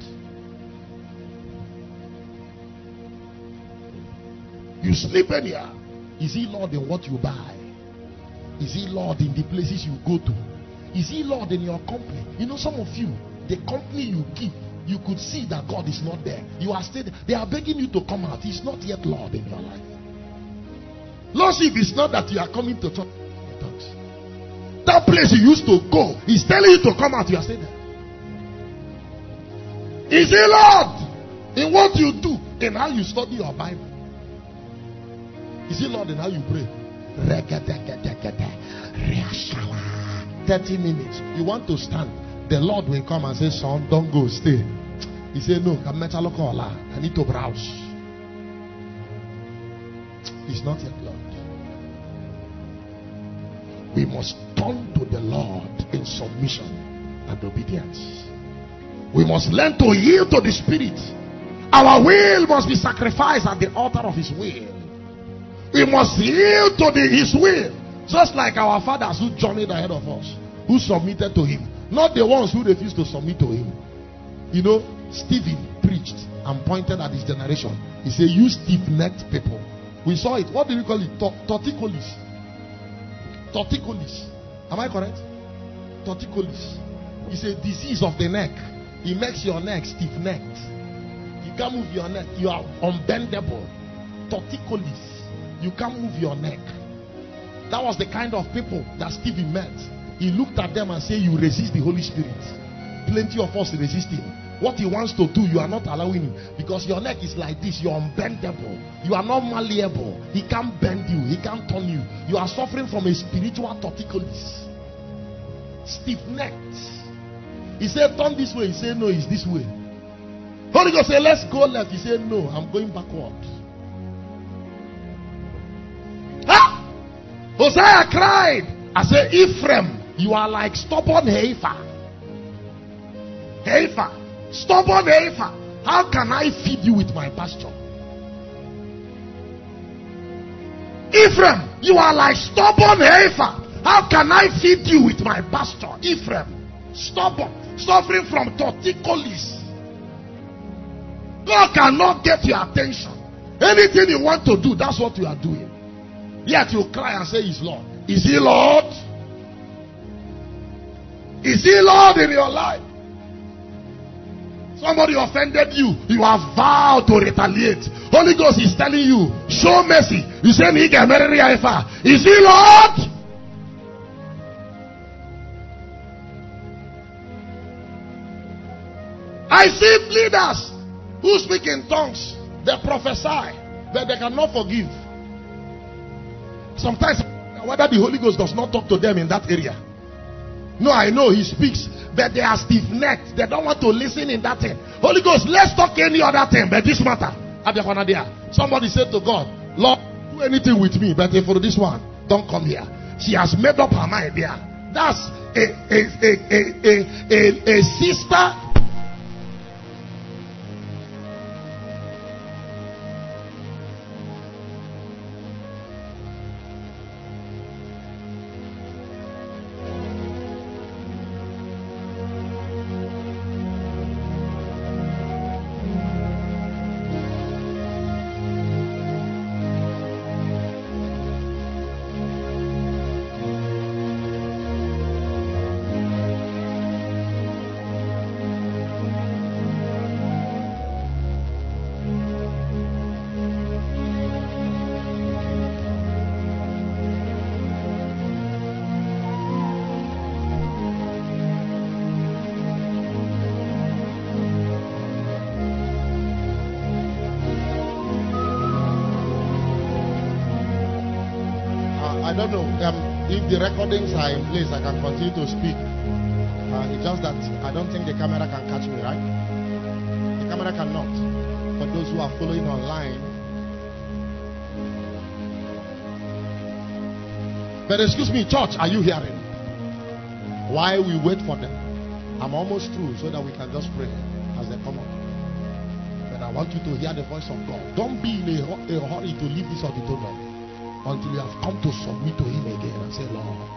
S1: You sleep anyhow. Is he Lord in what you buy? Is he Lord in the places you go to? Is he Lord in your company? You know, some of you, the company you keep, you could see that God is not there. You are still there. They are begging you to come out. He's not yet Lord in your life. Lordship is not that you are coming to church. That place you used to go, he's telling you to come out. You are still there. Is he Lord in what you do, in how you study your Bible? Is he Lord in how you pray? thirty minutes. You want to stand. The Lord will come and say, son, don't go, stay. He said, no, I need to browse. He's not yet Lord. We must turn to the Lord in submission and obedience. We must learn to yield to the Spirit. Our will must be sacrificed at the altar of His will. We must yield to the, His will. Just like our fathers who journeyed ahead of us, who submitted to Him. Not the ones who refused to submit to Him. You know, Stephen preached and pointed at his generation. He said, you stiff-necked people. We saw it. What do we call it? Torticollis. Torticollis. Am I correct? Torticollis. It's a disease of the neck. It makes your neck stiff-necked. You can't move your neck. You are unbendable. Torticollis. You can't move your neck. That was the kind of people that Stephen met. He looked at them and said, you resist the Holy Spirit. Plenty of us resist Him. What He wants to do, you are not allowing Him. Because your neck is like this. You're unbendable. You are not malleable. He can't bend you. He can't turn you. You are suffering from a spiritual torticollis. Stiff-necked. He said, turn this way. He said, no, it's this way. Holy Ghost said, let's go left. He said, no, I'm going backward. Huh? Hosea cried. I said, Ephraim, you are like stubborn heifer. Heifer. Stubborn heifer. How can I feed you with my pasture? Ephraim, you are like stubborn heifer. How can I feed you with my pasture? Ephraim, stubborn, suffering from torticollis. God cannot get your attention. Anything you want to do, that's what you are doing. Yet you cry and say, He's Lord. Is He Lord? Is He Lord in your life? Somebody offended you. You have vowed to retaliate. Holy Ghost is telling you, show mercy. You say, is He Lord? I see leaders who speak in tongues. They prophesy, but they cannot forgive. Sometimes, whether the Holy Ghost does not talk to them in that area. No, I know He speaks, but they are stiff-necked. They don't want to listen in that thing. Holy Ghost, let's talk any other thing, but this matter. Somebody said to God, Lord, do anything with me, but for this one, don't come here. She has made up her mind there. That's a, a, a, a, a, a, a sister. I don't know um, if the recordings are in place. I can continue to speak. Uh, it's just that I don't think the camera can catch me, right? The camera cannot. For those who are following online. But excuse me, church, are you hearing? While we wait for them, I'm almost through so that we can just pray as they come up. But I want you to hear the voice of God. Don't be in a, a hurry to leave this auditorium until you have come to submit to Him again and say, Lord,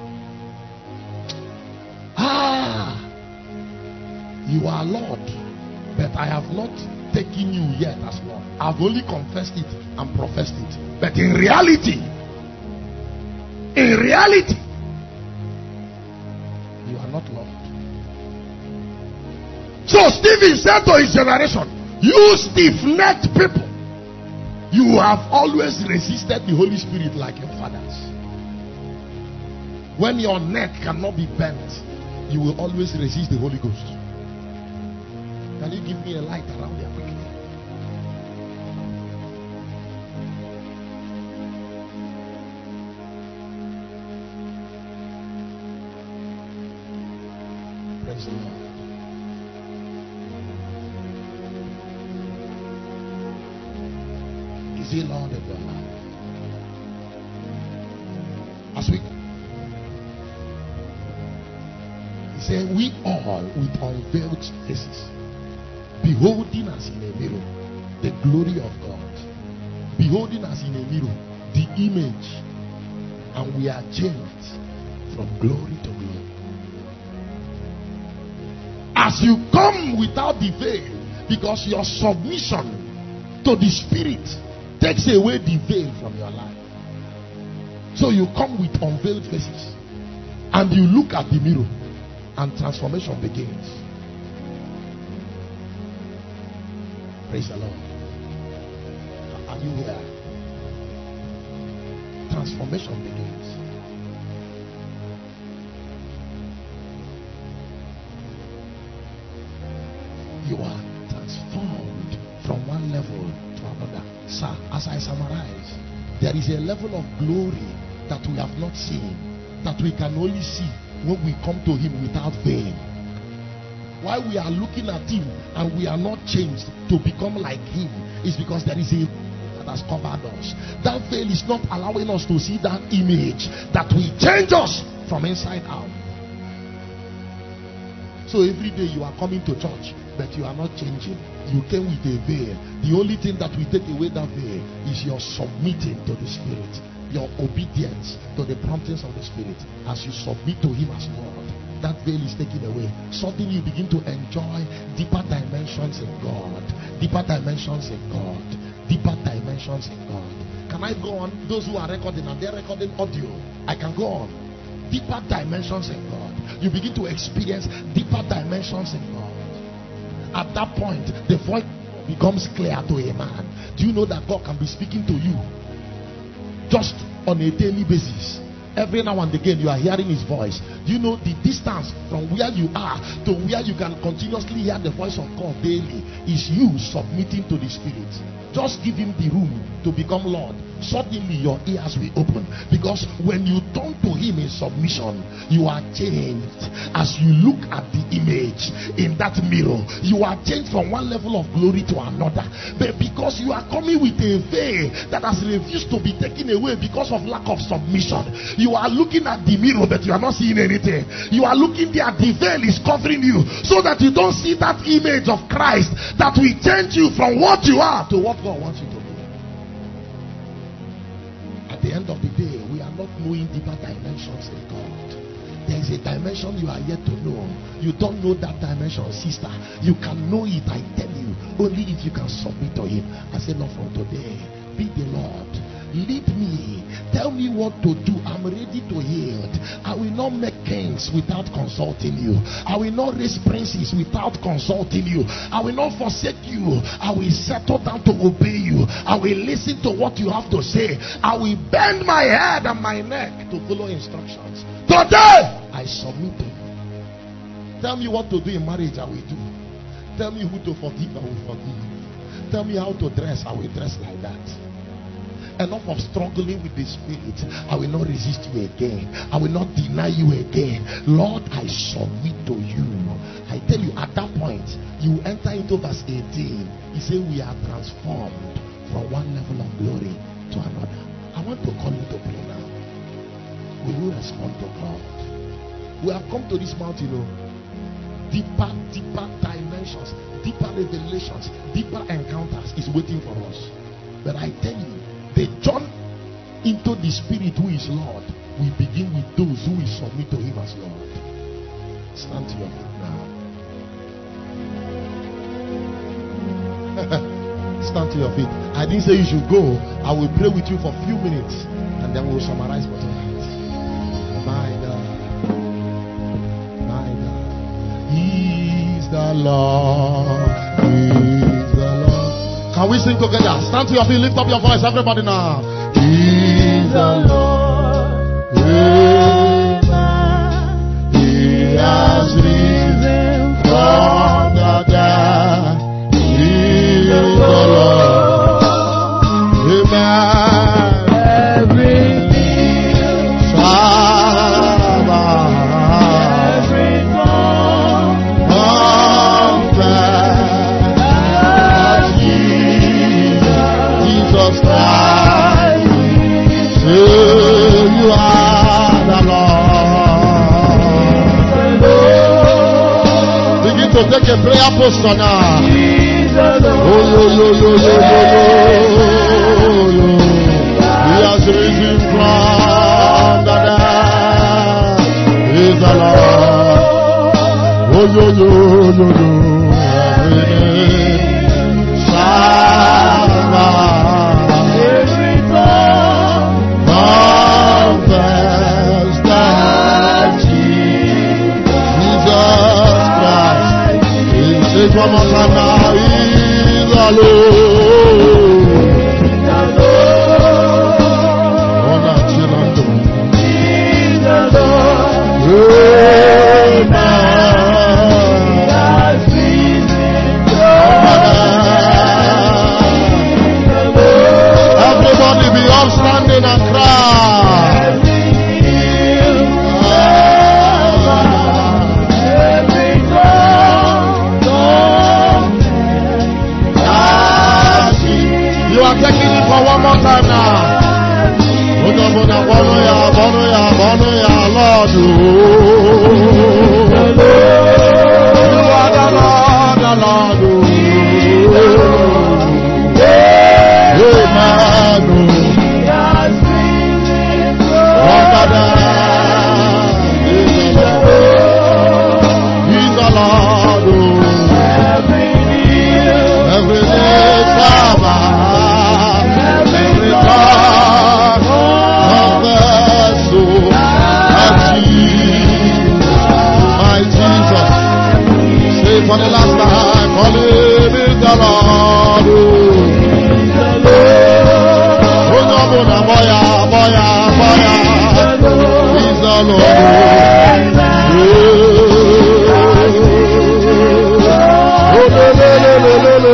S1: ah, you are Lord, but I have not taken you yet as Lord. I've only confessed it and professed it. But in reality, in reality, you are not Lord. So Stephen said to his generation, you stiff-necked people, you have always resisted the Holy Spirit like your fathers. When your neck cannot be bent, you will always resist the Holy Ghost. Can you give me a light around there quickly? Praise the Lord. Is He Lord of your life? As we He said, we all with unveiled faces, beholding as in a mirror the glory of God, beholding as in a mirror the image, and we are changed from glory to glory. As you come without the veil, because your submission to the Spirit takes away the veil from your life. So you come with unveiled faces, and you look at the mirror, and transformation begins. Praise the Lord. Are you here? Transformation begins. You are transformed from one level to another. Sir, as I summarize, there is a level of glory that we have not seen, that we can only see when we come to Him without veil. Why we are looking at Him and we are not changed to become like Him is because there is a that has covered us. That veil is not allowing us to see that image that will change us from inside out. So every day you are coming to church, but you are not changing. You came with a veil. The only thing that will take away that veil is your submitting to the Spirit, your obedience to the promptings of the Spirit. As you submit to Him as Lord, that veil is taken away. Suddenly you begin to enjoy deeper dimensions in God, deeper dimensions in God, deeper dimensions in God. Can I go on? Those who are recording and they're recording audio, I can go on. Deeper dimensions in God. You begin to experience deeper dimensions in God. At that point, the voice becomes clear to a man. Do you know that God can be speaking to you just on a daily basis? Every now and again you are hearing His voice. Do you know the distance from where you are to where you can continuously hear the voice of God daily is you submitting to the Spirit? Just give Him the room to become Lord. Suddenly your ears will open, because when you turn to Him in submission, you are changed. As you look at the image in that mirror, you are changed from one level of glory to another. But because you are coming with a veil that has refused to be taken away because of lack of submission, you are looking at the mirror but you are not seeing anything. You are looking there, the veil is covering you so that you don't see that image of Christ that will change you from what you are to what God wants you to be. At the end of the day, we are not knowing deeper dimensions in God. There is a dimension you are yet to know. You don't know that dimension, sister. You can know it, I tell you, only if you can submit to Him. I say, Lord, from today, be the Lord. Lead me. Tell me what to do. I'm ready to yield. I will not make kings without consulting you. I will not raise princes without consulting you. I will not forsake you. I will settle down to obey you. I will listen to what you have to say. I will bend my head and my neck to follow instructions. Today, I submit to you. Tell me what to do in marriage, I will do. Tell me who to forgive, I will forgive. Tell me how to dress, I will dress like that. enough of struggling with the spirit. I will not resist you again. I will not deny you again. Lord, I submit to you. I tell you, at that point, you enter into verse eighteen. He said, we are transformed from one level of glory to another. I want to call you to pray now. Will you respond to God? We have come to this mountain, you know, deeper, deeper dimensions, deeper revelations, deeper encounters is waiting for us. But I tell you, the jump into the Spirit who is Lord, we begin with those who will submit to Him as Lord. Stand to your feet now. Stand to your feet. I didn't say you should go. I will pray with you for a few minutes and then we will summarize what you have. My God, my God, He's the Lord, He's the Lord. Can we sing together? Stand to your feet, lift up your voice, everybody now. He's the Lord, Amen. He has risen from the dead. He is the Lord, Amen. Every knee shall bow, every tongue confess that Jesus Christ, you are the Lord. Begin to take a prayer posture now. Oh, yo, yo, yo, yo, yo, yo, yo. He has risen from the dead. He's the Lord. Oh, yo, yo, yo, yo. Every knee shall bow, every tongue confess that Jesus Christ is Say one more time now. He's the Lord. Oh, not Chilando. He's the Lord. Everybody be upstanding and cry. Taking it for one more time now. Bono bono bono ya bono ya bono ya Lord. You are the Lord, the Lord. Amen. He's the Lord. Every day, Sabbath. For the last time, for him is the Lord. Oh, no, no, no, boya, boya, boya. He's the Lord. Oh, le, le, le, le, le, le.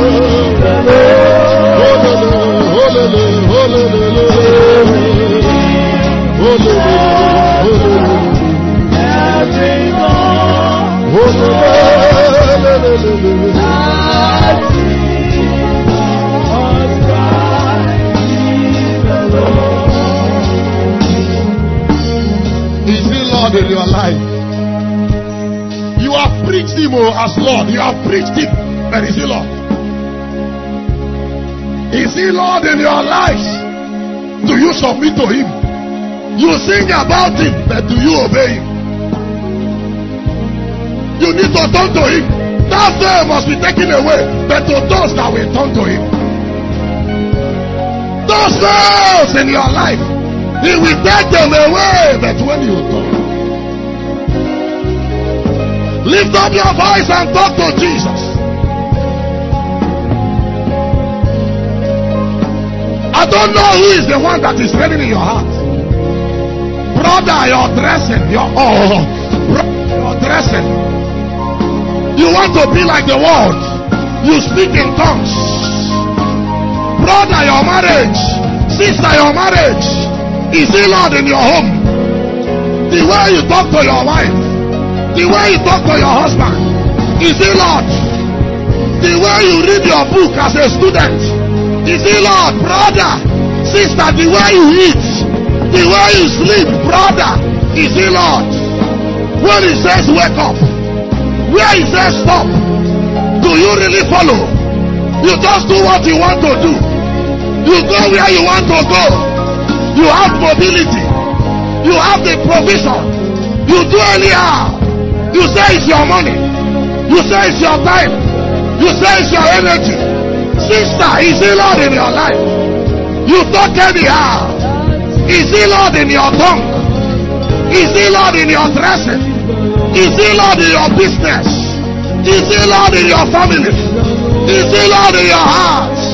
S1: Oh, le, le, oh, le, le, oh, le, le, le. Oh, le, le, oh, le, le. Oh, le, le. Is he Lord in your life? You have preached him as Lord. You have preached him, but is he Lord? Is he Lord in your lives? Do you submit to him? You sing about him, but do you obey him? You need to turn to him. That veil must be taken away, but to those that will turn to him. Those veils in your life, he will take them away, but when you turn, lift up your voice and talk to Jesus. I don't know who is the one that is ready in your heart. Brother, you're dressing, you're oh, brother, you're dressing. You want to be like the world. You speak in tongues. Brother, your marriage Sister, your marriage, is he Lord in your home? The way you talk to your wife, the way you talk to your husband, is he Lord? The way you read your book as a student, is he Lord? Brother, sister, the way you eat, the way you sleep, brother, is he Lord? When he says wake up, where he says stop, do you really follow? You just do what you want to do. You go where you want to go. You have mobility. You have the provision. You do anyhow. You say it's your money. You say it's your time. You say it's your energy. Sister, is he Lord in your life? You talk anyhow. Is he Lord in your tongue? Is he Lord in your dressing? Is he Lord in your business? Is he Lord in your family? Is he Lord in your house?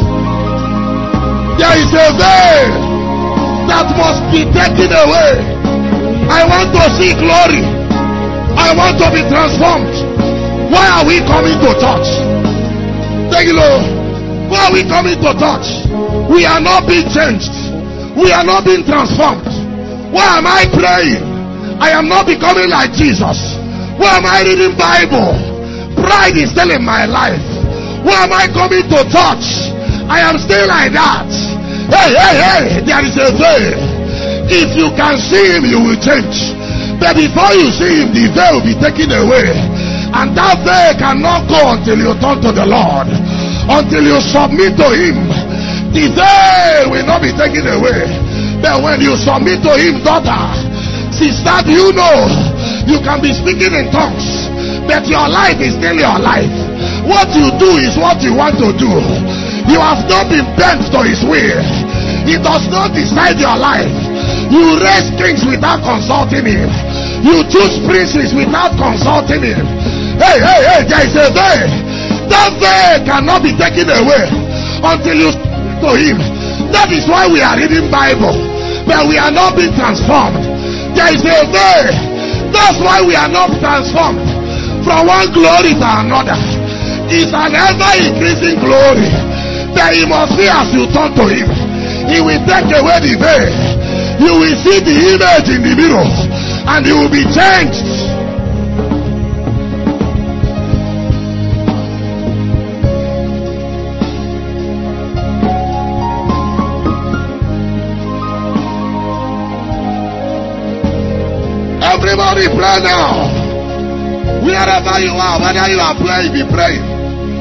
S1: There is a veil that must be taken away. I want to see glory. I want to be transformed. Why are we coming to church? Thank you, Lord. Why are we coming to church? We are not being changed. We are not being transformed. Why am I praying? I am not becoming like Jesus. Why am I reading Bible? Pride is still in my life. Why am I coming to church? I am still like that. Hey, hey, hey, there is a veil. If you can see him, you will change. But before you see him, the veil will be taken away. And that veil cannot go until you turn to the Lord. Until you submit to him, the veil will not be taken away. But when you submit to him, daughter, sister, do you know you can be speaking in tongues, but your life is still your life. What you do is what you want to do. You have not been bent to his will. He does not decide your life. You raise kings without consulting him. You choose princes without consulting him. Hey, hey, hey, there is a veil. That veil cannot be taken away until you speak to him. That is why we are reading Bible, but we are not being transformed. There is a veil. That's why we are not transformed from one glory to another. It's an ever increasing glory. That he must see as you turn to him. He will take away the veil. You will see the image in the mirror, and you will be changed. Everybody pray now. Wherever you are, whether you are praying, be praying.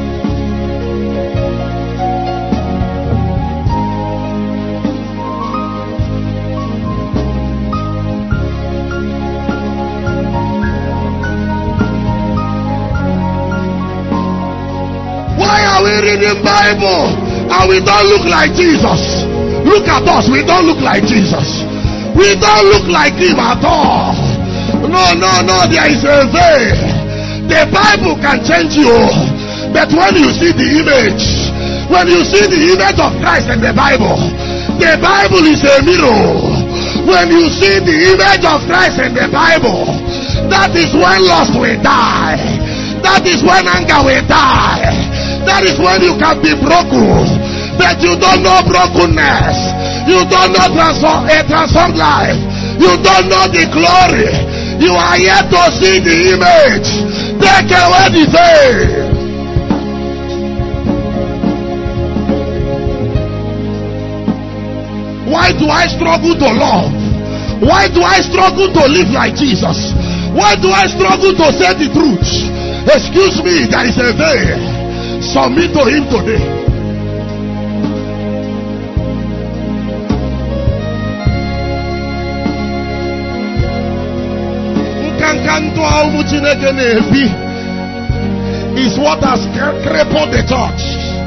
S1: Reading Bible and we don't look like Jesus. Look at us, we don't look like Jesus. We don't look like him at all. No, no, no, there is a veil. The Bible can change you, but when you see the image, when you see the image of Christ in the Bible, the Bible is a mirror. When you see the image of Christ in the Bible, that is when lust will die. That is when anger will die. That is when you can be broken. But you don't know brokenness. You don't know transform, a transformed life. You don't know the glory. You are yet to see the image. Take away the veil. Why do I struggle to love? Why do I struggle to live like Jesus? Why do I struggle to say the truth? Excuse me, there is a veil. Submit to him today. Is what has crippled the church.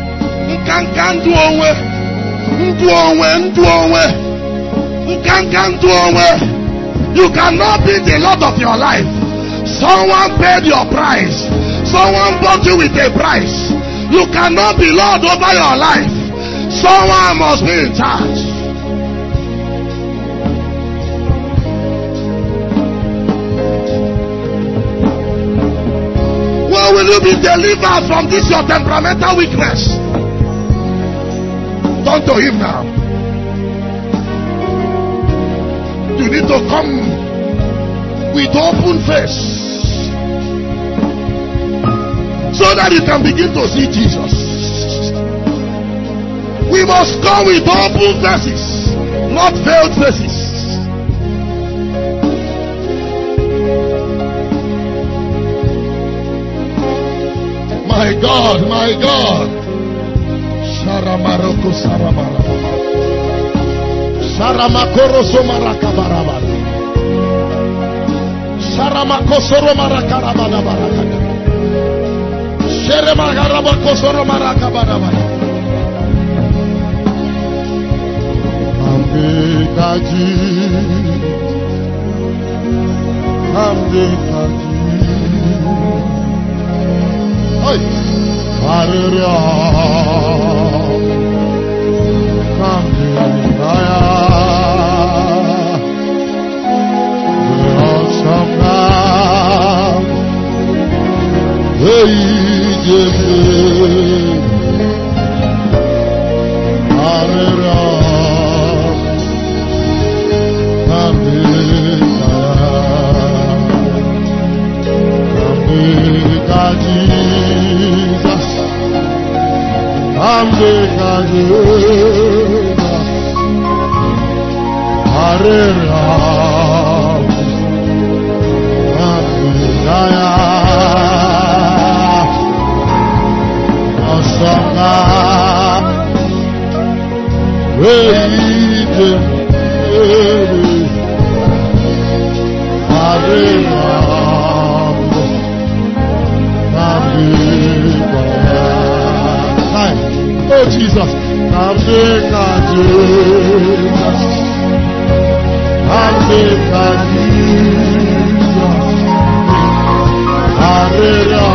S1: You cannot be the Lord of your life. Someone paid your price. Someone bought you with a price. You cannot be Lord over your life. Someone must be in charge. When will you be delivered from this your temperamental weakness? Turn to him now. you need to come with open face so that you can begin to see Jesus. We must come with open faces, not veiled faces. My God, my God. Sharamaroko Saramara. Sharamakoro Somarakabarabara. Sharamakosoro Marakarabana Barakada. Sheremagarabakosoro Marakabarabara. Ambekaji. Ambekaji. Hey. Hallelujah. Hallelujah. The awesome God. Hey, Jesus. Hallelujah. Hallelujah. Hallelujah, Jesus. Hallelujah. Hallelujah. Hallelujah. Awesome God. Great. Hallelujah. Oh Jesus, Hallelujah, Jesus, Hallelujah, Jesus, Hallelujah,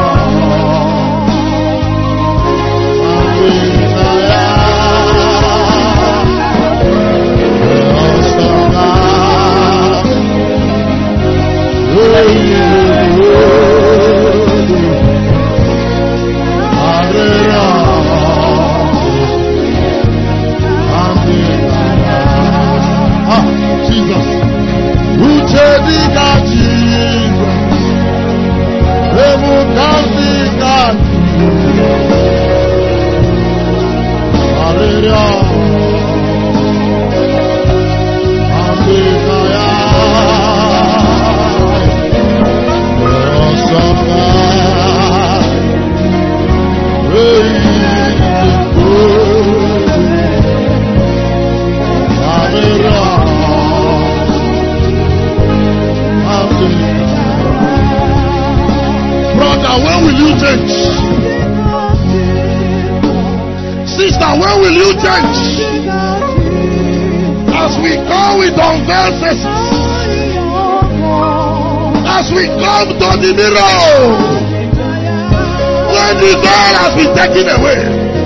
S1: the mirror. When the veil has been taken away,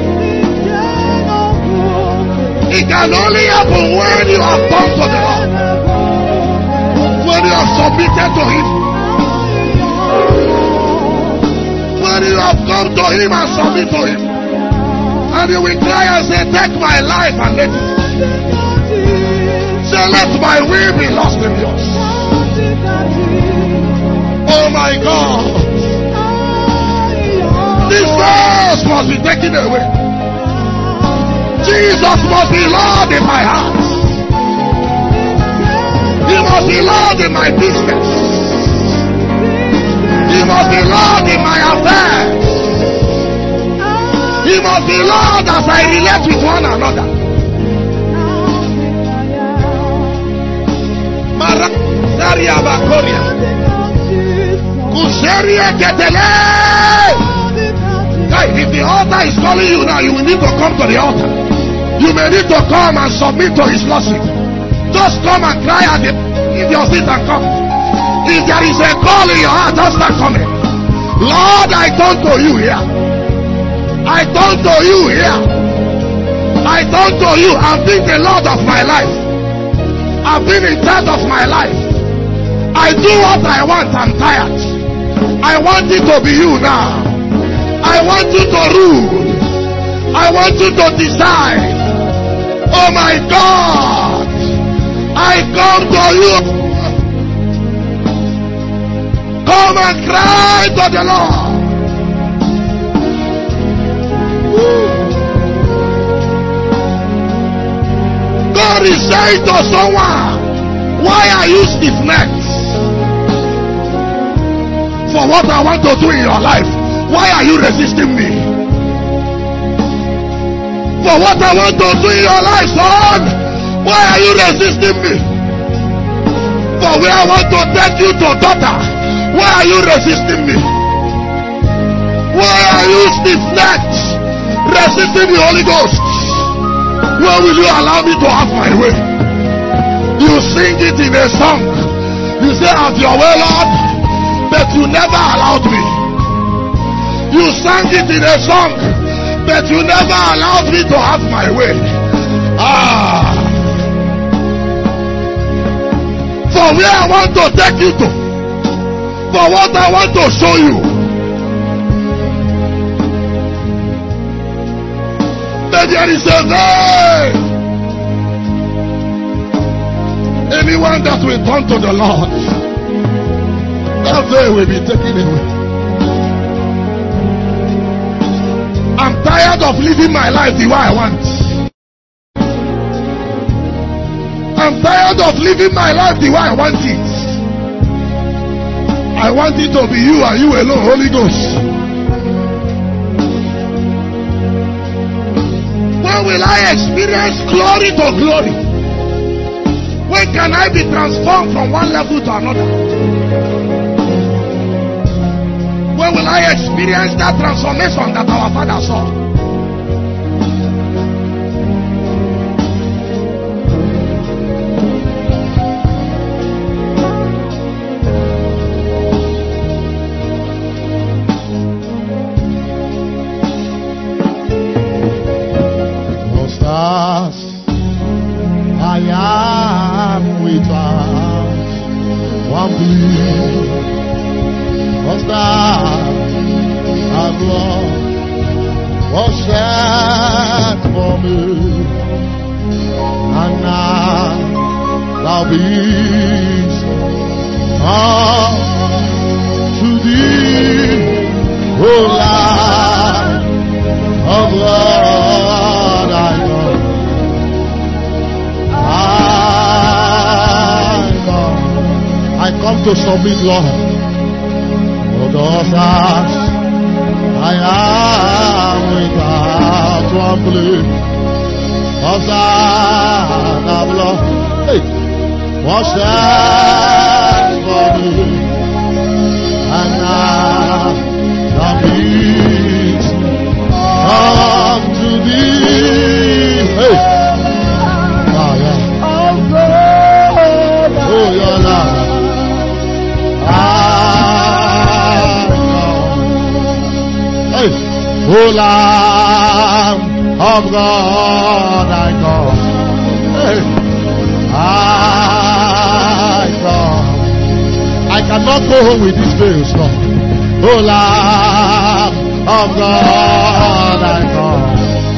S1: it can only happen when you have come to the Lord, when you have submitted to Him, when you have come to Him and submit to Him, and you will cry and say, take my life and let it. Say, let my will be lost in yours. Oh my God, this verse must be taken away. Jesus must be Lord in my heart. He must be Lord in my business. He must be Lord in my affairs. He must be Lord as I relate with one another. Marasaria Bakoria. If the altar is calling you now, you will need to come to the altar. You may need to come and submit to His lordship. Just come and cry at Him. Leave your seat and come. If there is a call in your heart, just start coming. Lord, I turn to you here. I turn to you here. I turn to you. I've been the Lord of my life. I've been in charge of my life. I do what I want. I'm tired. I want it to be you now. I want you to rule. I want you to decide. Oh my God, I come to you. Come and cry to the Lord. Woo. God is saying to someone, why are you stiff-necked? For what I want to do in your life, why are you resisting me? For what I want to do in your life, son, why are you resisting me? For where I want to take you to, daughter, why are you resisting me? Why are you stiff-necked, resisting the Holy Ghost? When will you allow me to have my way? You sing it in a song. You say, have your way, Lord, but you never allowed me. You sang it in a song, but you never allowed me to have my way. Ah. For where I want to take you to, for what I want to show you. But there is a way. Anyone that will turn to the Lord, that veil will be taken away. I'm tired of living my life the way I want. I'm tired of living my life the way I want it. I want it to be you and you alone, Holy Ghost. When will I experience glory to glory? When can I be transformed from one level to another? When will I experience that transformation that our Father saw?
S4: To submit, Lord. Oh, thus I am without one plea. Thus I have Lord. Hey, what's that for me? And now the means come to thee. Hey, oh yeah. Oh yeah, Lord. O Lamb of God, I come. Hey. I come. I cannot go home with this veil, Lord. O Lamb of God, I come.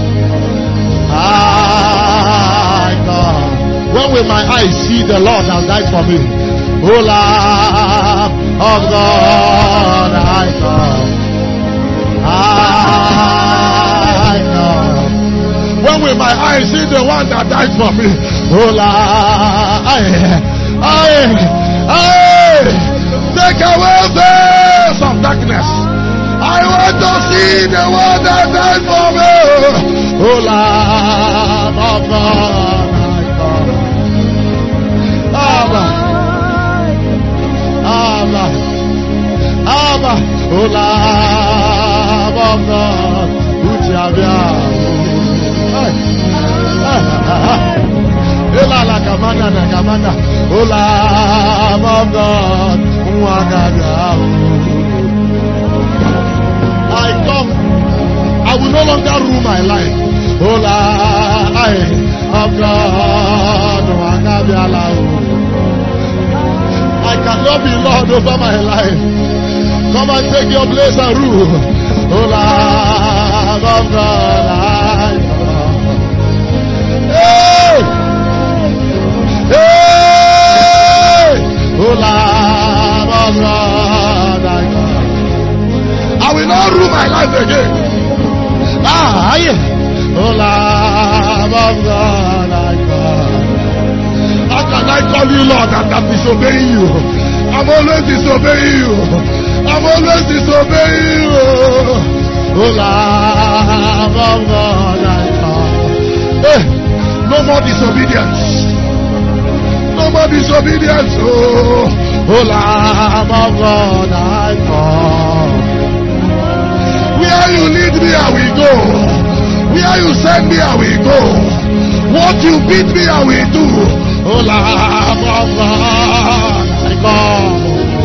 S4: I come. When will my eyes see the Lord that died for me? O Lamb of God, I come. I know. When will my eyes see the one that died for me? Oh, Lord, I, I, I, take away veils of darkness. I want to see the one that died for me. Oh, Lamb of God, I come. Abba, Abba, Abba, oh, Lamb of God, Uchavia. Ela la kamanda na kamanda, oh Lamb of God, Uagada. I come, I will no longer rule my life. Oh Lamb of God, Uagada. I cannot be Lord over my life. Come and take your place and rule. Oh Lamb of God, I come. Hey! Hey! Oh Lamb of God, I call. How can I call you Lord and I'm disobeying you? I'm always disobeying you. I'm always disobeying you. Oh Lamb of God, I call. Hey, no more disobedience. No more disobedience. Oh, oh Lamb of God, I come. Where you lead me, I will go. Where you send me, I will go. What you bid me, I will do. Oh Lamb of God, I come.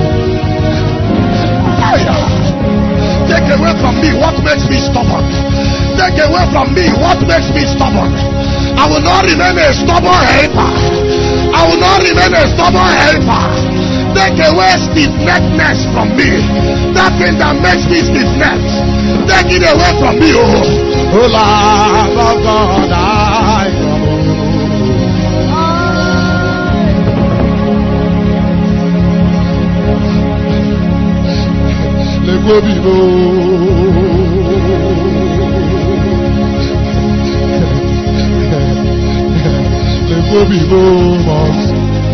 S4: Fire. Take away from me what makes me stubborn. Take away from me what makes me stubborn. I will not remain a stubborn helper. I will not remain a stubborn helper. Take away stiff-neckedness from me. That thing that makes me stiff-necked. Take it away from me, oh. Oh, Lamb of God, I come. Let go be Let go be moments.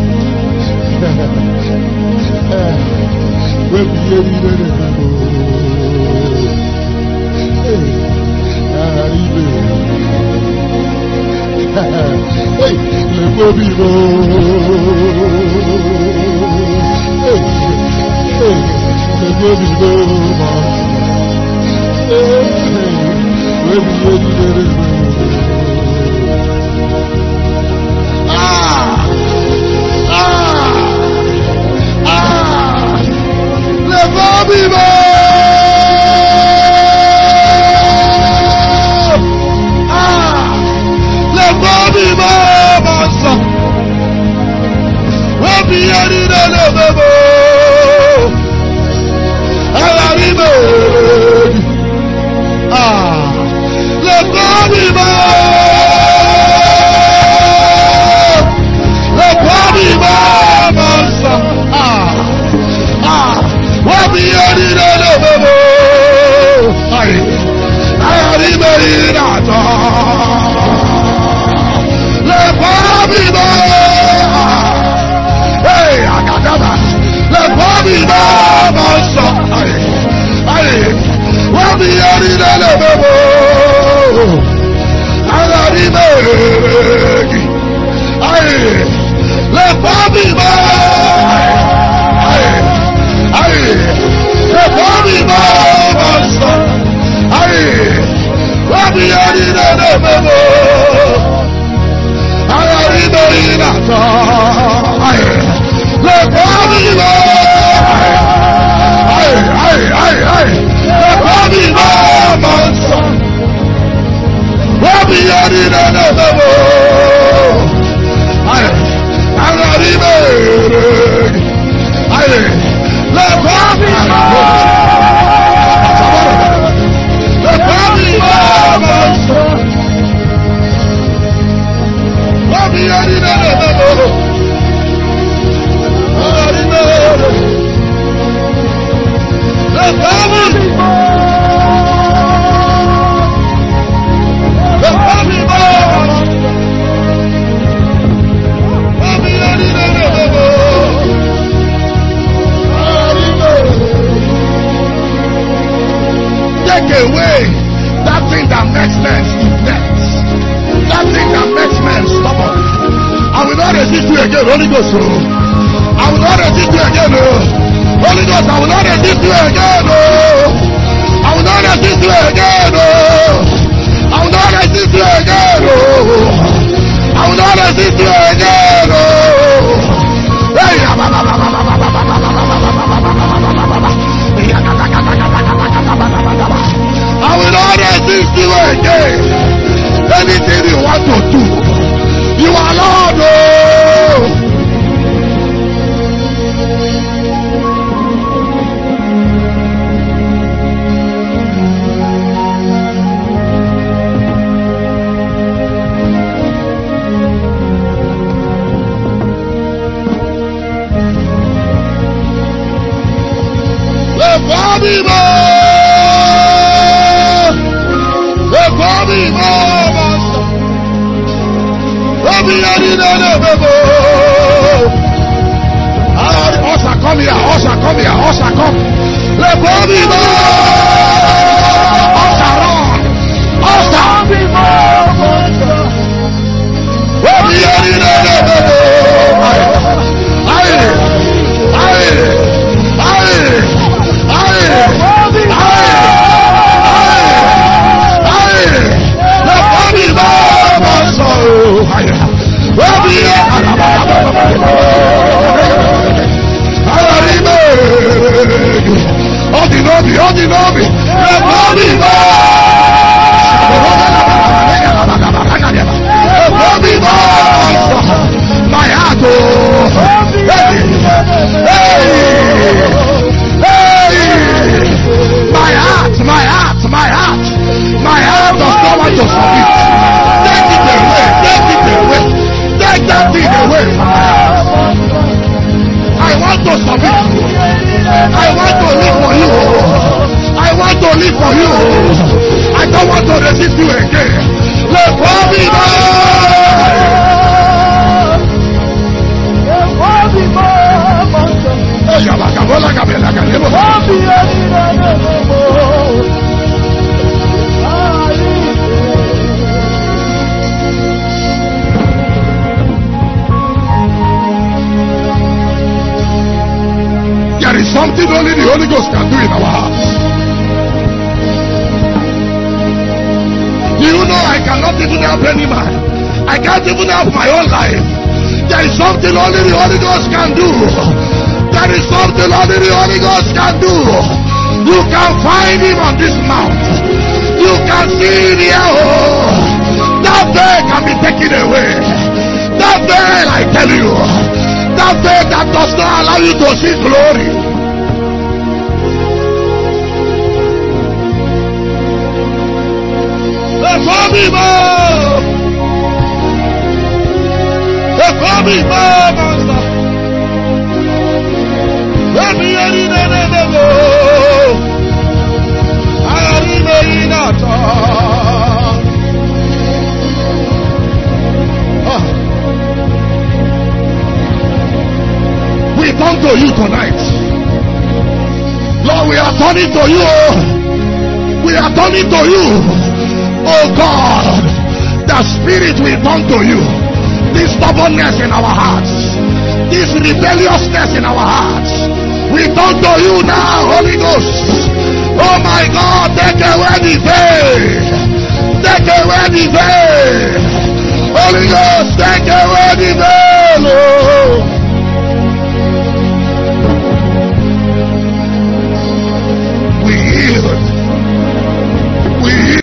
S4: When we hear the hey, let go be Hey, hey, let go be Hey, when we hear the Viva! Ah, le viva, massa. We be ready to live. Alla viva. Ah, le viva. Le viva, massa. Ah, ah. What be ready to live? I am ready to let me go. Hey, I got that. Let me go, my son. I what be ready to live? I am ready. I let me go. Aye, the body master. Aye, what be ready to live? I am ready to aye, the body master. Aye, aye, aye, aye, the body master. What be ready to live? Aye, I am ready. Aye. Let me Let me Let me ready to Let me Let me take away that thing that makes men stiff-necked, that thing that makes men stubborn. I will not resist you again, Holy Ghost. I will not resist you again, Holy Ghost. I will not resist you again. I will not resist you again. I will not resist you again. I will not resist you again. Hey, I will not resist you again. Anything you want to do, you are Lord. Oh. Viva! The body more! Usher, come here, usher, come here, usher, come. Let me know. Usher, run. Usher. Ordinobi, ordinobi, my heart, oh, hey, hey, hey, my heart, my heart, my heart, my heart does not want to submit. Take it away, take it away, take that thing away from my heart. I want to submit. I want to live for you. I want to live for you. I don't want to resist you again. Let me know. There is something only the Holy Ghost can do in our hearts. Do you know I cannot even help any man? I can't even help my own life. There is something only the Holy Ghost can do. There is something only the Holy Ghost can do. You can find him on this mount. You can see the oh, that veil can be taken away. That veil, I tell you, that veil that does not allow you to see glory. The family man, the family man, master. Let me hear it, never go. I am in a talk. We come to you tonight, Lord. We are turning to you. We are turning to you. Oh God, the Spirit will turn to you. This stubbornness in our hearts, this rebelliousness in our hearts, we turn to you now, Holy Ghost. Oh my God, take away the veil. Take away the veil.